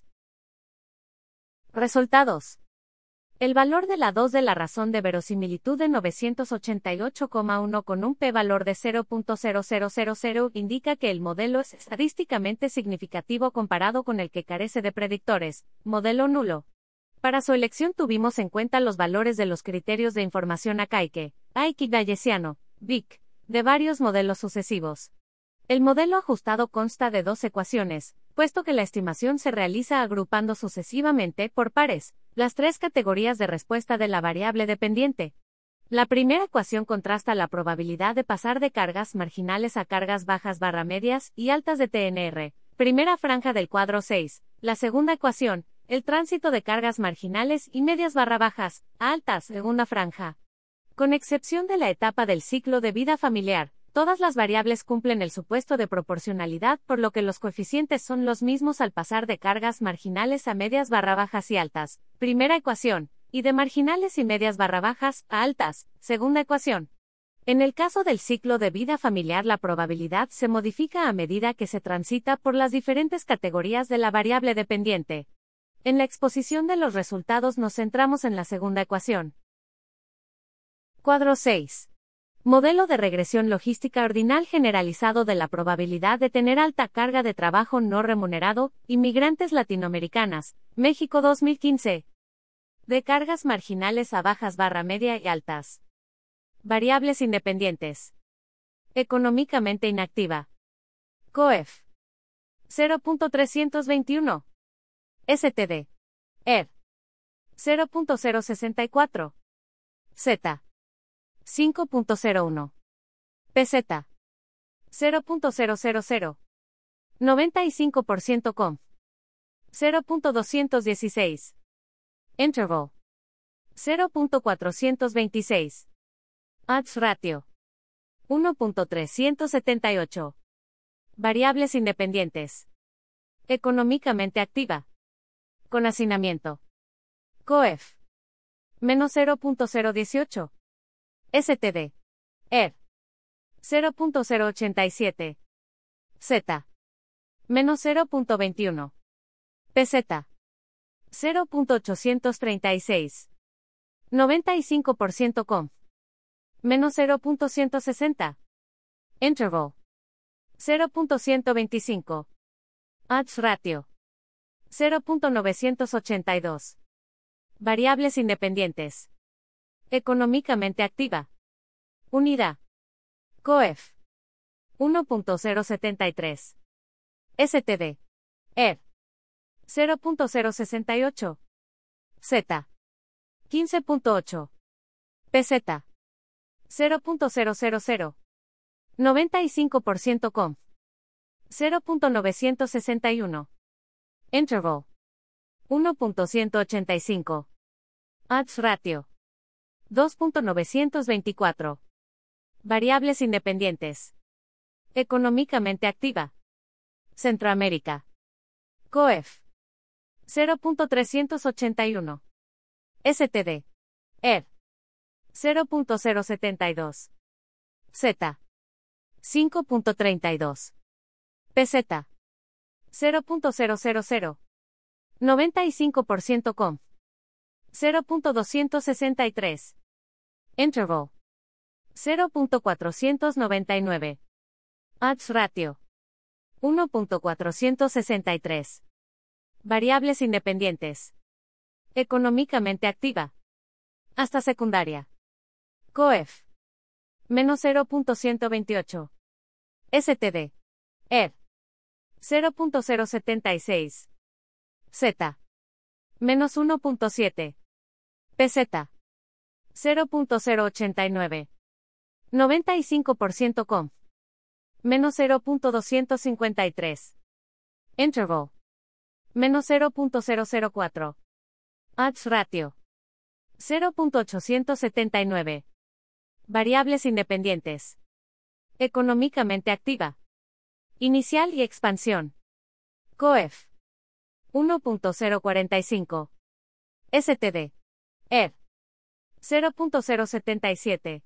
Resultados. El valor de la dos de la razón de verosimilitud de novecientos ochenta y ocho coma uno con un p-valor de cero punto cero cero cero cero indica que el modelo es estadísticamente significativo comparado con el que carece de predictores, modelo nulo. Para su elección tuvimos en cuenta los valores de los criterios de información Akaike, Aiki y Bayesiano, Vic, de varios modelos sucesivos. El modelo ajustado consta de dos ecuaciones, puesto que la estimación se realiza agrupando sucesivamente, por pares, las tres categorías de respuesta de la variable dependiente. La primera ecuación contrasta la probabilidad de pasar de cargas marginales a cargas bajas barra medias y altas de T N R, primera franja del cuadro seis. La segunda ecuación, el tránsito de cargas marginales y medias barra bajas a altas, segunda franja. Con excepción de la etapa del ciclo de vida familiar, todas las variables cumplen el supuesto de proporcionalidad, por lo que los coeficientes son los mismos al pasar de cargas marginales a medias barra bajas y altas, primera ecuación, y de marginales y medias barra bajas a altas, segunda ecuación. En el caso del ciclo de vida familiar, la probabilidad se modifica a medida que se transita por las diferentes categorías de la variable dependiente. En la exposición de los resultados nos centramos en la segunda ecuación. Cuadro seis. Modelo de regresión logística ordinal generalizado de la probabilidad de tener alta carga de trabajo no remunerado, inmigrantes latinoamericanas, México dos mil quince. De cargas marginales a bajas barra media y altas. Variables independientes. Económicamente inactiva. C O E F. cero punto trescientos veintiuno. S T D. E R. cero punto cero sesenta y cuatro. Z. cinco punto cero uno. P Z. cero punto cero cero cero. noventa y cinco por ciento conf. cero punto doscientos dieciséis. Interval. cero punto cuatrocientos veintiséis. Odds ratio. uno punto trescientos setenta y ocho. Variables independientes. Económicamente activa. Con hacinamiento. C O E F. Menos cero punto cero dieciocho. S T D. E R. cero punto cero ochenta y siete. Z. Menos cero punto veintiuno. P Z. cero punto ochocientos treinta y seis. noventa y cinco por ciento conf. Menos cero punto ciento sesenta. Interval. cero punto ciento veinticinco. Odds ratio. cero punto novecientos ochenta y dos. Variables independientes. Económicamente activa. Unidad. C O E F. uno punto cero setenta y tres. S T D. E R. cero punto cero sesenta y ocho. Z. quince punto ocho. P Z. cero punto cero cero cero. noventa y cinco por ciento conf. cero punto novecientos sesenta y uno. Interval. uno punto ciento ochenta y cinco. Odds ratio. dos punto novecientos veinticuatro. Variables independientes. Económicamente activa. Centroamérica. C O E F. cero punto trescientos ochenta y uno. S T D. E R. cero punto cero setenta y dos. Z. cinco punto treinta y dos. P Z. cero punto cero cero cero. noventa y cinco por ciento conf. cero punto doscientos sesenta y tres. Interval. cero punto cuatrocientos noventa y nueve. Odds ratio. uno punto cuatrocientos sesenta y tres. Variables independientes. Económicamente activa. Hasta secundaria. C O E F. Menos cero punto ciento veintiocho. S T D. E R. cero punto cero setenta y seis. Z. Menos uno punto siete. P Z. cero punto cero ochenta y nueve. noventa y cinco por ciento conf. Menos cero punto doscientos cincuenta y tres. Interval. Menos cero punto cero cero cuatro. Odds ratio. cero punto ochocientos setenta y nueve. Variables independientes. Económicamente activa. Inicial y expansión. C O E F. uno punto cero cuarenta y cinco. S T D. E R. cero punto cero setenta y siete.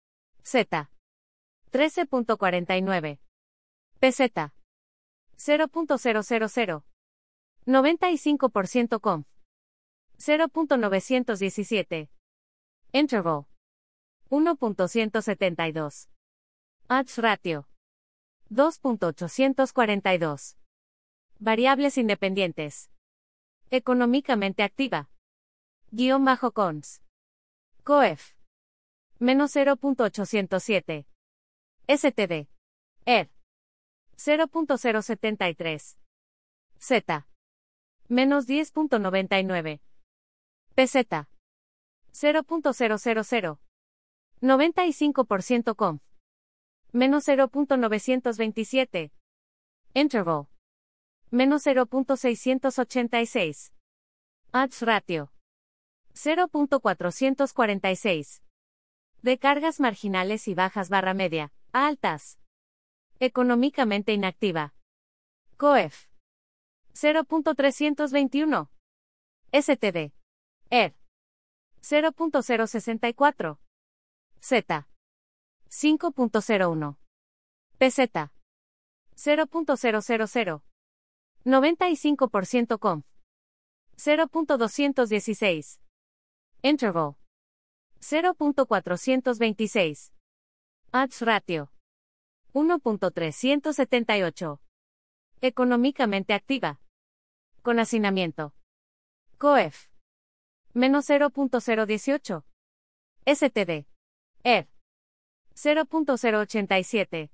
Z. trece punto cuarenta y nueve. P Z. cero punto cero cero cero. noventa y cinco por ciento conf. cero punto novecientos diecisiete. Interval. uno punto ciento setenta y dos. Odds ratio. dos punto ochocientos cuarenta y dos. Variables independientes. Económicamente activa. Guión bajo cons. C O E F. Menos cero punto ochocientos siete. S T D. E R. cero punto cero setenta y tres. Z. Menos diez punto noventa y nueve. P Z. cero punto cero cero cero. noventa y cinco por ciento conf. Menos cero punto novecientos veintisiete. Interval. Menos cero punto seiscientos ochenta y seis. Odds ratio. cero punto cuatrocientos cuarenta y seis. De cargas marginales y bajas barra media, a altas. Económicamente inactiva. C O E F. cero punto trescientos veintiuno. S T D. E R. cero punto cero sesenta y cuatro. Z. cinco punto cero uno. Peseta. cero punto cero cero cero. noventa y cinco por ciento conf. cero punto doscientos dieciséis. Interval. cero punto cuatrocientos veintiséis. Odds ratio. uno punto trescientos setenta y ocho. Económicamente activa. Con hacinamiento. Coef. Menos cero punto cero dieciocho. S T D. E R. cero punto cero ochenta y siete.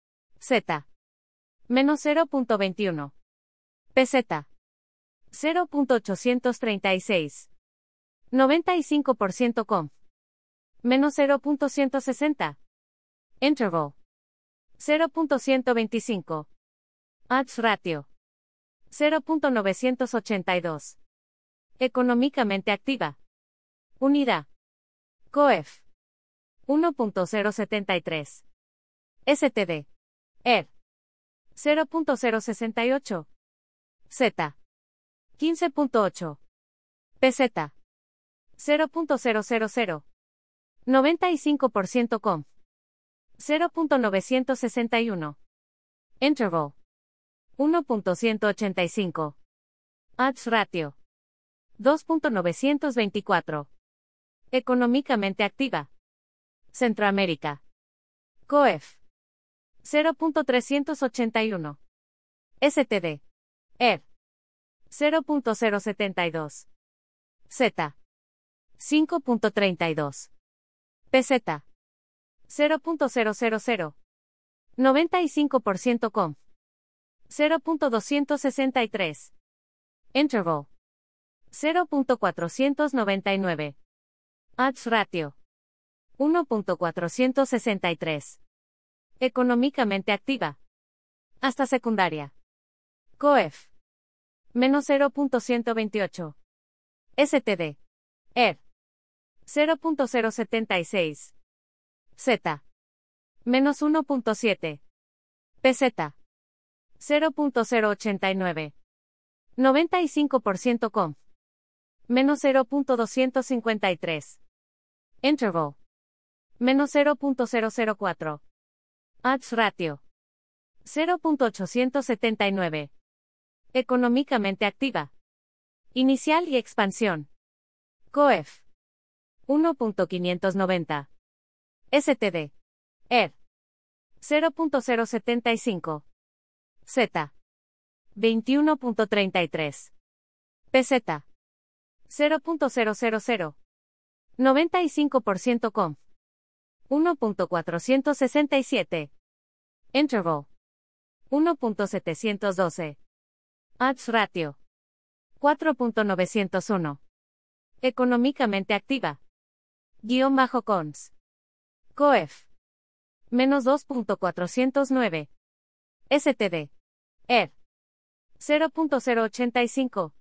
Z. Menos cero punto veintiuno. P Z. cero punto ochocientos treinta y seis. noventa y cinco por ciento conf. Menos cero punto ciento sesenta. Interval. cero punto ciento veinticinco. Odds ratio. cero punto novecientos ochenta y dos. Económicamente activa. Unidad. Coef. uno punto cero setenta y tres. S T D. E R. cero punto cero sesenta y ocho. Z. quince punto ocho. P Z. cero punto cero cero cero. noventa y cinco por ciento conf. cero punto novecientos sesenta y uno. Interval. uno punto ciento ochenta y cinco. Odds ratio. dos punto novecientos veinticuatro. Económicamente activa. Centroamérica. Coef. cero punto trescientos ochenta y uno. S T D. E R. cero punto cero setenta y dos. Z. cinco punto treinta y dos. P Z. cero punto cero cero cero. noventa y cinco por ciento conf. cero punto doscientos sesenta y tres. Interval. cero punto cuatrocientos noventa y nueve. Odds ratio. uno punto cuatrocientos sesenta y tres. Económicamente activa. Hasta secundaria. Coef. Menos cero punto ciento veintiocho. S T D. E R. cero punto cero setenta y seis. Z. Menos uno punto siete. P Z. cero punto cero ochenta y nueve. noventa y cinco por ciento conf. Menos cero punto doscientos cincuenta y tres. Interval. Menos cero punto cero cero cuatro. Odds ratio. cero punto ochocientos setenta y nueve. Económicamente activa. Inicial y expansión. Coef. uno punto quinientos noventa. S T D. E R. cero punto cero setenta y cinco. Z. veintiuno punto treinta y tres. P Z. cero punto cero cero cero. noventa y cinco por ciento conf. uno punto cuatrocientos sesenta y siete. Interval. uno punto setecientos doce. Odds ratio. cuatro punto novecientos uno. Económicamente activa. Guión bajo cons. Coef. Menos dos punto cuatrocientos nueve. S T D. E R. cero punto cero ochenta y cinco.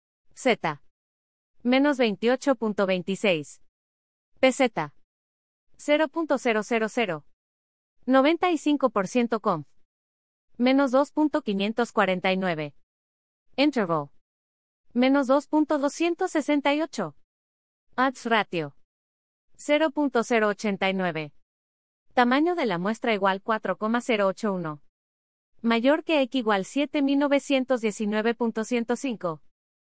Z. Menos veintiocho punto veintiséis. P Z. cero punto cero cero cero. noventa y cinco por ciento conf. Menos dos punto quinientos cuarenta y nueve. Interval. Menos dos punto doscientos sesenta y ocho. Odds ratio. cero punto cero ochenta y nueve. Tamaño de la muestra igual cuatro coma cero ocho uno. Mayor que X igual siete mil novecientos diecinueve punto ciento cinco.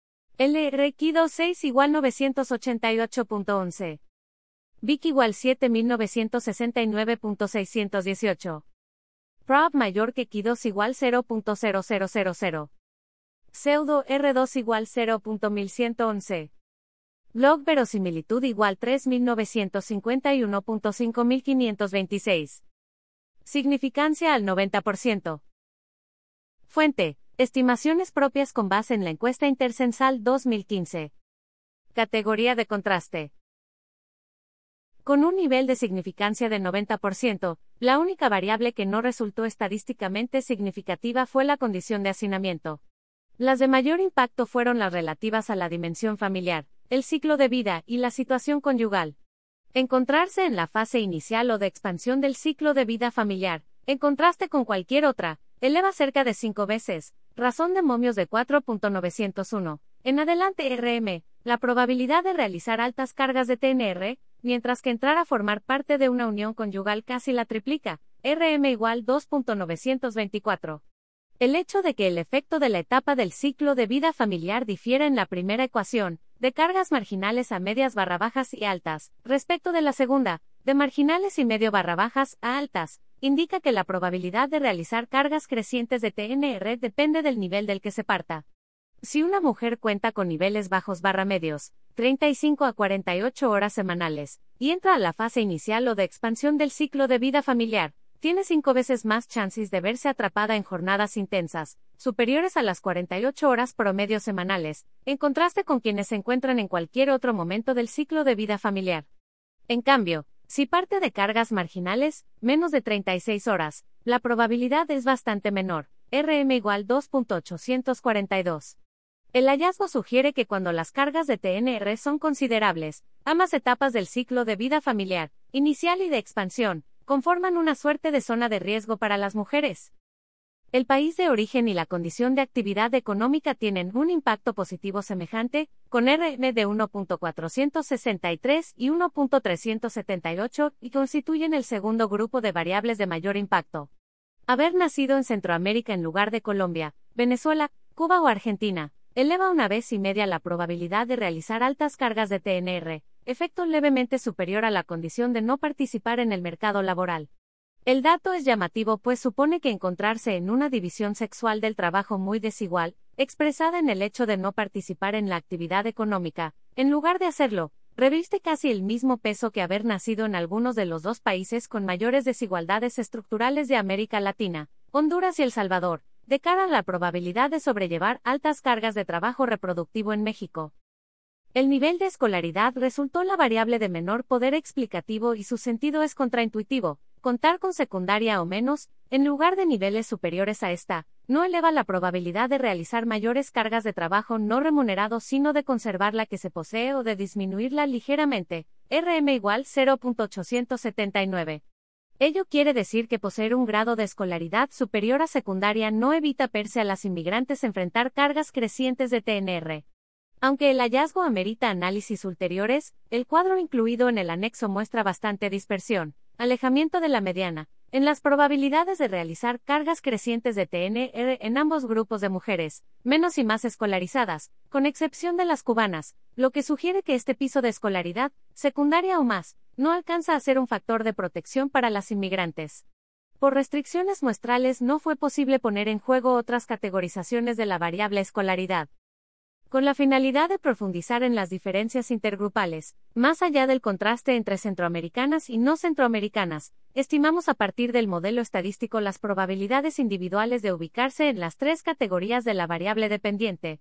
L R X veintiséis igual novecientos ochenta y ocho punto once. Vic igual siete mil novecientos sesenta y nueve punto seiscientos dieciocho. Prob mayor que X dos igual cero punto cero cero cero cero. Pseudo R dos igual cero punto mil ciento once. Log verosimilitud igual tres mil novecientos cincuenta y uno punto cinco mil quinientos veintiséis. Significancia al noventa por ciento. Fuente. Estimaciones propias con base en la encuesta intercensal dos mil quince. Categoría de contraste. Con un nivel de significancia de noventa por ciento, la única variable que no resultó estadísticamente significativa fue la condición de hacinamiento. Las de mayor impacto fueron las relativas a la dimensión familiar, el ciclo de vida y la situación conyugal. Encontrarse en la fase inicial o de expansión del ciclo de vida familiar, en contraste con cualquier otra, eleva cerca de cinco veces, razón de momios de cuatro punto novecientos uno. En adelante R M, la probabilidad de realizar altas cargas de T N R, mientras que entrar a formar parte de una unión conyugal casi la triplica, R M igual dos punto novecientos veinticuatro. El hecho de que el efecto de la etapa del ciclo de vida familiar difiera en la primera ecuación, de cargas marginales a medias barra bajas y altas, respecto de la segunda, de marginales y medio barra bajas a altas, indica que la probabilidad de realizar cargas crecientes de T N R depende del nivel del que se parta. Si una mujer cuenta con niveles bajos barra medios, treinta y cinco a cuarenta y ocho horas semanales, y entra a la fase inicial o de expansión del ciclo de vida familiar, tiene cinco veces más chances de verse atrapada en jornadas intensas, superiores a las cuarenta y ocho horas promedio semanales, en contraste con quienes se encuentran en cualquier otro momento del ciclo de vida familiar. En cambio, si parte de cargas marginales, menos de treinta y seis horas, la probabilidad es bastante menor, R M igual dos punto ochocientos cuarenta y dos. El hallazgo sugiere que cuando las cargas de T N R son considerables, ambas etapas del ciclo de vida familiar, inicial y de expansión, conforman una suerte de zona de riesgo para las mujeres. El país de origen y la condición de actividad económica tienen un impacto positivo semejante, con R M de uno punto cuatrocientos sesenta y tres y uno punto trescientos setenta y ocho, y constituyen el segundo grupo de variables de mayor impacto. Haber nacido en Centroamérica en lugar de Colombia, Venezuela, Cuba o Argentina, eleva una vez y media la probabilidad de realizar altas cargas de T N R, efecto levemente superior a la condición de no participar en el mercado laboral. El dato es llamativo pues supone que encontrarse en una división sexual del trabajo muy desigual, expresada en el hecho de no participar en la actividad económica, en lugar de hacerlo, reviste casi el mismo peso que haber nacido en algunos de los dos países con mayores desigualdades estructurales de América Latina, Honduras y El Salvador, de cara a la probabilidad de sobrellevar altas cargas de trabajo reproductivo en México. El nivel de escolaridad resultó la variable de menor poder explicativo y su sentido es contraintuitivo. Contar con secundaria o menos, en lugar de niveles superiores a esta, no eleva la probabilidad de realizar mayores cargas de trabajo no remunerado sino de conservar la que se posee o de disminuirla ligeramente, R M igual cero punto ochocientos setenta y nueve. Ello quiere decir que poseer un grado de escolaridad superior a secundaria no evita perse a las inmigrantes enfrentar cargas crecientes de T N R. Aunque el hallazgo amerita análisis ulteriores, el cuadro incluido en el anexo muestra bastante dispersión, alejamiento de la mediana, en las probabilidades de realizar cargas crecientes de T N R en ambos grupos de mujeres, menos y más escolarizadas, con excepción de las cubanas, lo que sugiere que este piso de escolaridad, secundaria o más, no alcanza a ser un factor de protección para las inmigrantes. Por restricciones muestrales no fue posible poner en juego otras categorizaciones de la variable escolaridad. Con la finalidad de profundizar en las diferencias intergrupales, más allá del contraste entre centroamericanas y no centroamericanas, estimamos a partir del modelo estadístico las probabilidades individuales de ubicarse en las tres categorías de la variable dependiente.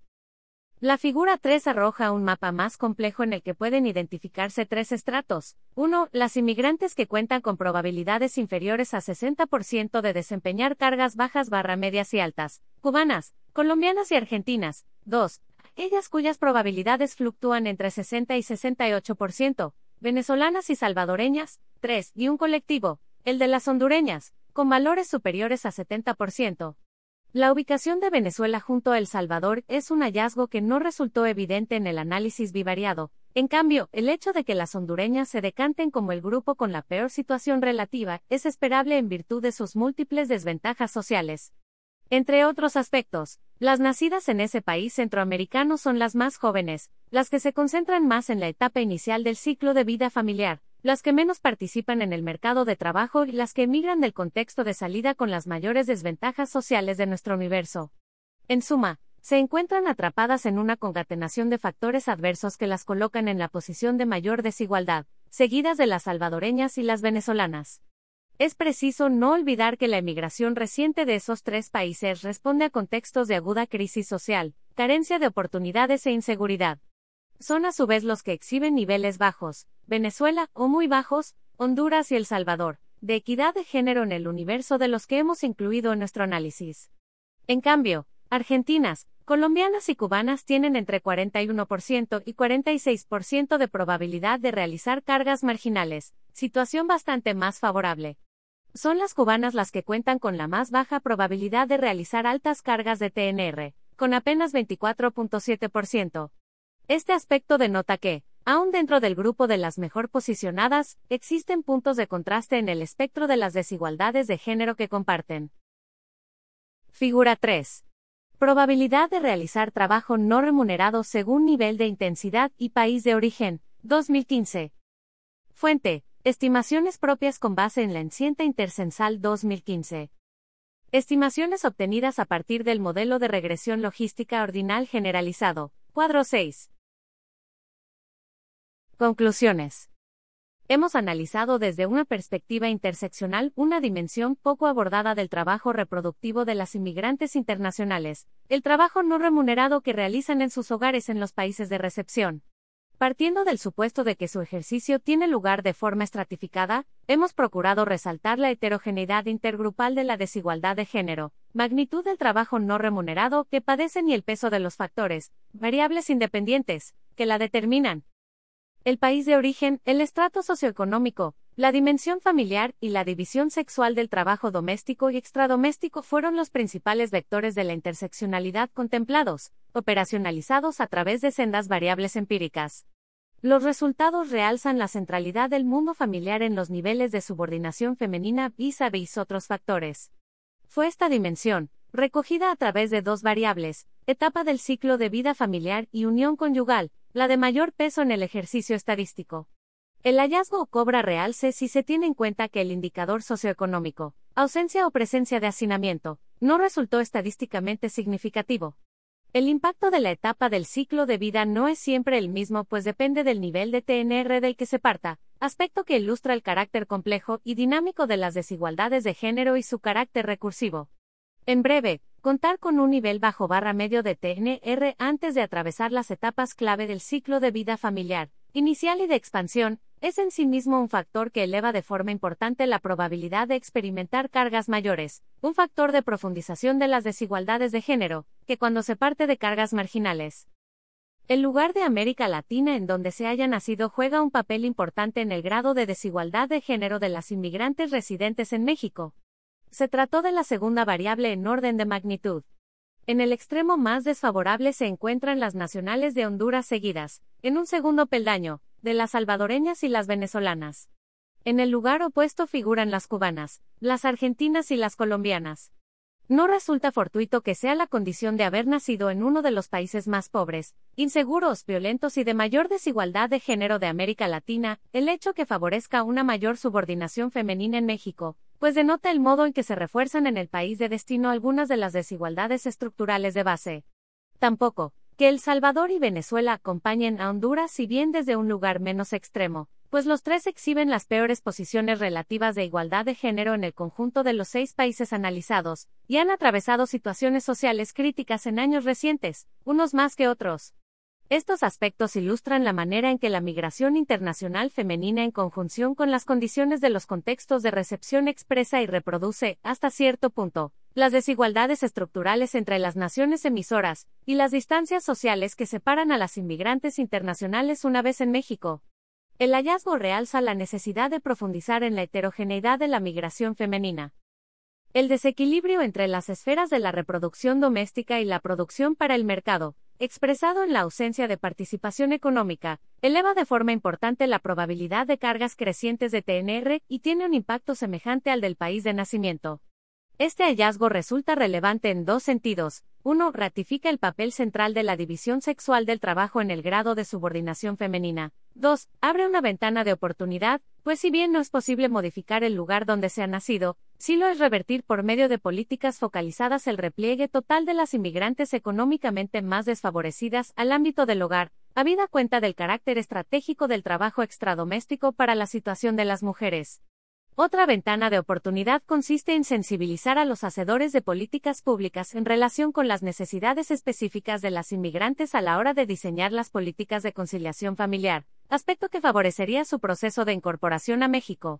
La figura tres arroja un mapa más complejo en el que pueden identificarse tres estratos. uno. Las inmigrantes que cuentan con probabilidades inferiores a sesenta por ciento de desempeñar cargas bajas barra medias y altas, cubanas, colombianas y argentinas. dos. Ellas cuyas probabilidades fluctúan entre sesenta y sesenta y ocho por ciento, venezolanas y salvadoreñas. tres. Y un colectivo, el de las hondureñas, con valores superiores a setenta por ciento. La ubicación de Venezuela junto a El Salvador es un hallazgo que no resultó evidente en el análisis bivariado. En cambio, el hecho de que las hondureñas se decanten como el grupo con la peor situación relativa es esperable en virtud de sus múltiples desventajas sociales. Entre otros aspectos, las nacidas en ese país centroamericano son las más jóvenes, las que se concentran más en la etapa inicial del ciclo de vida familiar, las que menos participan en el mercado de trabajo y las que emigran del contexto de salida con las mayores desventajas sociales de nuestro universo. En suma, se encuentran atrapadas en una concatenación de factores adversos que las colocan en la posición de mayor desigualdad, seguidas de las salvadoreñas y las venezolanas. Es preciso no olvidar que la emigración reciente de esos tres países responde a contextos de aguda crisis social, carencia de oportunidades e inseguridad. Son a su vez los que exhiben niveles bajos, Venezuela, o muy bajos, Honduras y El Salvador, de equidad de género en el universo de los que hemos incluido en nuestro análisis. En cambio, argentinas, colombianas y cubanas tienen entre cuarenta y uno por ciento y cuarenta y seis por ciento de probabilidad de realizar cargas marginales, situación bastante más favorable. Son las cubanas las que cuentan con la más baja probabilidad de realizar altas cargas de T N R, con apenas veinticuatro punto siete por ciento. Este aspecto denota que, Aún dentro del grupo de las mejor posicionadas, existen puntos de contraste en el espectro de las desigualdades de género que comparten. Figura tres. Probabilidad de realizar trabajo no remunerado según nivel de intensidad y país de origen, dos mil quince. Fuente: estimaciones propias con base en la Encuesta Intercensal dos mil quince. Estimaciones obtenidas a partir del modelo de regresión logística ordinal generalizado, cuadro seis. Conclusiones. Hemos analizado desde una perspectiva interseccional una dimensión poco abordada del trabajo reproductivo de las inmigrantes internacionales, el trabajo no remunerado que realizan en sus hogares en los países de recepción. Partiendo del supuesto de que su ejercicio tiene lugar de forma estratificada, hemos procurado resaltar la heterogeneidad intergrupal de la desigualdad de género, magnitud del trabajo no remunerado que padecen y el peso de los factores, variables independientes, que la determinan. El país de origen, el estrato socioeconómico, la dimensión familiar y la división sexual del trabajo doméstico y extradoméstico fueron los principales vectores de la interseccionalidad contemplados, operacionalizados a través de sendas variables empíricas. Los resultados realzan la centralidad del mundo familiar en los niveles de subordinación femenina vis-a-vis otros factores. Fue esta dimensión, recogida a través de dos variables, etapa del ciclo de vida familiar y unión conyugal, la de mayor peso en el ejercicio estadístico. El hallazgo cobra realce si se tiene en cuenta que el indicador socioeconómico, ausencia o presencia de hacinamiento, no resultó estadísticamente significativo. El impacto de la etapa del ciclo de vida no es siempre el mismo, pues depende del nivel de T N R del que se parta, aspecto que ilustra el carácter complejo y dinámico de las desigualdades de género y su carácter recursivo. En breve, contar con un nivel bajo barra medio de T N R antes de atravesar las etapas clave del ciclo de vida familiar, inicial y de expansión, es en sí mismo un factor que eleva de forma importante la probabilidad de experimentar cargas mayores, un factor de profundización de las desigualdades de género, que cuando se parte de cargas marginales. El lugar de América Latina en donde se haya nacido juega un papel importante en el grado de desigualdad de género de las inmigrantes residentes en México. Se trató de la segunda variable en orden de magnitud. En el extremo más desfavorable se encuentran las nacionales de Honduras seguidas, en un segundo peldaño, de las salvadoreñas y las venezolanas. En el lugar opuesto figuran las cubanas, las argentinas y las colombianas. No resulta fortuito que sea la condición de haber nacido en uno de los países más pobres, inseguros, violentos y de mayor desigualdad de género de América Latina, el hecho que favorezca una mayor subordinación femenina en México, pues denota el modo en que se refuerzan en el país de destino algunas de las desigualdades estructurales de base. Tampoco, que El Salvador y Venezuela acompañen a Honduras, si bien desde un lugar menos extremo, pues los tres exhiben las peores posiciones relativas de igualdad de género en el conjunto de los seis países analizados, y han atravesado situaciones sociales críticas en años recientes, unos más que otros. Estos aspectos ilustran la manera en que la migración internacional femenina en conjunción con las condiciones de los contextos de recepción expresa y reproduce, hasta cierto punto, las desigualdades estructurales entre las naciones emisoras, y las distancias sociales que separan a las inmigrantes internacionales una vez en México. El hallazgo realza la necesidad de profundizar en la heterogeneidad de la migración femenina. El desequilibrio entre las esferas de la reproducción doméstica y la producción para el mercado, expresado en la ausencia de participación económica, eleva de forma importante la probabilidad de cargas crecientes de T N R y tiene un impacto semejante al del país de nacimiento. Este hallazgo resulta relevante en dos sentidos. Uno, ratifica el papel central de la división sexual del trabajo en el grado de subordinación femenina. Dos, abre una ventana de oportunidad, pues si bien no es posible modificar el lugar donde se ha nacido, sí lo es revertir por medio de políticas focalizadas el repliegue total de las inmigrantes económicamente más desfavorecidas al ámbito del hogar, habida cuenta del carácter estratégico del trabajo extradoméstico para la situación de las mujeres. Otra ventana de oportunidad consiste en sensibilizar a los hacedores de políticas públicas en relación con las necesidades específicas de las inmigrantes a la hora de diseñar las políticas de conciliación familiar, aspecto que favorecería su proceso de incorporación a México.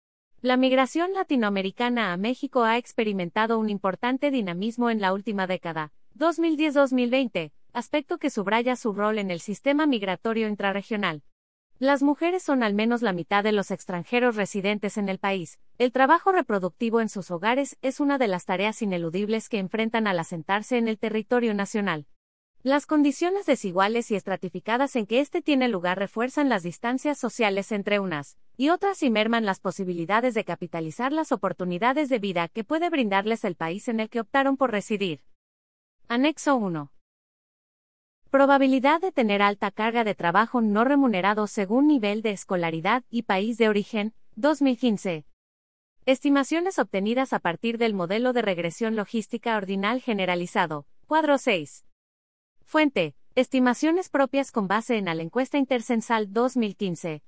La migración latinoamericana a México ha experimentado un importante dinamismo en la última década, dos mil diez a dos mil veinte, aspecto que subraya su rol en el sistema migratorio intrarregional. Las mujeres son al menos la mitad de los extranjeros residentes en el país. El trabajo reproductivo en sus hogares es una de las tareas ineludibles que enfrentan al asentarse en el territorio nacional. Las condiciones desiguales y estratificadas en que éste tiene lugar refuerzan las distancias sociales entre unas y otras y merman las posibilidades de capitalizar las oportunidades de vida que puede brindarles el país en el que optaron por residir. Anexo uno. Probabilidad de tener alta carga de trabajo no remunerado según nivel de escolaridad y país de origen, dos mil quince. Estimaciones obtenidas a partir del modelo de regresión logística ordinal generalizado, cuadro seis. Fuente: estimaciones propias con base en la encuesta intercensal dos mil quince.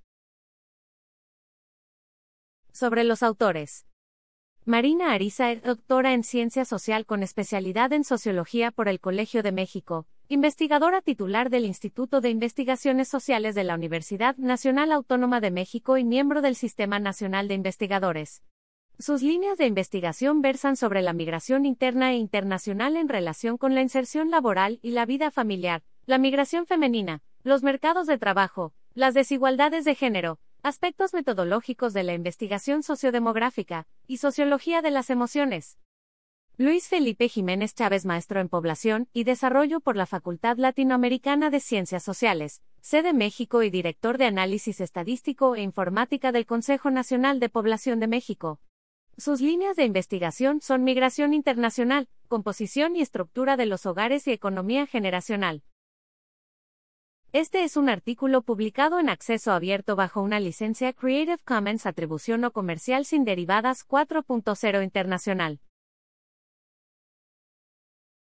Sobre los autores. Marina Ariza es doctora en Ciencia Social con especialidad en Sociología por el Colegio de México, investigadora titular del Instituto de Investigaciones Sociales de la Universidad Nacional Autónoma de México y miembro del Sistema Nacional de Investigadores. Sus líneas de investigación versan sobre la migración interna e internacional en relación con la inserción laboral y la vida familiar, la migración femenina, los mercados de trabajo, las desigualdades de género, aspectos metodológicos de la investigación sociodemográfica y sociología de las emociones. Luis Felipe Jiménez Chávez, maestro en Población y Desarrollo por la Facultad Latinoamericana de Ciencias Sociales, sede México y director de Análisis Estadístico e Informática del Consejo Nacional de Población de México. Sus líneas de investigación son migración internacional, composición y estructura de los hogares y economía generacional. Este es un artículo publicado en acceso abierto bajo una licencia Creative Commons Atribución no comercial sin derivadas cuatro punto cero internacional.